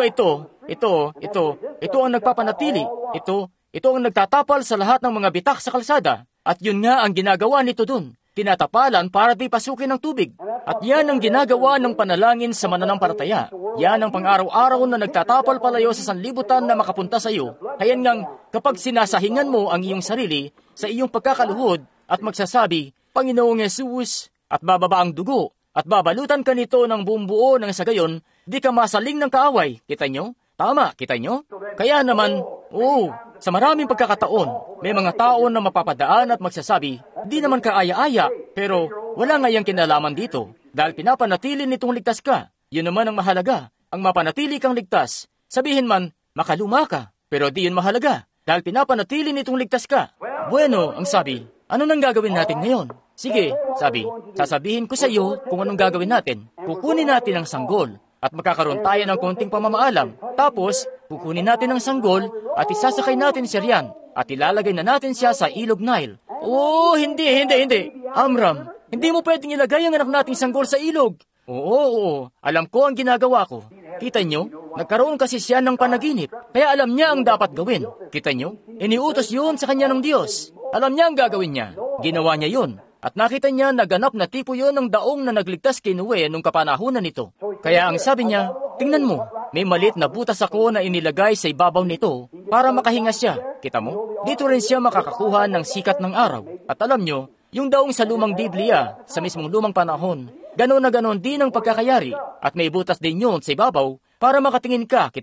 ito ang nagpapanatili. Ito ang nagtatapal sa lahat ng mga bitak sa kalsada. At yun nga ang ginagawa nito dun. Tinatapalan para di pasukin ng tubig. At yan ang ginagawa ng panalangin sa mananampalataya. Yan ang pang-araw-araw na nagtatapal palayo sa sanlibutan na makapunta sa iyo. Kaya ngang kapag sinasahingan mo ang iyong sarili sa iyong pagkakaluhod at magsasabi, Panginoong Jesus, at bababa ang dugo, at babalutan ka nito ng buong buo ng sa gayon, di ka masaling ng kaaway. Kita nyo? Tama, kita nyo? Kaya naman, sa maraming pagkakataon, may mga tao na mapapadaan at magsasabi, di naman kaaya-aya, pero wala nga yung kinalaman dito. Dahil pinapanatili nitong ligtas ka. Yun naman ang mahalaga, ang mapanatili kang ligtas. Sabihin man, makaluma ka, pero di yun mahalaga. Dahil pinapanatili nitong ligtas ka. Bueno, ang sabi, ano nang gagawin natin ngayon? Sige, sabi, sasabihin ko sa iyo kung anong gagawin natin. Kukunin natin ang sanggol at magkakaroon tayo ng konting pamamaalam. Tapos, kukunin natin ang sanggol at isasakay natin siya riyan at ilalagay na natin siya sa ilog Nile. Hindi. Amram, hindi mo pwedeng ilagay ang anak nating sanggol sa ilog. Oo. Alam ko ang ginagawa ko. Kita nyo? Nagkaroon kasi siya ng panaginip. Kaya alam niya ang dapat gawin. Kita nyo? Iniutos yun sa kanya ng Diyos. Alam niya ang gagawin niya. Ginawa niya yun. At nakita niya na ganap na tipo yun ng daong na nagligtas kay Noe nung kapanahunan nito. Kaya ang sabi niya, tingnan mo, may maliit na butas ako na inilagay sa ibabaw nito para makahinga siya. Kita mo? Dito rin siya makakakuha ng sikat ng araw. At alam nyo, yung daong sa lumang Biblia, sa mismong lumang panahon, gano'n na gano'n din ang pagkakayari. At may butas din yun sa ibabaw para makatingin ka, kita nyo?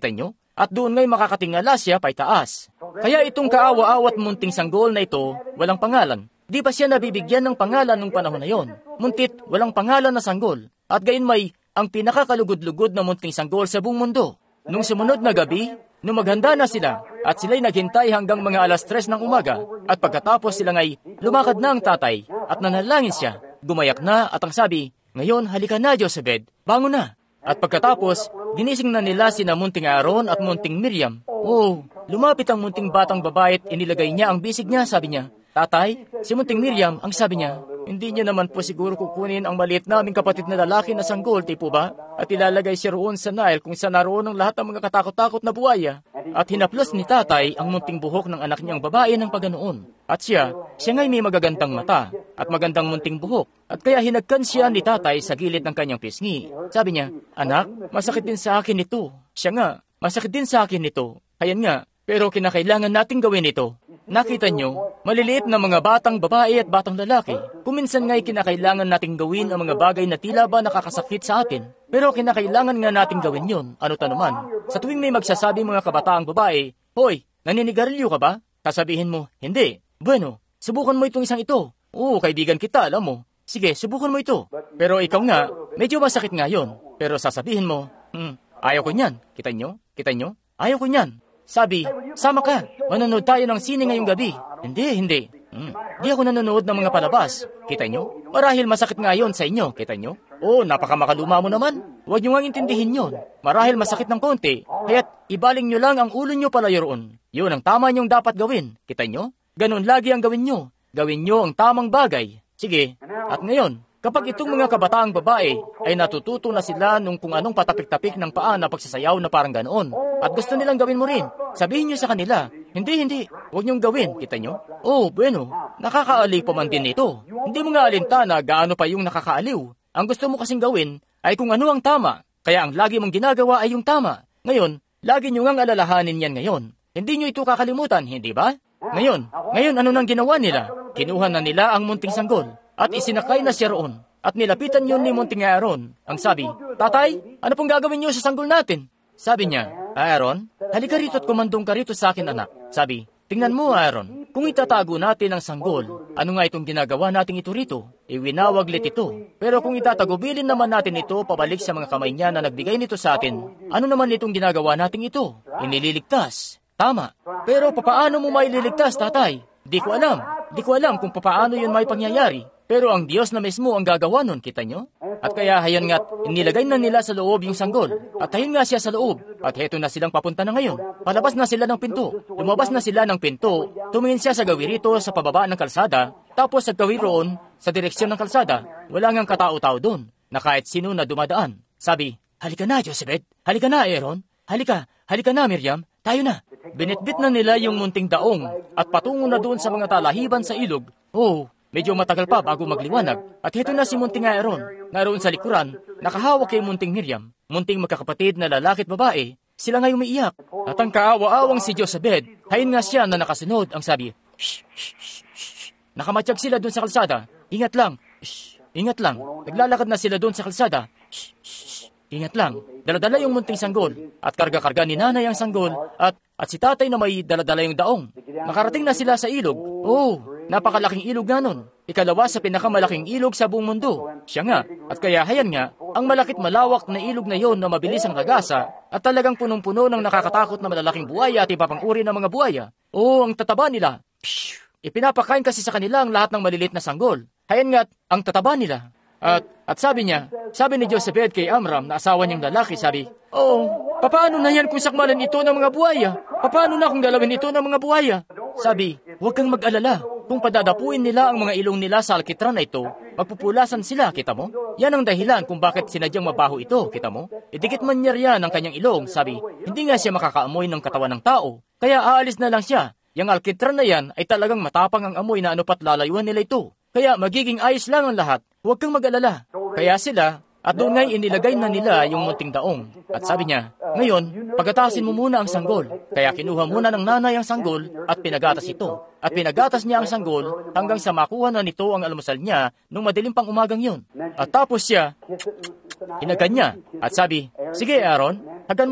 at doon ngay makakatingala siya paitaas. Kaya itong kaawa-awat munting sanggol na ito, walang pangalan. Di ba siya nabibigyan ng pangalan nung panahon na yon? Muntit, walang pangalan na sanggol. At gayon may ang pinakakalugod-lugod na munting sanggol sa buong mundo. Nung sumunod na gabi, nung maghanda na sila, at sila'y naghintay hanggang mga 3:00 ng umaga, at pagkatapos sila ngay, lumakad na ang tatay, at nanalangin siya. Gumayak na, at ang sabi, "Ngayon, halika na, Jochebed, bangon na." At pagkatapos, ginising na nila sina munting Aaron at munting Miriam. Oh, lumapit ang munting batang babae at inilagay niya ang bisig niya, sabi niya. "Tatay, si munting Miriam," ang sabi niya, "hindi niya naman po siguro kukunin ang maliit naming kapatid na lalaki na sanggol, di po ba? At ilalagay siya roon sa Nile kung saan naroon ang lahat ng mga katakot-takot na buhaya." At hinaplos ni tatay ang munting buhok ng anak niyang babae ng paganoon. At siya ngay may magagandang mata at magandang munting buhok. At kaya hinagkan siya ni tatay sa gilid ng kanyang pisngi. Sabi niya, "Anak, masakit din sa akin ito." Siya nga, "Masakit din sa akin ito." Kayan nga, pero kinakailangan nating gawin ito. Nakita nyo, maliliit na mga batang babae at batang lalaki. Kuminsan nga'y kinakailangan nating gawin ang mga bagay na tila ba nakakasakit sa atin. Pero kinakailangan nga nating gawin yon, ano't anuman. Sa tuwing may magsasabi mga kabataang babae, "Hoy, naninigarilyo ka ba?" Sasabihin mo, "Hindi." "Bueno, subukan mo itong isang ito." "Oo, kaibigan kita, alam mo." "Sige, subukan mo ito." Pero ikaw nga, medyo masakit nga yon. Pero sasabihin mo, "Ayaw ko niyan." Kita nyo? Ayaw ko niyan. Sabi, "Sama ka, manonood tayo ng sine ngayong gabi." Hindi. Di ako nanonood ng mga palabas. Kita nyo? Marahil masakit nga yon sa inyo. Kita nyo? Oh, napakamakaluma mo naman. Huwag nyo nga intindihin yon. Marahil masakit ng konti. Kaya't ibaling nyo lang ang ulo nyo palayo roon. Yun ang tama nyong dapat gawin. Kita nyo? Ganun lagi ang gawin nyo. Gawin nyo ang tamang bagay. Sige. At ngayon, kapag itong mga kabataang babae ay natututo na sila nung kung anong patapik-tapik ng paa na pagsasayaw na parang ganoon, at gusto nilang gawin mo rin, sabihin nyo sa kanila, hindi, huwag nyong gawin, kita nyo? Oh, bueno, nakakaaliw pa man din ito. Hindi mo nga alintana gaano pa yung nakakaaliw. Ang gusto mo kasing gawin ay kung ano ang tama, kaya ang lagi mong ginagawa ay yung tama. Ngayon, lagi nyo ngang alalahanin yan ngayon. Hindi nyo ito kakalimutan, hindi ba? Ngayon ano nang ginawa nila? Kinuha na nila ang munting sanggol at isinakay na siya roon. At nilapitan yun ni munting Aaron. Ang sabi, "Tatay, ano pong gagawin niyo sa sanggol natin?" Sabi niya, "Aaron, halika rito at kumandong ka rito sa akin, anak." Sabi, "Tingnan mo, Aaron, kung itatago natin ang sanggol, ano nga itong ginagawa nating ito rito? Iwinawaglit ito. Pero kung itatagubilin naman natin ito pabalik sa mga kamay niya na nagbigay nito sa atin, ano naman itong ginagawa nating ito? Inililigtas. Tama. Pero papaano mo maililigtas, tatay? Di ko alam kung papaano yun may pangyayari. Pero ang Diyos na mismo ang gagawa nun, kita nyo? At kaya hayan nga't inilagay na nila sa loob yung sanggol. At hayan nga siya sa loob. At heto na silang papunta na ngayon. Palabas na sila ng pinto. Lumabas na sila ng pinto. Tumingin siya sa gawirito sa pababa ng kalsada. Tapos sa gawir roon, sa direksyon ng kalsada, wala ngang katao-tao doon, na kahit sino na dumadaan. Sabi, "Halika na, Jochebed. Halika na, Aaron. Halika na, Miriam. Tayo na." Binitbit na nila yung munting daong at patungo na doon sa mga talahiban sa ilog. Oh, medyo matagal pa bago magliwanag. At heto na si munting Aaron, naroon sa likuran, nakahawak kay munting Miriam, munting magkakapatid na lalaki at babae. Sila ngay umiiyak. At ang kaawa-awang si Jochebed, hayin nga siya na nakasunod. Ang sabi, "Shh, shh, shh, shh." Nakamatsyag sila doon sa kalsada. "Ingat lang. Shh, ingat lang." Naglalakad na sila doon sa kalsada. "Shh, shh, shh. Ingat lang." Daladala yung munting sanggol at karga-karga ni nanay ang sanggol at si tatay na may daladala yung daong. Nakarating na sila sa ilog. Oh, napakalaking ilog nga nun. Ikalawa sa pinakamalaking ilog sa buong mundo. Siya nga. At kaya hayan nga, ang malakit malawak na ilog na yon na mabilis ang ragasa at talagang punong-puno ng nakakatakot na malalaking buhaya at iba pang uri ng mga buhaya. Oh, ang tataba nila. Pshh! Ipinapakain kasi sa kanila ang lahat ng malilit na sanggol. Hayan nga, ang tataba nila. At sabi ni Jochebed kay Amram na asawa niyang lalaki, sabi, "Oh, papaano na yan kung sakmalan ito ng mga buhaya? Papaano na kung galawin ito ng mga buhaya?" Sabi, "Huwag kang mag-alala. Kung padadapuin nila ang mga ilong nila sa alkitran na ito, magpupulasan sila, kita mo? Yan ang dahilan kung bakit sinadyang mabaho ito, kita mo? Idikit man niya riyan ang kanyang ilong." Sabi, "Hindi nga siya makakaamoy ng katawan ng tao, kaya aalis na lang siya. Yang alkitran na yan ay talagang matapang ang amoy na anupat lalayuan nila ito. Kaya magiging ayos lang ang lahat. Huwag kang mag-alala." Kaya sila, at doon ngay inilagay na nila yung munting daong. At sabi niya, "Ngayon, pagatasin mo muna ang sanggol." Kaya kinuha muna ng nanay ang sanggol at pinagatas ito. At pinagatas niya ang sanggol hanggang sa makuha na nito ang almusal niya nung madilim pang umagang yun. At tapos siya, hinagan niya. At sabi, "Sige, Aaron, hagan mo siya."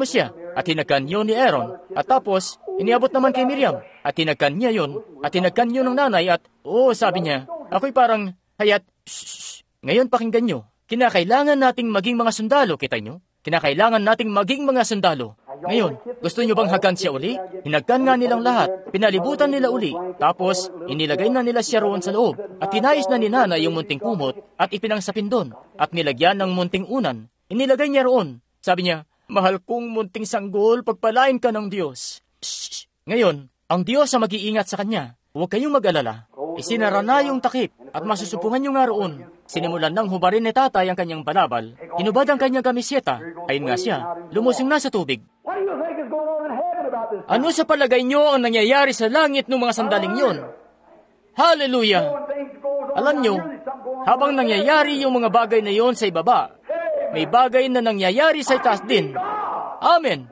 at tinagkan yun ni Aaron. At tapos, iniabot naman kay Miriam, at tinagkan niya yun, at tinagkan yun ng nanay, at, sabi niya, ako'y parang, hayat, shh. Ngayon pakinggan nyo, kinakailangan nating maging mga sundalo, kita nyo? Kinakailangan nating maging mga sundalo. Ngayon, gusto nyo bang hagkan siya uli? Hinagkan nga nilang lahat, pinalibutan nila uli, tapos inilagay na nila siya roon sa loob, at tinayos na ni nanay yung munting kumot, at ipinangsapin doon, at nilagyan ng munting unan. Inilagay niya roon. Sabi niya, mahal kong munting sanggol, pagpalain ka ng Diyos. Shh! Ngayon, ang Diyos ang mag-iingat sa kanya. Huwag kayong mag-alala. Isinara na yung takip, at masusupungan nyo nga roon. Sinimulan ng hubarin ni tatay ang kanyang balabal. Hinubad ang kanyang kamisyeta. Ayun nga siya, lumusong na sa tubig. Ano sa palagay nyo ang nangyayari sa langit ng mga sandaling yon? Hallelujah! Alam nyo, habang nangyayari yung mga bagay na yon sa ibaba, may bagay na nangyayari sa itaas din. Amen!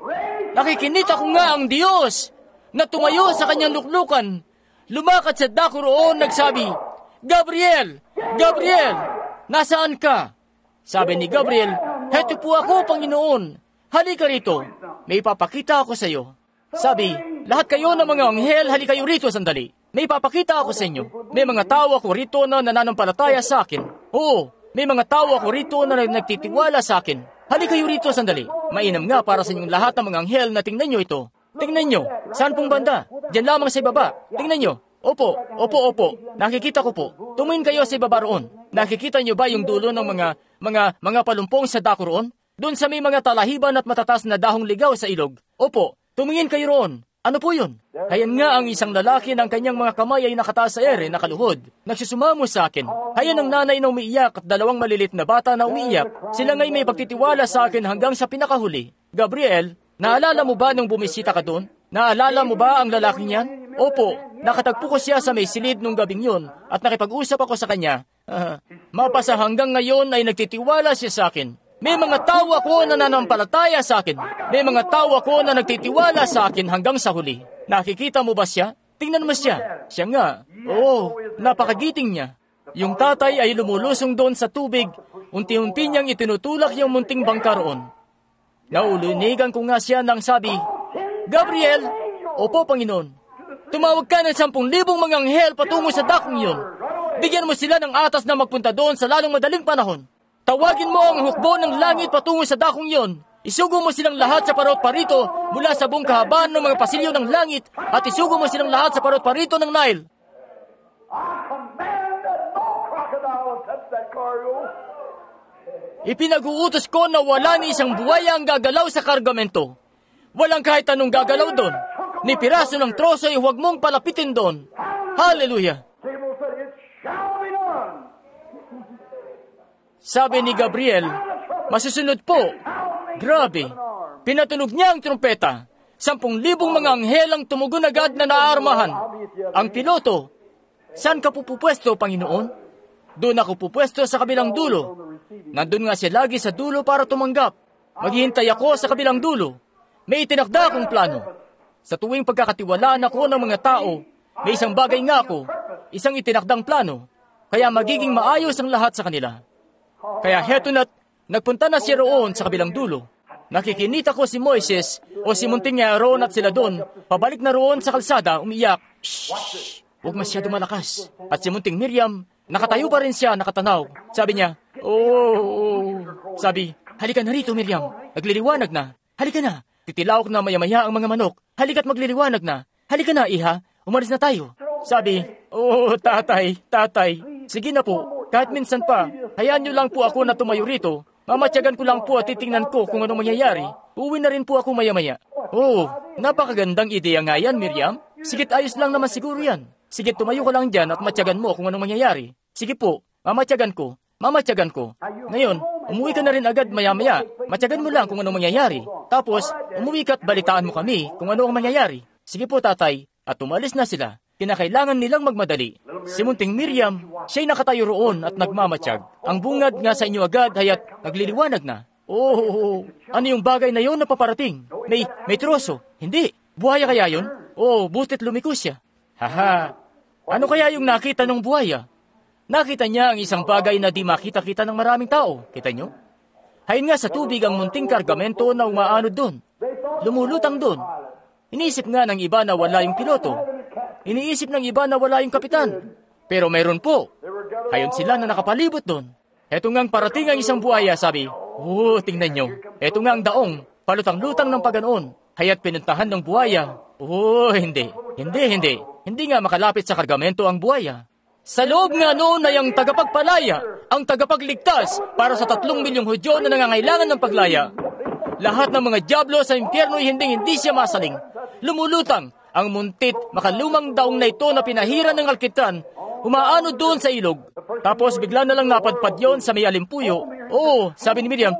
Nakikinita ko nga ang Diyos na tumayo sa kanyang luklukan. Lumakad sa dako roon, nagsabi, Gabriel! Gabriel! Nasaan ka? Sabi ni Gabriel, heto po ako, Panginoon. Halika rito. May ipapakita ako sa iyo. Sabi, lahat kayo ng mga anghel, halika kayo rito sandali. May ipapakita ako sa inyo. May mga tao ako rito na nananampalataya sa akin. Oo, may mga tao ako rito na nagtitiwala sa akin. Halika kayo rito sandali. Mainam nga para sa inyong lahat ng mga anghel na tingnan nyo ito. Tingnan nyo. Saan pong banda? Diyan lamang sa ibaba. Tingnan nyo. Opo. Nakikita ko po. Tumingin kayo sa ibaba roon. Nakikita nyo ba yung dulo ng mga palumpong sa dako roon? Doon sa may mga talahiban at matatas na dahong ligaw sa ilog. Opo, tumingin kayo roon. Ano po yun? Hayan nga ang isang lalaki ng kanyang mga kamay ay nakataas sa ere, nakaluhod. Nagsusumamo sa akin. Hayan ang nanay na umiiyak at dalawang malilit na bata na umiiyak. Sila ngay may pagtitiwala sa akin hanggang sa pinakahuli. Gabriel, naalala mo ba nung bumisita ka doon? Naalala mo ba ang lalaking yan? Opo, nakatagpo ko siya sa may silid nung gabing yun at nakipag-usap ako sa kanya. Mapasa hanggang ngayon ay nagtitiwala siya sa akin. May mga tao ako na nananampalataya sa akin. May mga tao ako na nagtitiwala sa akin hanggang sa huli. Nakikita mo ba siya? Tingnan mo siya. Siya nga. Oo, napakagiting niya. Yung tatay ay lumulusong doon sa tubig. Unti-unti niyang itinutulak yung munting bangka roon. Naulunigan ko nga siya nang sabi, Gabriel, opo Panginoon, tumawag ka ng 10,000 mga anghel patungo sa dakong yun. Bigyan mo sila ng atas na magpunta doon sa lalong madaling panahon. Tawagin mo ang hukbo ng langit patungo sa dakong yon. Isugo mo silang lahat sa parot parito mula sa buong kahabaan ng mga pasilyo ng langit at isugo mo silang lahat sa parot parito ng Nile. Ipinag-uutos ko na wala ni isang buwaya ang gagalaw sa kargamento. Walang kahit anong gagalaw doon. Ni piraso ng troso ay huwag mong palapitin doon. Hallelujah! Sabi ni Gabriel, masusunod po. Grabe. Pinatunog niya ang trumpeta. 10,000 mga anghel ang tumugon agad na naaarmahan. Ang piloto, saan ka pupupwesto, Panginoon? Doon ako pupwesto sa kabilang dulo. Nandun nga siya lagi sa dulo para tumanggap. Maghihintay ako sa kabilang dulo. May itinakda akong plano. Sa tuwing pagkakatiwalaan ako ng mga tao, may isang bagay nga ako, isang itinakdang plano. Kaya magiging maayos ang lahat sa kanila. Kaya heto na't nagpunta na siya roon sa kabilang dulo. Nakikinita ko si Moises o si munting Aaron at sila doon, pabalik na roon sa kalsada, umiyak. Shhh! Huwag masyado malakas. At si munting Miriam, nakatayo pa rin siya, nakatanaw. Sabi niya, Sabi, halika na rito Miriam, nagliliwanag na. Halika na, titilawak na maya-maya ang mga manok. Halika't magliliwanag na. Halika na, iha, umalis na tayo. Sabi, tatay, sige na po. Kahit minsan pa, hayaan niyo lang po ako na tumayo rito. Mamatyagan ko lang po at titingnan ko kung anong mangyayari. Uwi na rin po ako maya-maya. Napakagandang ideya nga yan, Miriam. Sigit ayos lang naman siguro yan. Sige, tumayo ka lang dyan at matyagan mo kung anong mangyayari. Sige po, mamatyagan ko. Ngayon, umuwi ka na rin agad maya-maya. Matyagan mo lang kung anong mangyayari. Tapos, umuwi ka at balitaan mo kami kung ano ang mangyayari. Sige po, tatay. At umalis na sila. Kinakailangan nilang magmadali. Si munting Miriam, siya'y nakatayo roon at nagmamatsyag. Ang bungad nga sa inyo agad haya't nagliliwanag na. Ano yung bagay na yon na paparating? May troso. Hindi. Buhaya kaya yon? Butit lumiko siya. Haha. Ano kaya yung nakita ng buhaya? Nakita niya ang isang bagay na di makita-kita ng maraming tao. Kita nyo? Hayin nga sa tubig ang munting kargamento na umaanod doon. lumulutang doon. Iniisip nga ng iba na wala yung piloto. Iniisip ng iba na wala yung kapitan. Pero mayroon po. Hayon sila na nakapalibot doon. Eto ngang parating ang isang buhaya, sabi. Tingnan nyo. Eto nga ang daong, palutang-lutang ng paganoon. Haya't pinuntahan ng buhaya. Hindi. Hindi nga makalapit sa kargamento ang buhaya. Sa loob nga noon ay ang tagapagpalaya, ang tagapagligtas para sa 3 milyong Hudyo na nangangailangan ng paglaya. Lahat ng mga dyablo sa impyerno ay hindi siya masaling. Lumulutang ang muntit, makalumang daong na ito na pinahiran ng alkitan, umaano doon sa ilog. Tapos bigla na lang napadpad yon sa may alimpuyo. Sabi ni Miriam,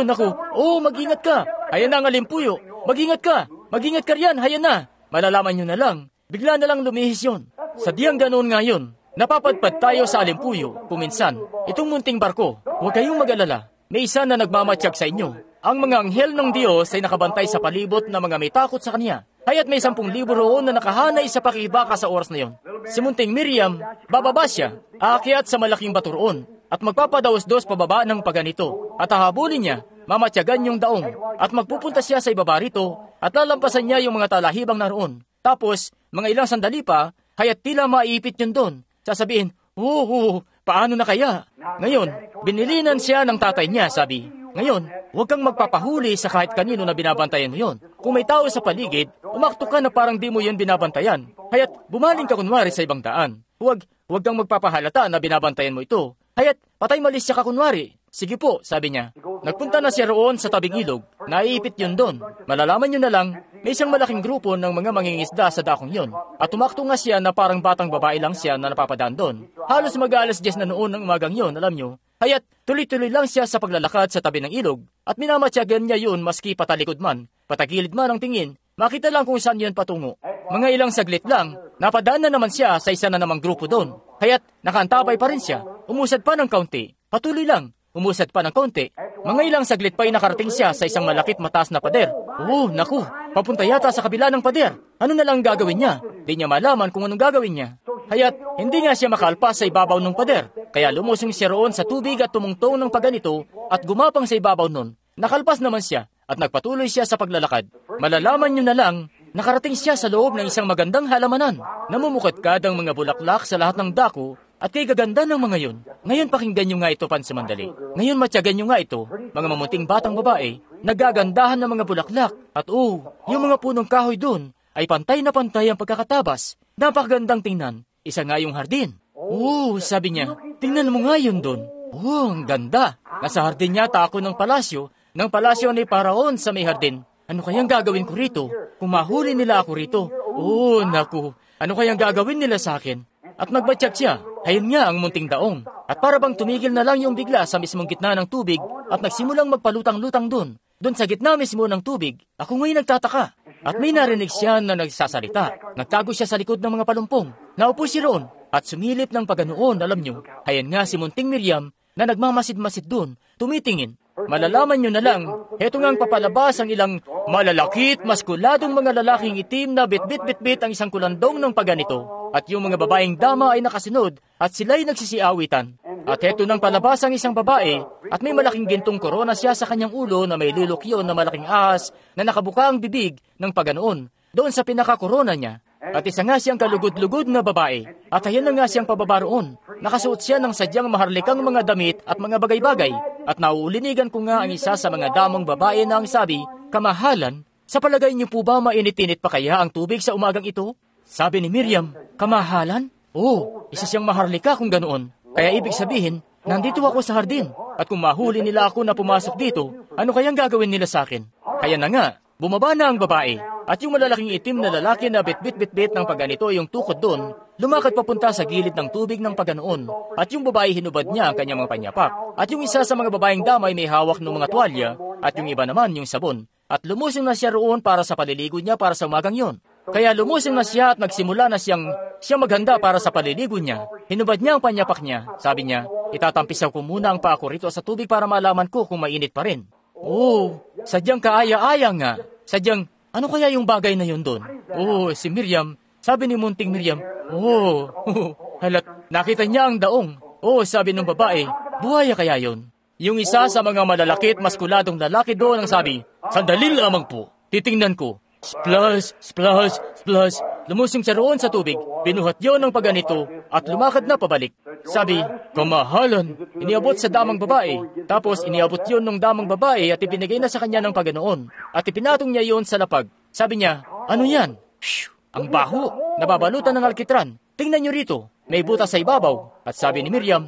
mag-ingat ka. Hayan na ang alimpuyo. Mag-ingat ka riyan, hayan na. Malalaman nyo na lang. Bigla na lang lumihis yon. Sa diyang ganoon nga yun, napapadpad tayo sa alimpuyo, kuminsan. Itong munting barko, huwag kayong mag-alala. May isa na nagmamatsyag sa inyo. Ang mga anghel ng Diyos ay nakabantay sa palibot na mga may takot sa kanya. Haya't may 10,000 roon na nakahanay sa pakibaka sa oras na yon. Si munting Miriam, bababa siya, aakyat sa malaking bato roon, at magpapadaos-dos pababa ng paganito. At hahabulin niya, mamatyagan yung daong, at magpupunta siya sa ibaba rito, at lalampasan niya yung mga talahibang naroon. Tapos, mga ilang sandali pa, haya't tila maiipit yun doon. Sasabihin, paano na kaya? Ngayon, binilinan siya ng tatay niya, sabi. Ngayon, huwag kang magpapahuli sa kahit kanino na binabantayan mo yon. Kung may tao sa paligid, umakto ka na parang di mo yun binabantayan. Haya't bumaling ka kunwari sa ibang daan. Huwag kang magpapahalata na binabantayan mo ito. Haya't patay malis siya ka kunwari. Sige po, sabi niya. Nagpunta na siya roon sa tabing ilog. Naiipit yun doon. Malalaman nyo na lang, may isang malaking grupo ng mga mangingisda sa dakong yon. At tumakto nga siya na parang batang babae lang siya na napapadaan doon. Halos mag-alas 10 na noon ng umagang yon, alam nyo. Haya't tuloy-tuloy lang siya sa paglalakad sa tabi ng ilog. At minamatyagan niya yun maski patalikod man, patagilid man ang tingin. Makita lang kung saan yun patungo. Mga ilang saglit lang, napadaan na naman siya sa isa na namang grupo doon. Haya't nakaantabay pa rin siya. Umusad pa ng kaunti. Patuloy lang. Umusad pa ng kaunti. Mga ilang saglit pa ay nakarating siya sa isang malakit mataas na pader. Naku, papunta yata sa kabila ng pader. Ano na lang gagawin niya? Di niya malaman kung anong gagawin niya. Haya't hindi nga siya makalpas sa ibabaw ng pader. Kaya lumusong siya roon sa tubig at tumungtong ng paganito at gumapang sa ibabaw nun. Nakalpas naman siya at nagpatuloy siya sa paglalakad. Malalaman niyo na lang, nakarating siya sa loob ng isang magandang halamanan. Namumukadkad ang mga bulaklak sa lahat ng dako at kay gaganda ng mga yun. Ngayon pakinggan nyo nga ito pansamandali. Ngayon matyagan nyo nga ito, mga mamunting batang babae, nagagandahan ng mga bulaklak. At yung mga punong kahoy doon ay pantay na pantay ang pagkakatabas. Napakagandang tingnan. Isa nga yung hardin. Sabi niya, tingnan mo nga yun doon. Ang ganda. Nasa hardin yata ako ng palasyo ni Paraon sa may hardin. Ano kayang gagawin ko rito? Kung mahuli nila ako rito. Naku, ano kayang gagawin nila sa akin? At nagbatsyag siya. Ayun nga ang munting daong. At para bang tumigil na lang yung bigla sa mismong gitna ng tubig at nagsimulang magpalutang-lutang doon. Doon sa gitna mismo ng tubig, ako ngayon nagtataka. At may narinig siya na nagsasalita. Nagtago siya sa likod ng mga palumpong. Naupo siya roon at sumilip ng paganoon, alam nyo. Ayan nga si munting Miriam na nagmamasid-masid doon, tumitingin. Malalaman nyo na lang, heto ngang papalabas ang ilang malalakit, maskuladong mga lalaking itim na bit-bit-bit-bit ang isang kulandong ng paganito. At yung mga babaeng dama ay nakasunod at sila'y nagsisiawitan. At heto nang palabas ang isang babae at may malaking gintong korona siya sa kanyang ulo na may lilukyon na malaking ahas na nakabuka ang bibig ng paganoon doon sa pinakakorona niya. At isa nga siyang kalugod-lugod na babae. At ayan na nga siyang pababa roon. Nakasuot siya ng sadyang maharlikang mga damit at mga bagay-bagay. At nauulinigan ko nga ang isa sa mga damang babae na ang sabi, "Kamahalan, sa palagay niyo po ba mainit-init pa kaya ang tubig sa umagang ito?" Sabi ni Miriam, "Kamahalan? Isa siyang maharlika kung ganoon. Kaya ibig sabihin, nandito ako sa hardin. At kung mahuli nila ako na pumasok dito, ano kayang gagawin nila sa akin?" Kaya na nga, bumaba na ang babae. At yung malalaking itim na lalaki na bit-bit-bit-bit ng paganito yung tukod doon, lumakad papunta sa gilid ng tubig ng paganoon. At yung babae hinubad niya ang kanyang mga panyapak. At yung isa sa mga babaeng damay may hawak ng mga tuwalya, at yung iba naman yung sabon. At lumusong na siya roon para sa paliligo niya para sa umagang yon. Kaya lumusong na siya at nagsimula na siyang maghanda para sa paliligo niya. Hinubad niya ang panyapak niya. Sabi niya, "Itatampisaw ko muna ang paa ko rito sa tubig para malaman ko kung mainit pa rin." Sadyang kaaya-aya nga. Sadyang, ano kaya yung bagay na yun doon? Si Miriam. Sabi ni munting Miriam, halat, nakita niya ang daong. Sabi ng babae, buhaya kaya yun? Yung isa sa mga malalakit, maskuladong lalaki doon ang sabi, "Sandali lamang po. titingnan ko. Splash, splash, splash. Lumusong siya roon sa tubig. Binuhat yon ng paganito at lumakad na pabalik. Sabi, kamahalan. Iniabot sa damang babae. Tapos iniabot yon ng damang babae at ibinigay na sa kanya ng paganoon. At ipinatong niya yon sa lapag. Sabi niya, ano yan? Phew, ang baho. Nababalutan ng alkitran. Tingnan niyo rito. May butas sa ibabaw. At sabi ni Miriam,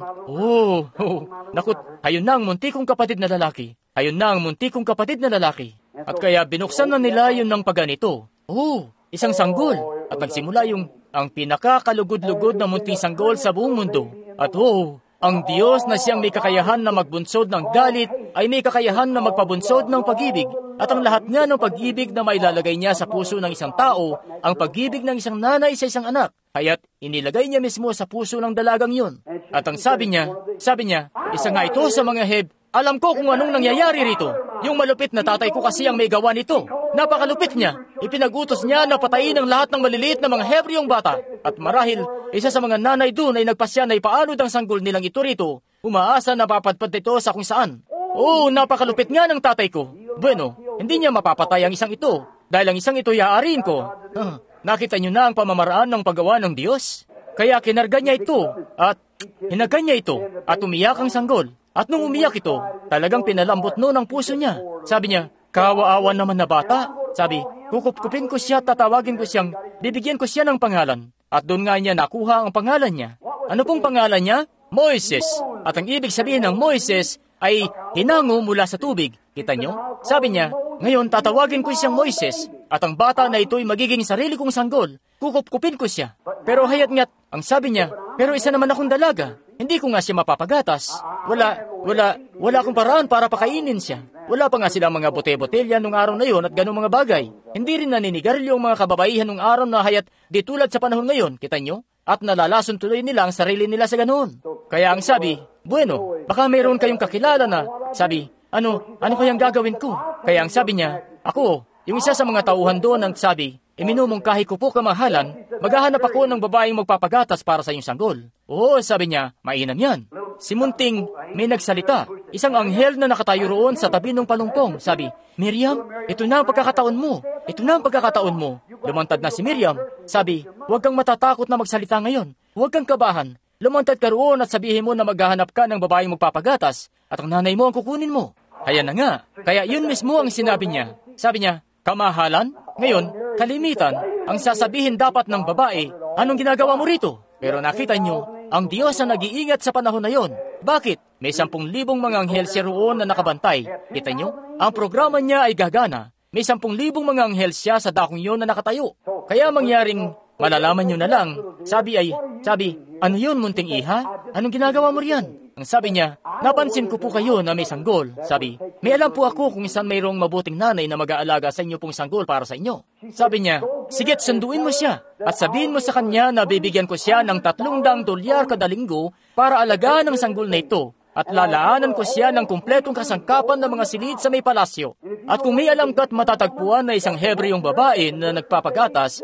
nakut, ayun na ang munti kong kapatid na lalaki. Ayun na ang munti kong kapatid na lalaki. At kaya binuksan na nila yun ng paganito. Isang sanggol. At nagsimula ang pinakakalugod-lugod na munting sanggol sa buong mundo. At ang Diyos na siyang may kakayahan na magbunsod ng galit ay may kakayahan na magpabunsod ng pag-ibig. At ang lahat nga ng pag-ibig na mailalagay niya sa puso ng isang tao, ang pag-ibig ng isang nanay sa isang anak, kaya't inilagay niya mismo sa puso ng dalagang yun. At ang sabi niya, isa nga ito sa mga Heb, alam ko kung anong nangyayari rito. Yung malupit na tatay ko kasi ang may gawa nito. Napakalupit niya. Ipinagutos niya na patayin ang lahat ng maliliit na mga Hebreong bata. At marahil, isa sa mga nanay doon ay nagpasya na ipaanod ang sanggol nilang ito rito. Umaasa na papadpad ito sa kung saan. Napakalupit nga ng tatay ko. Bueno, hindi niya mapapatay ang isang ito. Dahil ang isang ito iaariin ko. Nakita niyo na ang pamamaraan ng paggawa ng Diyos? Kaya kinarga niya ito at hinagan niya ito at umiyak ang sanggol. At nung umiyak ito, talagang pinalambot noon ang puso niya. Sabi niya, kawa-awa naman na bata. Sabi, kukupkupin ko siya, tatawagin ko siyang, bibigyan ko siya ng pangalan. At doon nga niya nakuha ang pangalan niya. Ano pong pangalan niya? Moises. At ang ibig sabihin ng Moises ay hinango mula sa tubig. Kita niyo? Sabi niya, ngayon tatawagin ko siyang Moises. At ang bata na ito'y magiging sarili kong sanggol. Kukupkupin ko siya. Pero hayat nga't, ang sabi niya, pero isa naman akong dalaga. Hindi ko nga siya mapapagatas. Wala akong paraan para pakainin siya. Wala pa nga silang mga bote-botelya nung araw na yon at ganong mga bagay. Hindi rin naninigarilyo ang mga kababaihan nung araw na hayat di tulad sa panahon ngayon, kita nyo? At nalalason tuloy nila ang sarili nila sa ganoon. Kaya ang sabi, bueno, baka mayroon kayong kakilala na, sabi, ano kayang gagawin ko? Kaya ang sabi niya, ako, yung isa sa mga tauhan doon ang sabi, iminumungkahi ko po kamahalan, maghahanap ako ng babaeng magpapagatas para sa iyong sanggol. Sabi niya, mainam yan. Si Munting may nagsalita. Isang anghel na nakatayo roon sa tabi ng palumpong. Sabi, Miriam, ito na ang pagkakataon mo. Ito na ang pagkakataon mo. Lumantad na si Miriam. Sabi, huwag kang matatakot na magsalita ngayon. Huwag kang kabahan. Lumantad ka roon at sabihin mo na maghahanap ka ng babaeng magpapagatas at ang nanay mo ang kukunin mo. Ayan na nga. Kaya yun mismo ang sinabi niya. Sabi niya, kamahalan? Ngayon, kalimitan, ang sasabihin dapat ng babae, anong ginagawa mo rito? Pero nakita niyo, ang Diyos ang nag-iingat sa panahon na yon. Bakit? May 10,000 mga anghel siya roon na nakabantay. Kita niyo? Ang programa niya ay gagana. May 10,000 mga anghel siya sa dakong yon na nakatayo. Kaya mangyaring, malalaman niyo na lang. Sabi, ano yun, munting iha? Anong ginagawa mo riyan? Ang sabi niya, napansin ko po kayo na may sanggol. Sabi, may alam po ako kung saan mayroong mabuting nanay na mag-aalaga sa inyo pong sanggol para sa inyo. Sabi niya, sige't sunduin mo siya at sabihin mo sa kanya na bibigyan ko siya ng $300 kada linggo para alagaan ang sanggol na ito at lalaanan ko siya ng kumpletong kasangkapan ng mga silid sa may palasyo. At kung may alam ka't matatagpuan na isang Hebreong babae na magpapagatas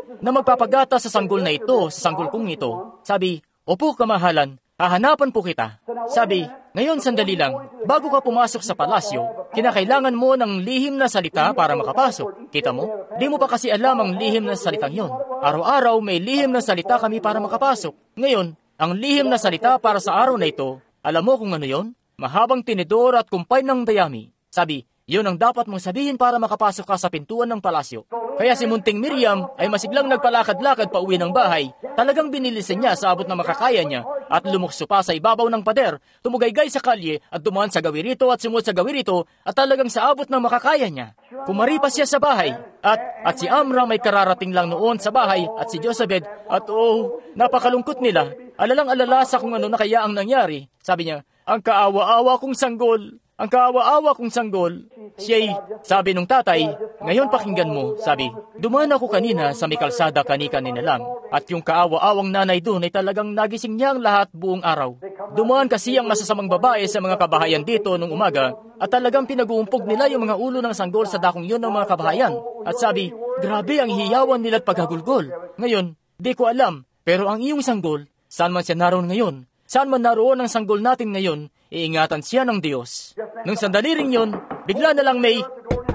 sa sanggol na ito, sa sanggol kong ito, sabi, opo kamahalan, hahanapan po kita. Sabi, ngayon sandali lang, bago ka pumasok sa palasyo, kinakailangan mo ng lihim na salita para makapasok. Kita mo? Di mo pa kasi alam ang lihim na salitang yon. Araw-araw may lihim na salita kami para makapasok. Ngayon, ang lihim na salita para sa araw na ito, alam mo kung ano yon? Mahabang tinidor at kumpay ng dayami. Sabi, yun ang dapat mong sabihin para makapasok ka sa pintuan ng palasyo. Kaya si Munting Miriam ay masiglang nagpalakad-lakad pa uwi ng bahay. Talagang binilisan niya sa abot na makakaya niya at lumukso pa sa ibabaw ng pader, tumugaygay sa kalye at dumaan sa gawirito at sumunod sa gawirito at talagang sa abot ng makakaya niya. Kumaripas siya sa bahay at si Amram ay kararating lang noon sa bahay at si Jochebed at napakalungkot nila. Alalang-alala sa kung ano na kaya ang nangyari. Sabi niya, ang kaawa-awa kong sanggol. Ang kaawa-awa kong sanggol. Siya'y, sabi nung tatay, ngayon pakinggan mo, sabi, dumaan ako kanina sa may kalsada kani-kanina lang. At yung kaawa-awang nanay doon ay talagang nagising niya ang lahat buong araw. Dumaan kasi ang masasamang babae sa mga kabahayan dito nung umaga at talagang pinag-uumpog nila yung mga ulo ng sanggol sa dakong yun ng mga kabahayan. At sabi, grabe ang hiyawan nila't paghagulgol. Ngayon, di ko alam, pero ang iyong sanggol, saan man siya naroon ngayon? Saan man naroon ang sanggol natin ngayon, iingatan siya ng Diyos. Nung sandali rin yun, bigla na lang may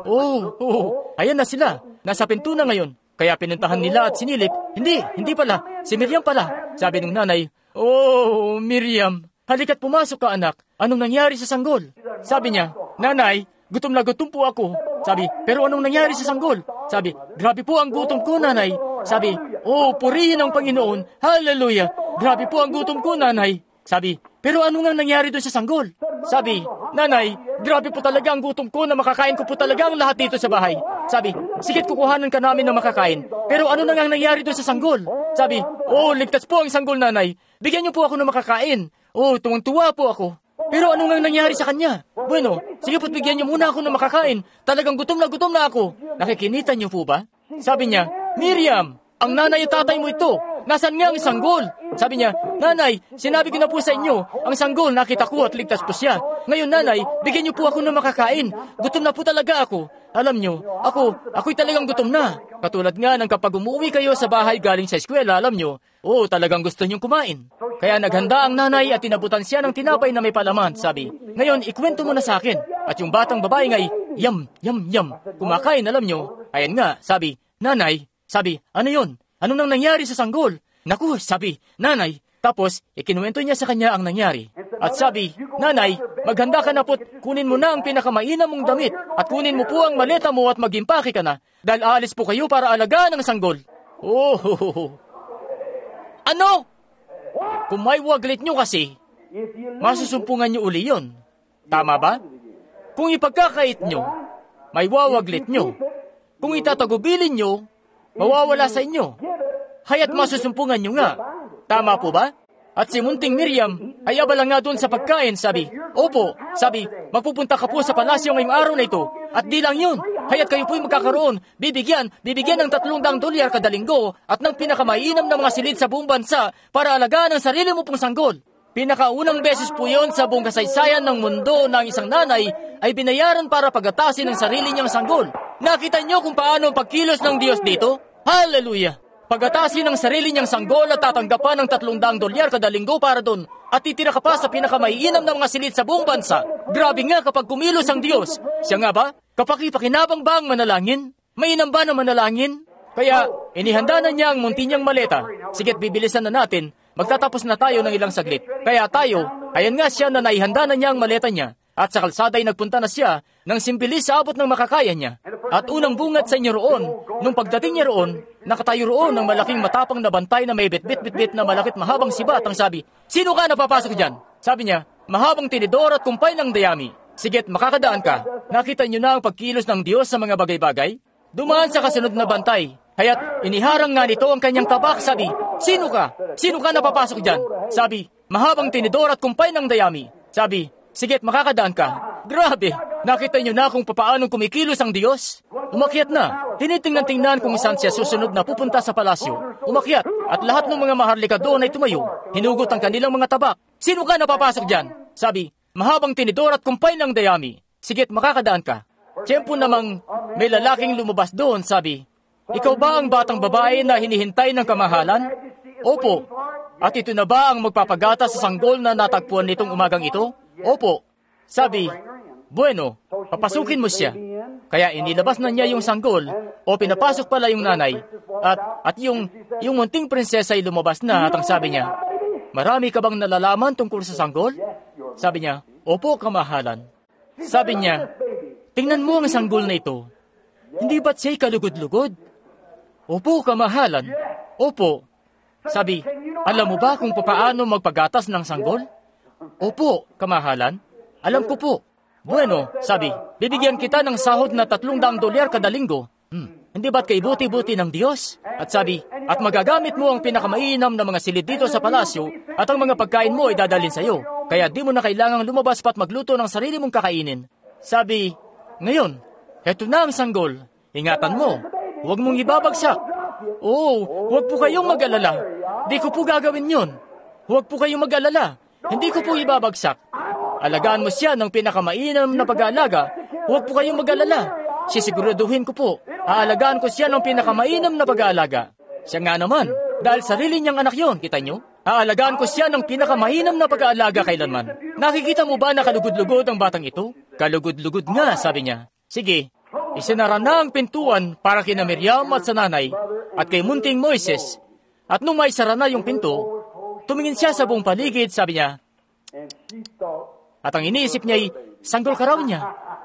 Ayan na sila. Nasa pinto na ngayon. Kaya pinuntahan nila at sinilip. Hindi pala. Si Miriam pala. Sabi ng nanay, Miriam, halika't pumasok ka anak. Anong nangyari sa sanggol? Sabi niya, nanay, gutom na gutom po ako. Sabi, pero anong nangyari sa sanggol? Sabi, grabe po ang gutom ko, nanay. Sabi, purihin ang Panginoon. Hallelujah. Grabe po ang gutom ko, nanay. Sabi, pero ano nga nangyari doon sa sanggol? Sabi, nanay, grabe po talaga ang gutom ko na makakain ko po talaga ang lahat dito sa bahay. Sabi, sikit kukuhanan ka namin ng makakain. Pero ano na nga nangyari doon sa sanggol? Sabi, ligtas po ang sanggol, nanay. Bigyan niyo po ako ng makakain. Tuwang-tuwa po ako. Pero ano nga nangyari sa kanya? Bueno, sige po't bigyan niyo muna ako ng makakain. Talagang gutom na ako. Nakikinita niyo po ba? Sabi niya, Miriam, ang nanay at tatay mo ito. Nasaan nga ang sanggol? Sabi niya, nanay, sinabi ko na po sa inyo, ang sanggol nakita ko at ligtas po siya. Ngayon nanay, bigyan niyo po ako ng makakain. Gutom na po talaga ako. Alam niyo, ako'y talagang gutom na. Katulad nga ng kapag umuwi kayo sa bahay galing sa eskwela, alam niyo, talagang gusto niyong kumain. Kaya naghanda ang nanay at tinabutan siya ng tinapay na may palaman, sabi. Ngayon, ikwento mo na sa akin. At yung batang babae nga'y, yum. Kumakain, alam niyo. Ayan nga, sabi, nanay, sabi, ano yun? Ano nang nangyari sa sanggol? Naku, sabi, nanay. Tapos, ikinuwento niya sa kanya ang nangyari. At sabi, nanay, maghanda ka na po't kunin mo na ang pinakamainam mong damit at kunin mo po ang maleta mo at mag-impake ka na dahil aalis po kayo para alagaan ang sanggol. Ano? Kung may waglit nyo kasi, masusumpungan nyo uli yun. Tama ba? Kung ipagkakait nyo, may wawaglit nyo. Kung itatagubilin nyo, mawawala sa inyo. Haya't masusumpungan nyo nga. Tama po ba? At si munting Miriam ay abala nga doon sa pagkain, sabi. Opo, sabi, magpupunta ka po sa palasyo ngayong araw na ito. At di lang yun, haya't kayo po'y magkakaroon, bibigyan ng $300 kada linggo at ng pinakamainam na mga silid sa buong bansa para alagaan ang sarili mo pong sanggol. Pinakaunang beses po yun sa buong kasaysayan ng mundo na ang isang nanay ay binayaran para pagatasin ang sarili niyang sanggol. Nakita niyo kung paano ang pagkilos ng Diyos dito? Hallelujah! Pagatasin ang sarili niyang sanggol at tatanggapan ng $300 kada linggo para doon at titira ka pa sa pinakamaiinam na mga silid sa buong bansa. Grabe nga kapag kumilos ang Diyos. Siya nga ba? Kapag ipakinabang ba ang manalangin? Mainam ba na manalangin? Kaya inihanda na niya ang munti niyang maleta. Sige't bibilisan na natin. Magtatapos na tayo ng ilang saglit. Kaya tayo, ayan nga siya na naihanda na niya ang maleta niya. At sa kalsada ay nagpunta na siya nang simbilis sa abot ng makakaya niya. At unang bungat sa inyo roon, nung pagdating niya roon, nakatayo roon ng malaking matapang na bantay na may bit-bit-bit na malakit mahabang sibat ang sabi, "Sino ka na papasok dyan?" Sabi niya, "Mahabang tinidor at kumpay ng dayami." Sige't makakadaan ka. Nakita niyo na ang pagkilos ng Diyos sa mga bagay-bagay? Dumaan sa kasunod na bantay. Haya't iniharang nga nito ang kanyang tabak, sabi, "Sino ka? Sino ka na papasok dyan?" Sabi, "Mahabang tinidor at kumpay ng dayami." Sabi, "Sige't makakadaan ka." Grabe! Nakita niyo na kung papaanong kumikilos ang Diyos? Umakyat na. Tinitingnan-tingnan kung saan siya susunod na pupunta sa palasyo. Umakyat at lahat ng mga maharlika doon ay tumayo. Hinugot ang kanilang mga tabak. "Sino ka na papasok dyan?" Sabi, "Mahabang tinidor at kumpay ng dayami." Sige't makakadaan ka. Tiyempo namang may lalaking lumabas doon, sabi, "Ikaw ba ang batang babae na hinihintay ng kamahalan?" "Opo." "At ito na ba ang magpapagata sa sanggol na natagpuan nitong umagang ito?" "Opo." Sabi, "Bueno, papasukin mo siya." Kaya inilabas na niya yung sanggol o pinapasok pala yung nanay at yung munting prinsesa ay lumabas na at ang sabi niya, "Marami ka bang nalalaman tungkol sa sanggol?" Sabi niya, "Opo, kamahalan." Sabi niya, "Tingnan mo ang sanggol na ito. Hindi ba't siya'y kalugod-lugod?" "Opo, kamahalan." "Opo." Sabi, "Alam mo ba kung paano magpagatas ng sanggol?" "Opo, kamahalan. Alam ko po." "Bueno," sabi, "bibigyan kita ng sahod na $300 kada linggo." Hindi ba't kay buti-buti ng Diyos? At sabi, "At magagamit mo ang pinakamainam na mga silid dito sa palasyo at ang mga pagkain mo ay dadalhin sa iyo. Kaya di mo na kailangang lumabas pa't magluto ng sarili mong kakainin." Sabi, "Ngayon, heto na ang sanggol. Ingatan mo. Huwag mong ibabagsak." "Huwag po kayong mag-alala. Di ko po gagawin yun. Huwag po kayong mag-alala. Hindi ko po ibabagsak. Alagaan mo siya ng pinakamainam na pag-aalaga. Huwag po kayong mag-alala. Sisiguraduhin ko po. Aalagaan ko siya ng pinakamainam na pag-aalaga." Siya nga naman, dahil sarili niyang anak yon, kita niyo? Aalagaan ko siya ng pinakamainam na pag-aalaga kailanman. Nakikita mo ba na kalugod-lugod ang batang ito? Kalugod-lugod nga, sabi niya. "Sige, Isinara na ang pintuan para kina Miriam at sa nanay at kay munting Moises. At nung may sara na yung pinto, tumingin siya sa buong paligid, sabi niya. At ang iniisip niya ay, sanggol ka raw niya.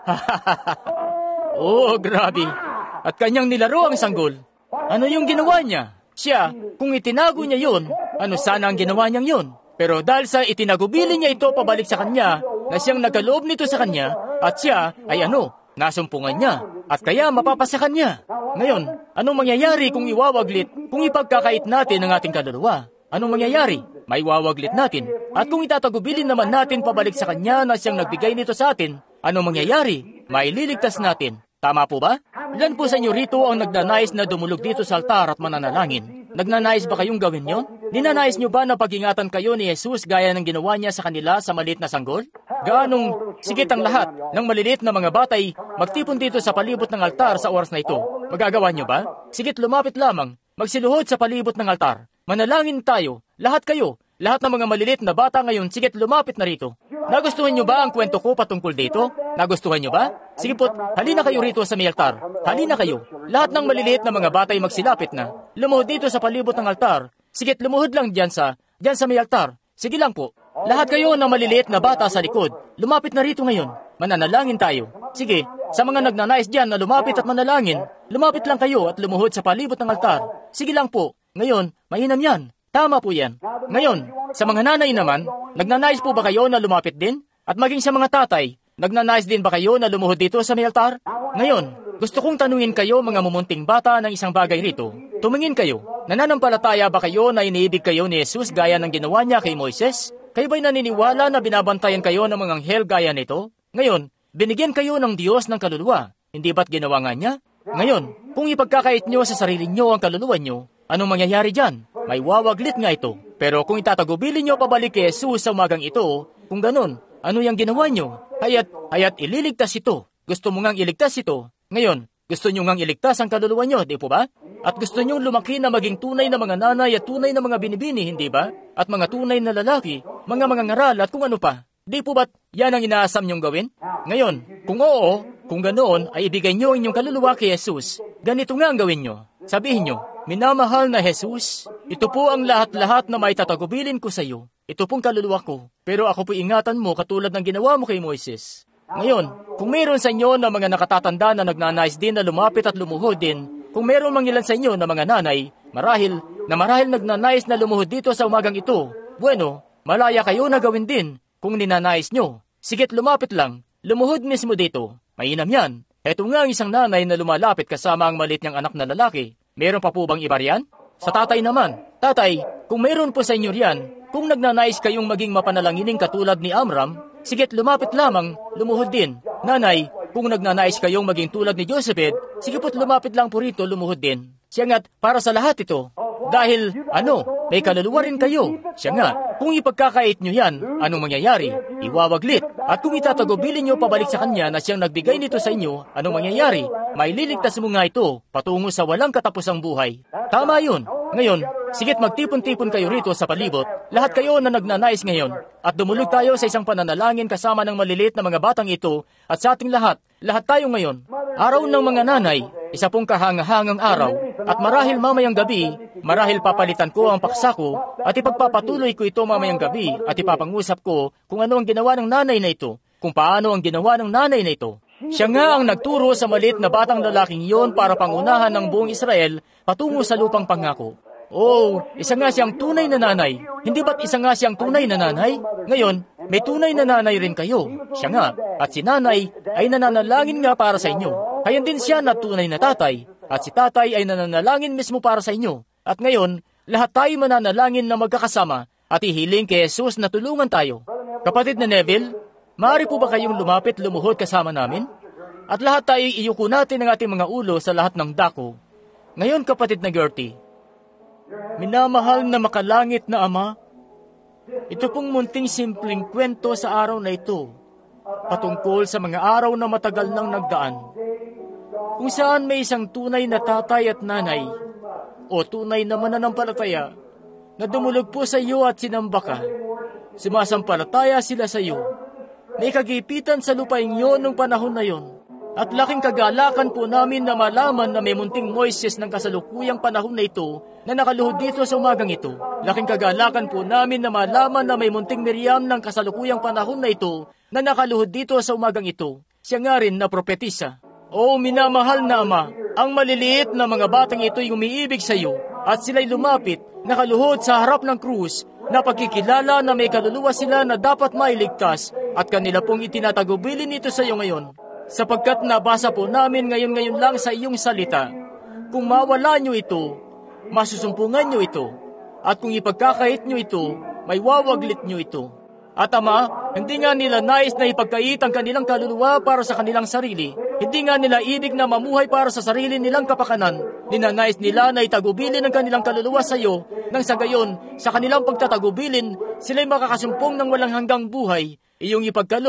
Oh, grabe. At kanyang nilaro ang sanggol. Ano yung ginawa niya? Siya, kung itinago niya yun, ano sana ang ginawa niyang yun? Pero dahil sa itinagubili niya ito pabalik sa kanya, na siyang nagkaloob nito sa kanya, at siya ay nasumpungan niya, at kaya mapapasakan niya. Ngayon, anong mangyayari kung iwawaglit, kung ipagkakait natin ang ating kaluluwa? Anong mangyayari? May wawaglit natin. At kung itatagubilin naman natin pabalik sa kanya na siyang nagbigay nito sa atin, anong mangyayari? Maililigtas natin. Tama po ba? Ilan po sa inyo rito ang nagnanais na dumulog dito sa altar at mananalangin? Nagnanais ba kayong gawin yon? Ninanais nyo ba na pag-ingatan kayo ni Jesus gaya ng ginawa niya sa kanila sa maliit na sanggol? Gaanong sigit ang lahat ng maliliit na mga batay magtipon dito sa palibot ng altar sa oras na ito? Magagawa nyo ba? Sigit lumapit lamang, magsiluhod sa palibot ng altar. Manalangin tayo, lahat kayo, lahat ng mga maliliit na bata ngayon, sigit lumapit na rito. Nagustuhan nyo ba ang kwento ko patungkol dito? Nagustuhan nyo ba? Sige po, halina kayo rito sa may altar. Halina kayo. Lahat ng maliliit na mga batay magsilapit na. Lumuhod dito sa palibot ng altar. Sige, lumuhod lang dyan sa may altar. Sige lang po. Lahat kayo ng maliliit na bata sa likod, lumapit na rito ngayon. Mananalangin tayo. Sige, sa mga nagnanais dyan na lumapit at manalangin, lumapit lang kayo at lumuhod sa palibot ng altar. Sige lang po. Ngayon, mainam yan. Tama po yan. Ngayon, sa mga nanay naman, nagnanais po ba kayo na lumapit din? At maging sa mga tatay, nagnanais din ba kayo na lumuhod dito sa may altar? Ngayon, gusto kong tanungin kayo mga mumunting bata ng isang bagay rito. Tumingin kayo. Nananampalataya ba kayo na iniibig kayo ni Jesus gaya ng ginawa niya kay Moises? Kayo ba'y naniniwala na binabantayan kayo ng mga anghel gaya nito? Ngayon, binigyan kayo ng Diyos ng kaluluwa. Hindi ba't ginawa nga niya? Ngayon, kung ipagkakait nyo sa sarili nyo ang kaluluwa nyo, anong mangyayari dyan? May wawaglit nga ito. Pero kung itatagubilin nyo pabalik kay Jesus sa umagang ito, kung ganun, ano yung ginawa nyo? Hayat ililigtas ito. Gusto mo ngang iligtas ito. Ngayon, gusto nyo ngang iligtas ang kaluluwa nyo, di po ba? At gusto nyo lumaki na maging tunay na mga nanay at tunay na mga binibini, hindi ba? At mga tunay na lalaki, mga ngaral at kung ano pa. Di po ba't yan ang inaasam nyong gawin? Ngayon, kung oo, kung ganoon, ay ibigay nyo inyong kaluluwa kay Jesus. Ganito nga ang gawin nyo. Sabihin nyo, minamahal na Jesus, ito po ang lahat-lahat na may tatagubilin ko sa iyo. Ito pong kaluluwa ko. Pero ako po ingatan mo katulad ng ginawa mo kay Moises. Ngayon, kung mayroon sa inyo na mga nakatatanda na nagnanais din na lumapit at lumuhod din, kung mayroon mang ilan sa inyo na mga nanay, marahil nagnanais na lumuhod dito sa umagang ito, bueno, malaya kayo na gawin din kung ninanais nyo. Sigit lumapit lang, lumuhod mismo dito. Mainam yan. Eto nga ang isang nanay na lumalapit kasama ang maliit niyang anak na lalaki. Meron pa po bang iba riyan? Sa tatay naman. Tatay, kung meron po sa inyo riyan, kung nagnanais kayong maging mapanalanginin katulad ni Amram, sigit lumapit lamang, lumuhod din. Nanay, kung nagnanais kayong maging tulad ni Jochebed, sige po't lumapit lang po rito, lumuhod din. Siya nga't para sa lahat ito. Dahil, may kaluluwa rin kayo. Siya nga, kung ipagkakait nyo yan, anong mangyayari? Iwawaglit. At kung itatagubilin nyo pabalik sa kanya na siyang nagbigay nito sa inyo, anong mangyayari? Maililigtas mo nga ito, patungo sa walang katapusang buhay. Tama yun. Ngayon, sigit magtipon-tipon kayo rito sa palibot, lahat kayo na nagnanais ngayon, at dumulog tayo sa isang pananalangin kasama ng maliliit na mga batang ito, at sa ating lahat tayo ngayon. Araw ng mga nanay, isa pong kahangahangang araw, at marahil mamayang gabi, marahil papalitan ko ang paksa ko, at ipagpapatuloy ko ito mamayang gabi, at ipapangusap ko kung ano ang ginawa ng nanay na ito, kung paano ang ginawa ng nanay na ito. Siya nga ang nagturo sa maliit na batang lalaking iyon para pangunahan ng buong Israel patungo sa lupang pangako. Oh, isa nga siyang tunay na nanay. Hindi ba't isa nga siyang tunay na nanay? Ngayon, may tunay na nanay rin kayo. Siya nga, at si nanay ay nananalangin nga para sa inyo. Kaya din siya na tunay na tatay. At si tatay ay nananalangin mismo para sa inyo. At ngayon, lahat tayo mananalangin na magkakasama at ihiling kay Jesus na tulungan tayo. Kapatid na Neville, maaari po ba kayong lumapit lumuhod kasama namin? At lahat tayo iyuko natin ang ating mga ulo sa lahat ng dako. Ngayon kapatid na Gertie, minamahal na makalangit na Ama, ito pong munting simpleng kwento sa araw na ito, patungkol sa mga araw na matagal nang nagdaan, kung saan may isang tunay na tatay at nanay, o tunay na mananampalataya, na dumulog po sa iyo at sinamba ka. Sumasampalataya sila sa iyo. May kagipitan sa lupain iyo nung panahon na yon. At laking kagalakan po namin na malaman na may munting Moises ng kasalukuyang panahon na ito na nakaluhod dito sa umagang ito. Laking kagalakan po namin na malaman na may munting Miriam ng kasalukuyang panahon na ito na nakaluhod dito sa umagang ito. Siya nga rin na propetisa. O minamahal na Ama, ang maliliit na mga batang ito'y umiibig sa iyo at sila'y lumapit, nakaluhod sa harap ng krus, na pagkikilala na may kaluluwa sila na dapat mailigtas at kanila pong itinatagubilin ito sa iyo ngayon. Sapagkat nabasa po namin ngayon lang sa iyong salita, kung mawala nyo ito, masusumpungan nyo ito, at kung ipagkakait nyo ito, may wawaglit nyo ito. At Ama, hindi nga nila nais na ipagkait ang kanilang kaluluwa para sa kanilang sarili. Hindi nga nila ibig na mamuhay para sa sarili nilang kapakanan. Ninanais nila na itagubilin ang kanilang kaluluwa sa iyo, nang sa gayon, sa kanilang pagtatagubilin, sila'y makakasumpong ng walang hanggang buhay. Iyo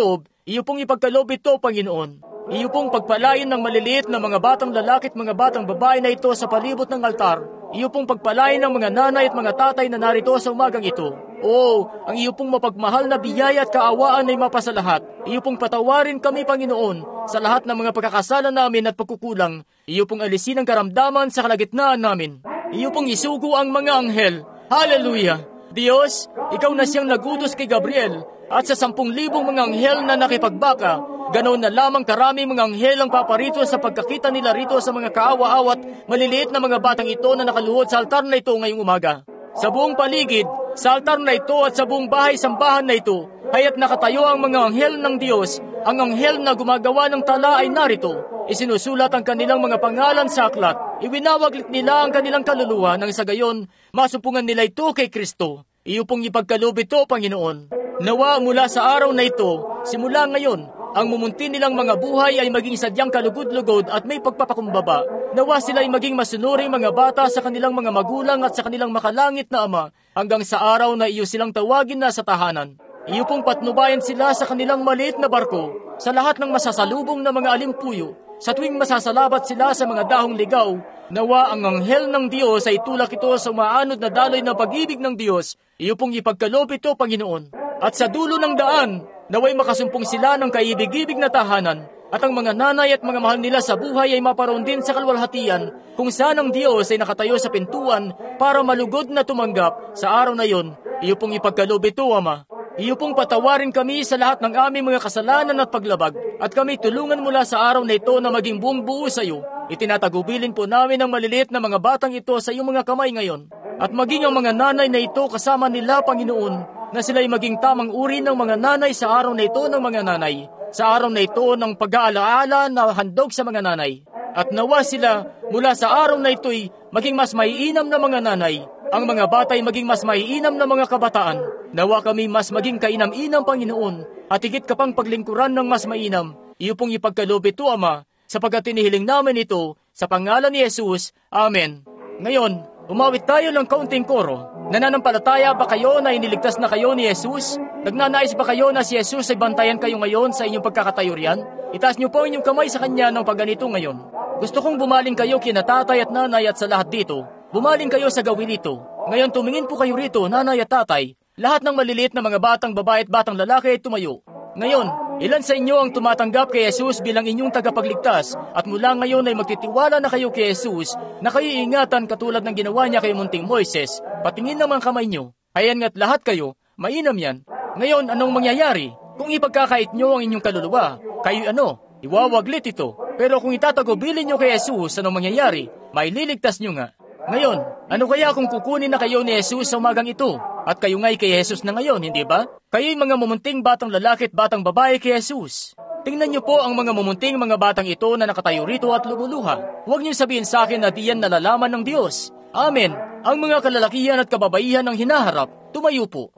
pong ipagkaloob ito, Panginoon. Iyo pong pagpalain ng maliliit na mga batang lalaki at mga batang babae na ito sa palibot ng altar. Iyo pong pagpalain ng mga nanay at mga tatay na narito sa umagang ito. Oo, ang iyo pong mapagmahal na biyaya at kaawaan ay mapasalahat. Iyo pong patawarin kami, Panginoon, sa lahat ng mga pagkakasala namin at pagkukulang. Iyo pong alisin ang karamdaman sa kalagitnaan namin. Iyo pong isugo ang mga anghel. Hallelujah! Diyos, ikaw na siyang nagutos kay Gabriel at sa 10,000 mga anghel na nakipagbaka, ganoon na lamang karami mga anghel ang paparito sa pagkakita nila rito sa mga kaawa-awat, maliliit na mga batang ito na nakaluhod sa altar na ito ngayong umaga. Sa buong paligid, sa altar na ito at sa buong bahay-sambahan na ito, haya't nakatayo ang mga anghel ng Diyos. Ang anghel na gumagawa ng tala ay narito. Isinusulat ang kanilang mga pangalan sa aklat. Iwinawaglit nila ang kanilang kaluluwa nang sa gayon, masupungan nila ito kay Kristo. Iyo pong ipagkaloob ito, Panginoon. Nawa mula sa araw na ito, simula ngayon, ang mumunti nilang mga buhay ay maging sadyang kalugod-lugod at may pagpapakumbaba. Nawa sila ay maging masunuring mga bata sa kanilang mga magulang at sa kanilang makalangit na Ama, hanggang sa araw na iyo silang tawagin na sa tahanan. Iyo pong patnubayan sila sa kanilang maliit na barko, sa lahat ng masasalubong na mga alimpuyo, sa tuwing masasalabat sila sa mga dahong ligaw. Nawa ang anghel ng Diyos ay tulak ito sa umaanod na daloy ng pag-ibig ng Diyos. Iyo pong ipagkaloob ito, Panginoon. At sa dulo ng daan, naway makasumpong sila ng kaibig-ibig na tahanan, at ang mga nanay at mga mahal nila sa buhay ay maparoon din sa kalwalhatian, kung saan ang Diyos ay nakatayo sa pintuan para malugod na tumanggap sa araw na yon. Iyo pong ipagkaloob ito, Ama. Iyo pong patawarin kami sa lahat ng aming mga kasalanan at paglabag, at kami tulungan mula sa araw na ito na maging buong buo sa iyo. Itinatagubilin po namin ang maliliit na mga batang ito sa iyong mga kamay ngayon, at maging ang mga nanay na ito kasama nila, Panginoon, na sila'y maging tamang uri ng mga nanay sa araw na ito ng mga nanay, sa araw na ito ng pag-aalaala na handog sa mga nanay. At nawa sila mula sa araw na ito'y maging mas maiinam na mga nanay, ang mga batay maging mas maiinam na mga kabataan. Nawa kami mas maging kainam-inam, Panginoon, at higit ka pang paglingkuran ng mas mainam. Iyo pong ipagkaloob ito, Ama, sapagkat tinihiling namin ito sa pangalan ni Jesus. Amen. Ngayon, umawit tayo ng kaunting koro. Nananampalataya ba kayo na iniligtas na kayo ni Jesus? Nagnanais ba kayo na si Jesus ay bantayan kayo ngayon sa inyong pagkakatayo riyan? Itaas niyo po inyong kamay sa Kanya ng pagganito ngayon. Gusto kong bumaling kayo kina tatay at nanay at sa lahat dito. Bumaling kayo sa gawin ito. Ngayon tumingin po kayo rito, nanay at tatay. Lahat ng maliliit na mga batang babae at batang lalaki ay tumayo. Ngayon, ilan sa inyo ang tumatanggap kay Jesus bilang inyong tagapagligtas at mula ngayon ay magtitiwala na kayo kay Jesus na kayo iingatan katulad ng ginawa niya kay munting Moises? Patingin naman kamay nyo. Ayan nga't lahat kayo, mainam yan. Ngayon, anong mangyayari? Kung ipagkakait nyo ang inyong kaluluwa, kayo iwawaglit ito. Pero kung itatagubilin nyo kay Jesus, anong mangyayari? Maililigtas nyo nga. Ngayon, ano kaya kung kukunin na kayo ni Jesus sa umagang ito? At kayo nga'y kay Jesus na ngayon, hindi ba? Kayo'y mga mumunting batang lalaki at batang babae kay Jesus. Tingnan niyo po ang mga mumunting mga batang ito na nakatayo rito at lumuluha. Huwag niyo sabihin sa akin na diyan nalalaman ng Diyos. Amen. Ang mga kalalakihan at kababaihan ang hinaharap, tumayo po.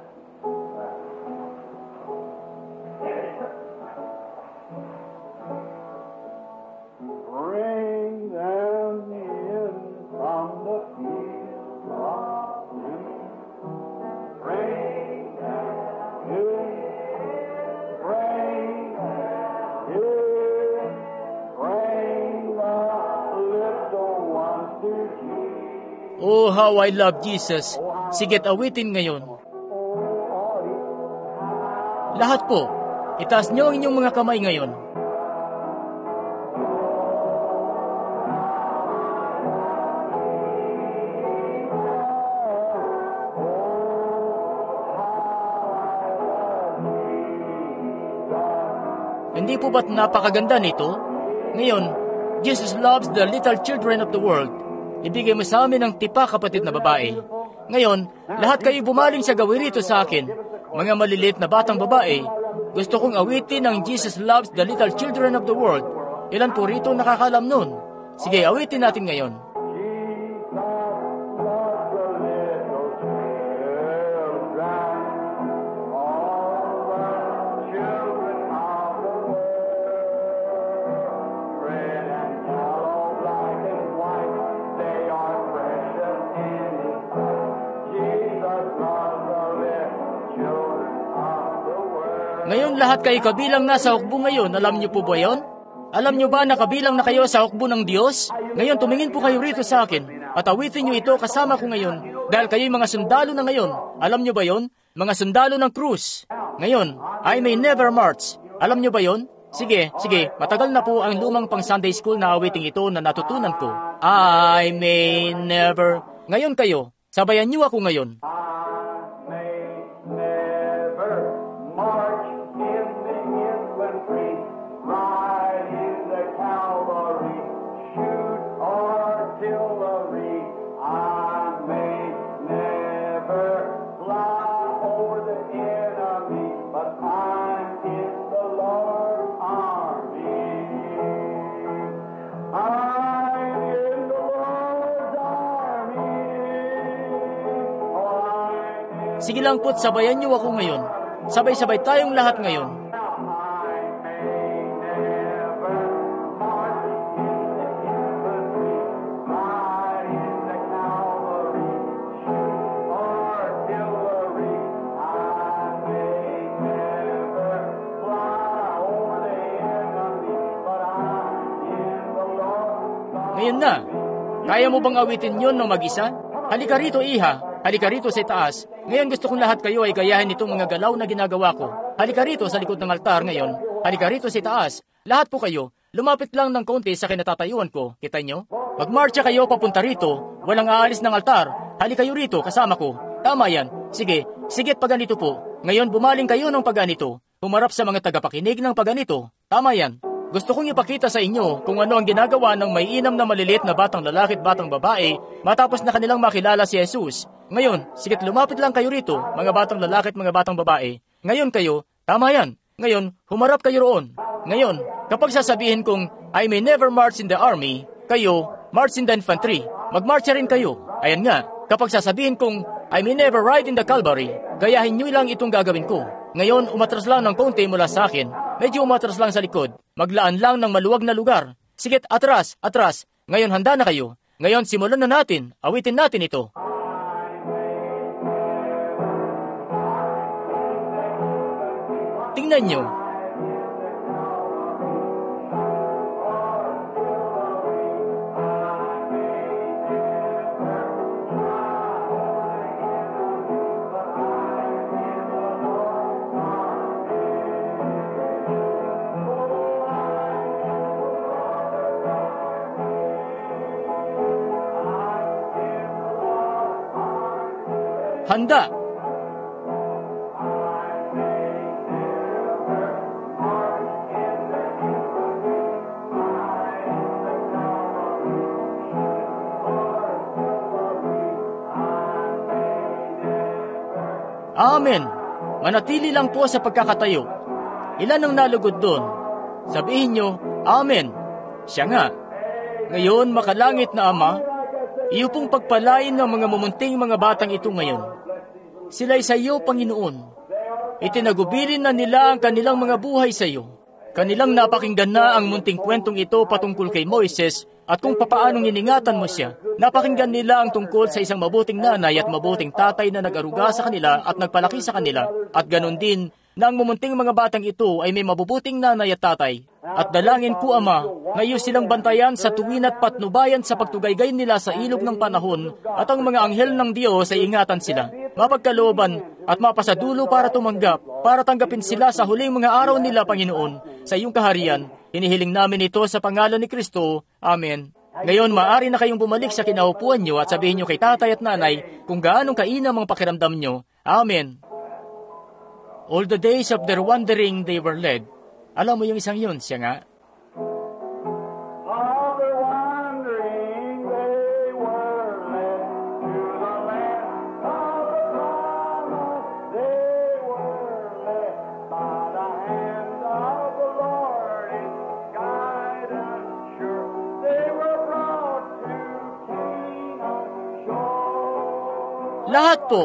Oh, how I love Jesus. Sige't awitin ngayon. Lahat po, itaas niyo ang inyong mga kamay ngayon. Hindi po ba't napakaganda nito? Ngayon, Jesus loves the little children of the world. Ibigay mo sa amin ang tipa, kapatid na babae. Ngayon, lahat kayo bumaling sa gawin rito sa akin. Mga maliliit na batang babae, gusto kong awitin ang Jesus loves the little children of the world. Ilan po rito nakakalam nun? Sige, awitin natin ngayon. Ngayon lahat kayo kabilang nasa hukbo ngayon, alam niyo po ba yon? Alam niyo ba na kabilang na kayo sa hukbo ng Diyos? Ngayon tumingin po kayo rito sa akin at awitin niyo ito kasama ko ngayon dahil kayo'y mga sundalo na ngayon. Alam niyo ba yon? Mga sundalo ng krus. Ngayon, I may never march. Alam niyo ba yon? Sige, matagal na po ang lumang pang Sunday school na awiting ito na natutunan ko. I may never. Ngayon kayo, sabayan niyo ako ngayon. Sige lang po't sabayan niyo ako ngayon. Sabay-sabay tayong lahat ngayon. Ngayon na, kaya mo bang awitin yun ng mag-isa? Halika rito, iha. Halika rito sa itaas. Ngayon gusto kong lahat kayo ay gayahin itong mga galaw na ginagawa ko. Halika rito sa likod ng altar ngayon. Halika rito sa itaas. Lahat po kayo, lumapit lang ng konti sa kinatatayuan ko. Kita nyo? Magmarcha kayo papunta rito. Walang aalis ng altar. Halika kayo rito kasama ko. Tama yan. Sige't paganito po. Ngayon bumaling kayo ng paganito. Humarap sa mga tagapakinig ng paganito. Tama yan. Gusto kong ipakita sa inyo kung ano ang ginagawa ng may inam na maliliit na batang lalaki at batang babae matapos na kanilang makilala si Jesus. Ngayon, sigat lumapit lang kayo rito, mga batang lalaki at mga batang babae. Ngayon kayo, tama yan. Ngayon, humarap kayo roon. Ngayon, kapag sasabihin kong I may never march in the army, kayo, march in the infantry. Magmarcha rin kayo. Ayan nga, kapag sasabihin kong I may never ride in the Calvary, gayahin nyo lang itong gagawin ko. Ngayon, umatras lang ng konti mula sa akin. Medyo umatras lang sa likod. Maglaan lang ng maluwag na lugar. Siget, atras. Ngayon, handa na kayo. Ngayon, simulan na natin. Awitin natin ito. Tingnan nyo. Handa. Amen. Manatili lang po sa pagkakatayo. Ilan ang nalugod doon? Sabihin nyo, Amen. Siya nga. Ngayon, makalangit na Ama, iyo pong pagpalain ng mga mumunting mga batang ito ngayon. Sila'y sa iyo, Panginoon. Itinagubilin na nila ang kanilang mga buhay sa iyo. Kanilang napakinggan na ang munting kwentong ito patungkol kay Moises at kung papaanong iningatan mo siya. Napakinggan nila ang tungkol sa isang mabuting nanay at mabuting tatay na nag-aruga sa kanila at nagpalaki sa kanila. At ganon din na ang mumunting mga batang ito ay may mabubuting nanay at tatay. At dalangin ko, Ama, ngayon silang bantayan sa tuwin at patnubayan sa pagtugaygay nila sa ilog ng panahon at ang mga anghel ng Diyos ay ingatan sila. Mapagkalooban at mapasadulo para tumanggap, para tanggapin sila sa huling mga araw nila, Panginoon, sa iyong kaharian. Hinihiling namin ito sa pangalan ni Kristo. Amen. Ngayon, maaari na kayong bumalik sa kinaupuan nyo at sabihin nyo kay tatay at nanay kung gaanong kainam ang pakiramdam nyo. Amen. All the days of their wandering they were led, Alam mo yung isang yun, siya nga. Lahat po.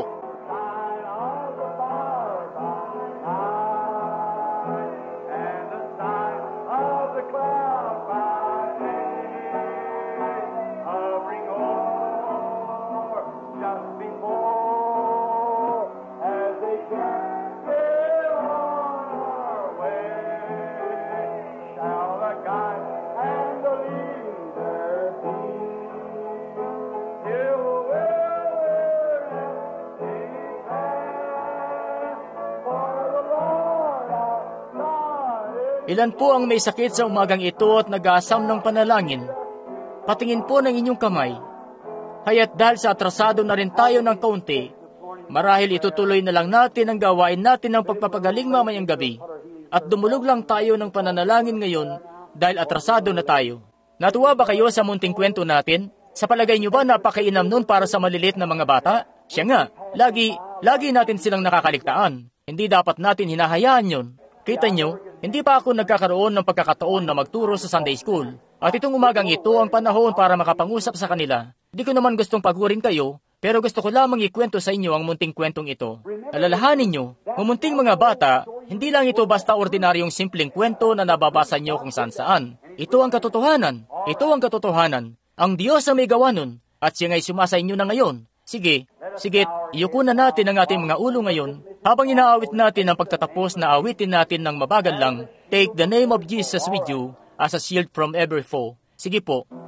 Ilan po ang may sakit sa umagang ito at nag-aasam ng panalangin? Patingin po ng inyong kamay. Haya't dahil sa atrasado na rin tayo ng kaunti, marahil itutuloy na lang natin ang gawain natin ng pagpapagaling mamayang gabi. At dumulog lang tayo ng pananalangin ngayon dahil atrasado na tayo. Natuwa ba kayo sa munting kwento natin? Sa palagay niyo ba napakainam nun para sa malilit na mga bata? Siya nga, lagi natin silang nakakaligtaan. Hindi dapat natin hinahayaan yun. Kita nyo, hindi pa ako nagkakaroon ng pagkakataon na magturo sa Sunday School. At itong umagang ito ang panahon para makapangusap sa kanila. Hindi ko naman gustong pagurin kayo, pero gusto ko lamang ikwento sa inyo ang munting kwentong ito. Alalahanin nyo, mumunting mga bata, hindi lang ito basta ordinaryong simpleng kwento na nababasa nyo kung saan-saan. Ito ang katotohanan. Ito ang katotohanan. Ang Diyos ang may gawa nun, at siya nga'y sumasa inyo na ngayon. Sige, iyuko na natin ang ating mga ulo ngayon. Habang inaawit natin ang pagtatapos na awitin natin ng mabagal lang, Take the name of Jesus with you as a shield from every foe. Sige po.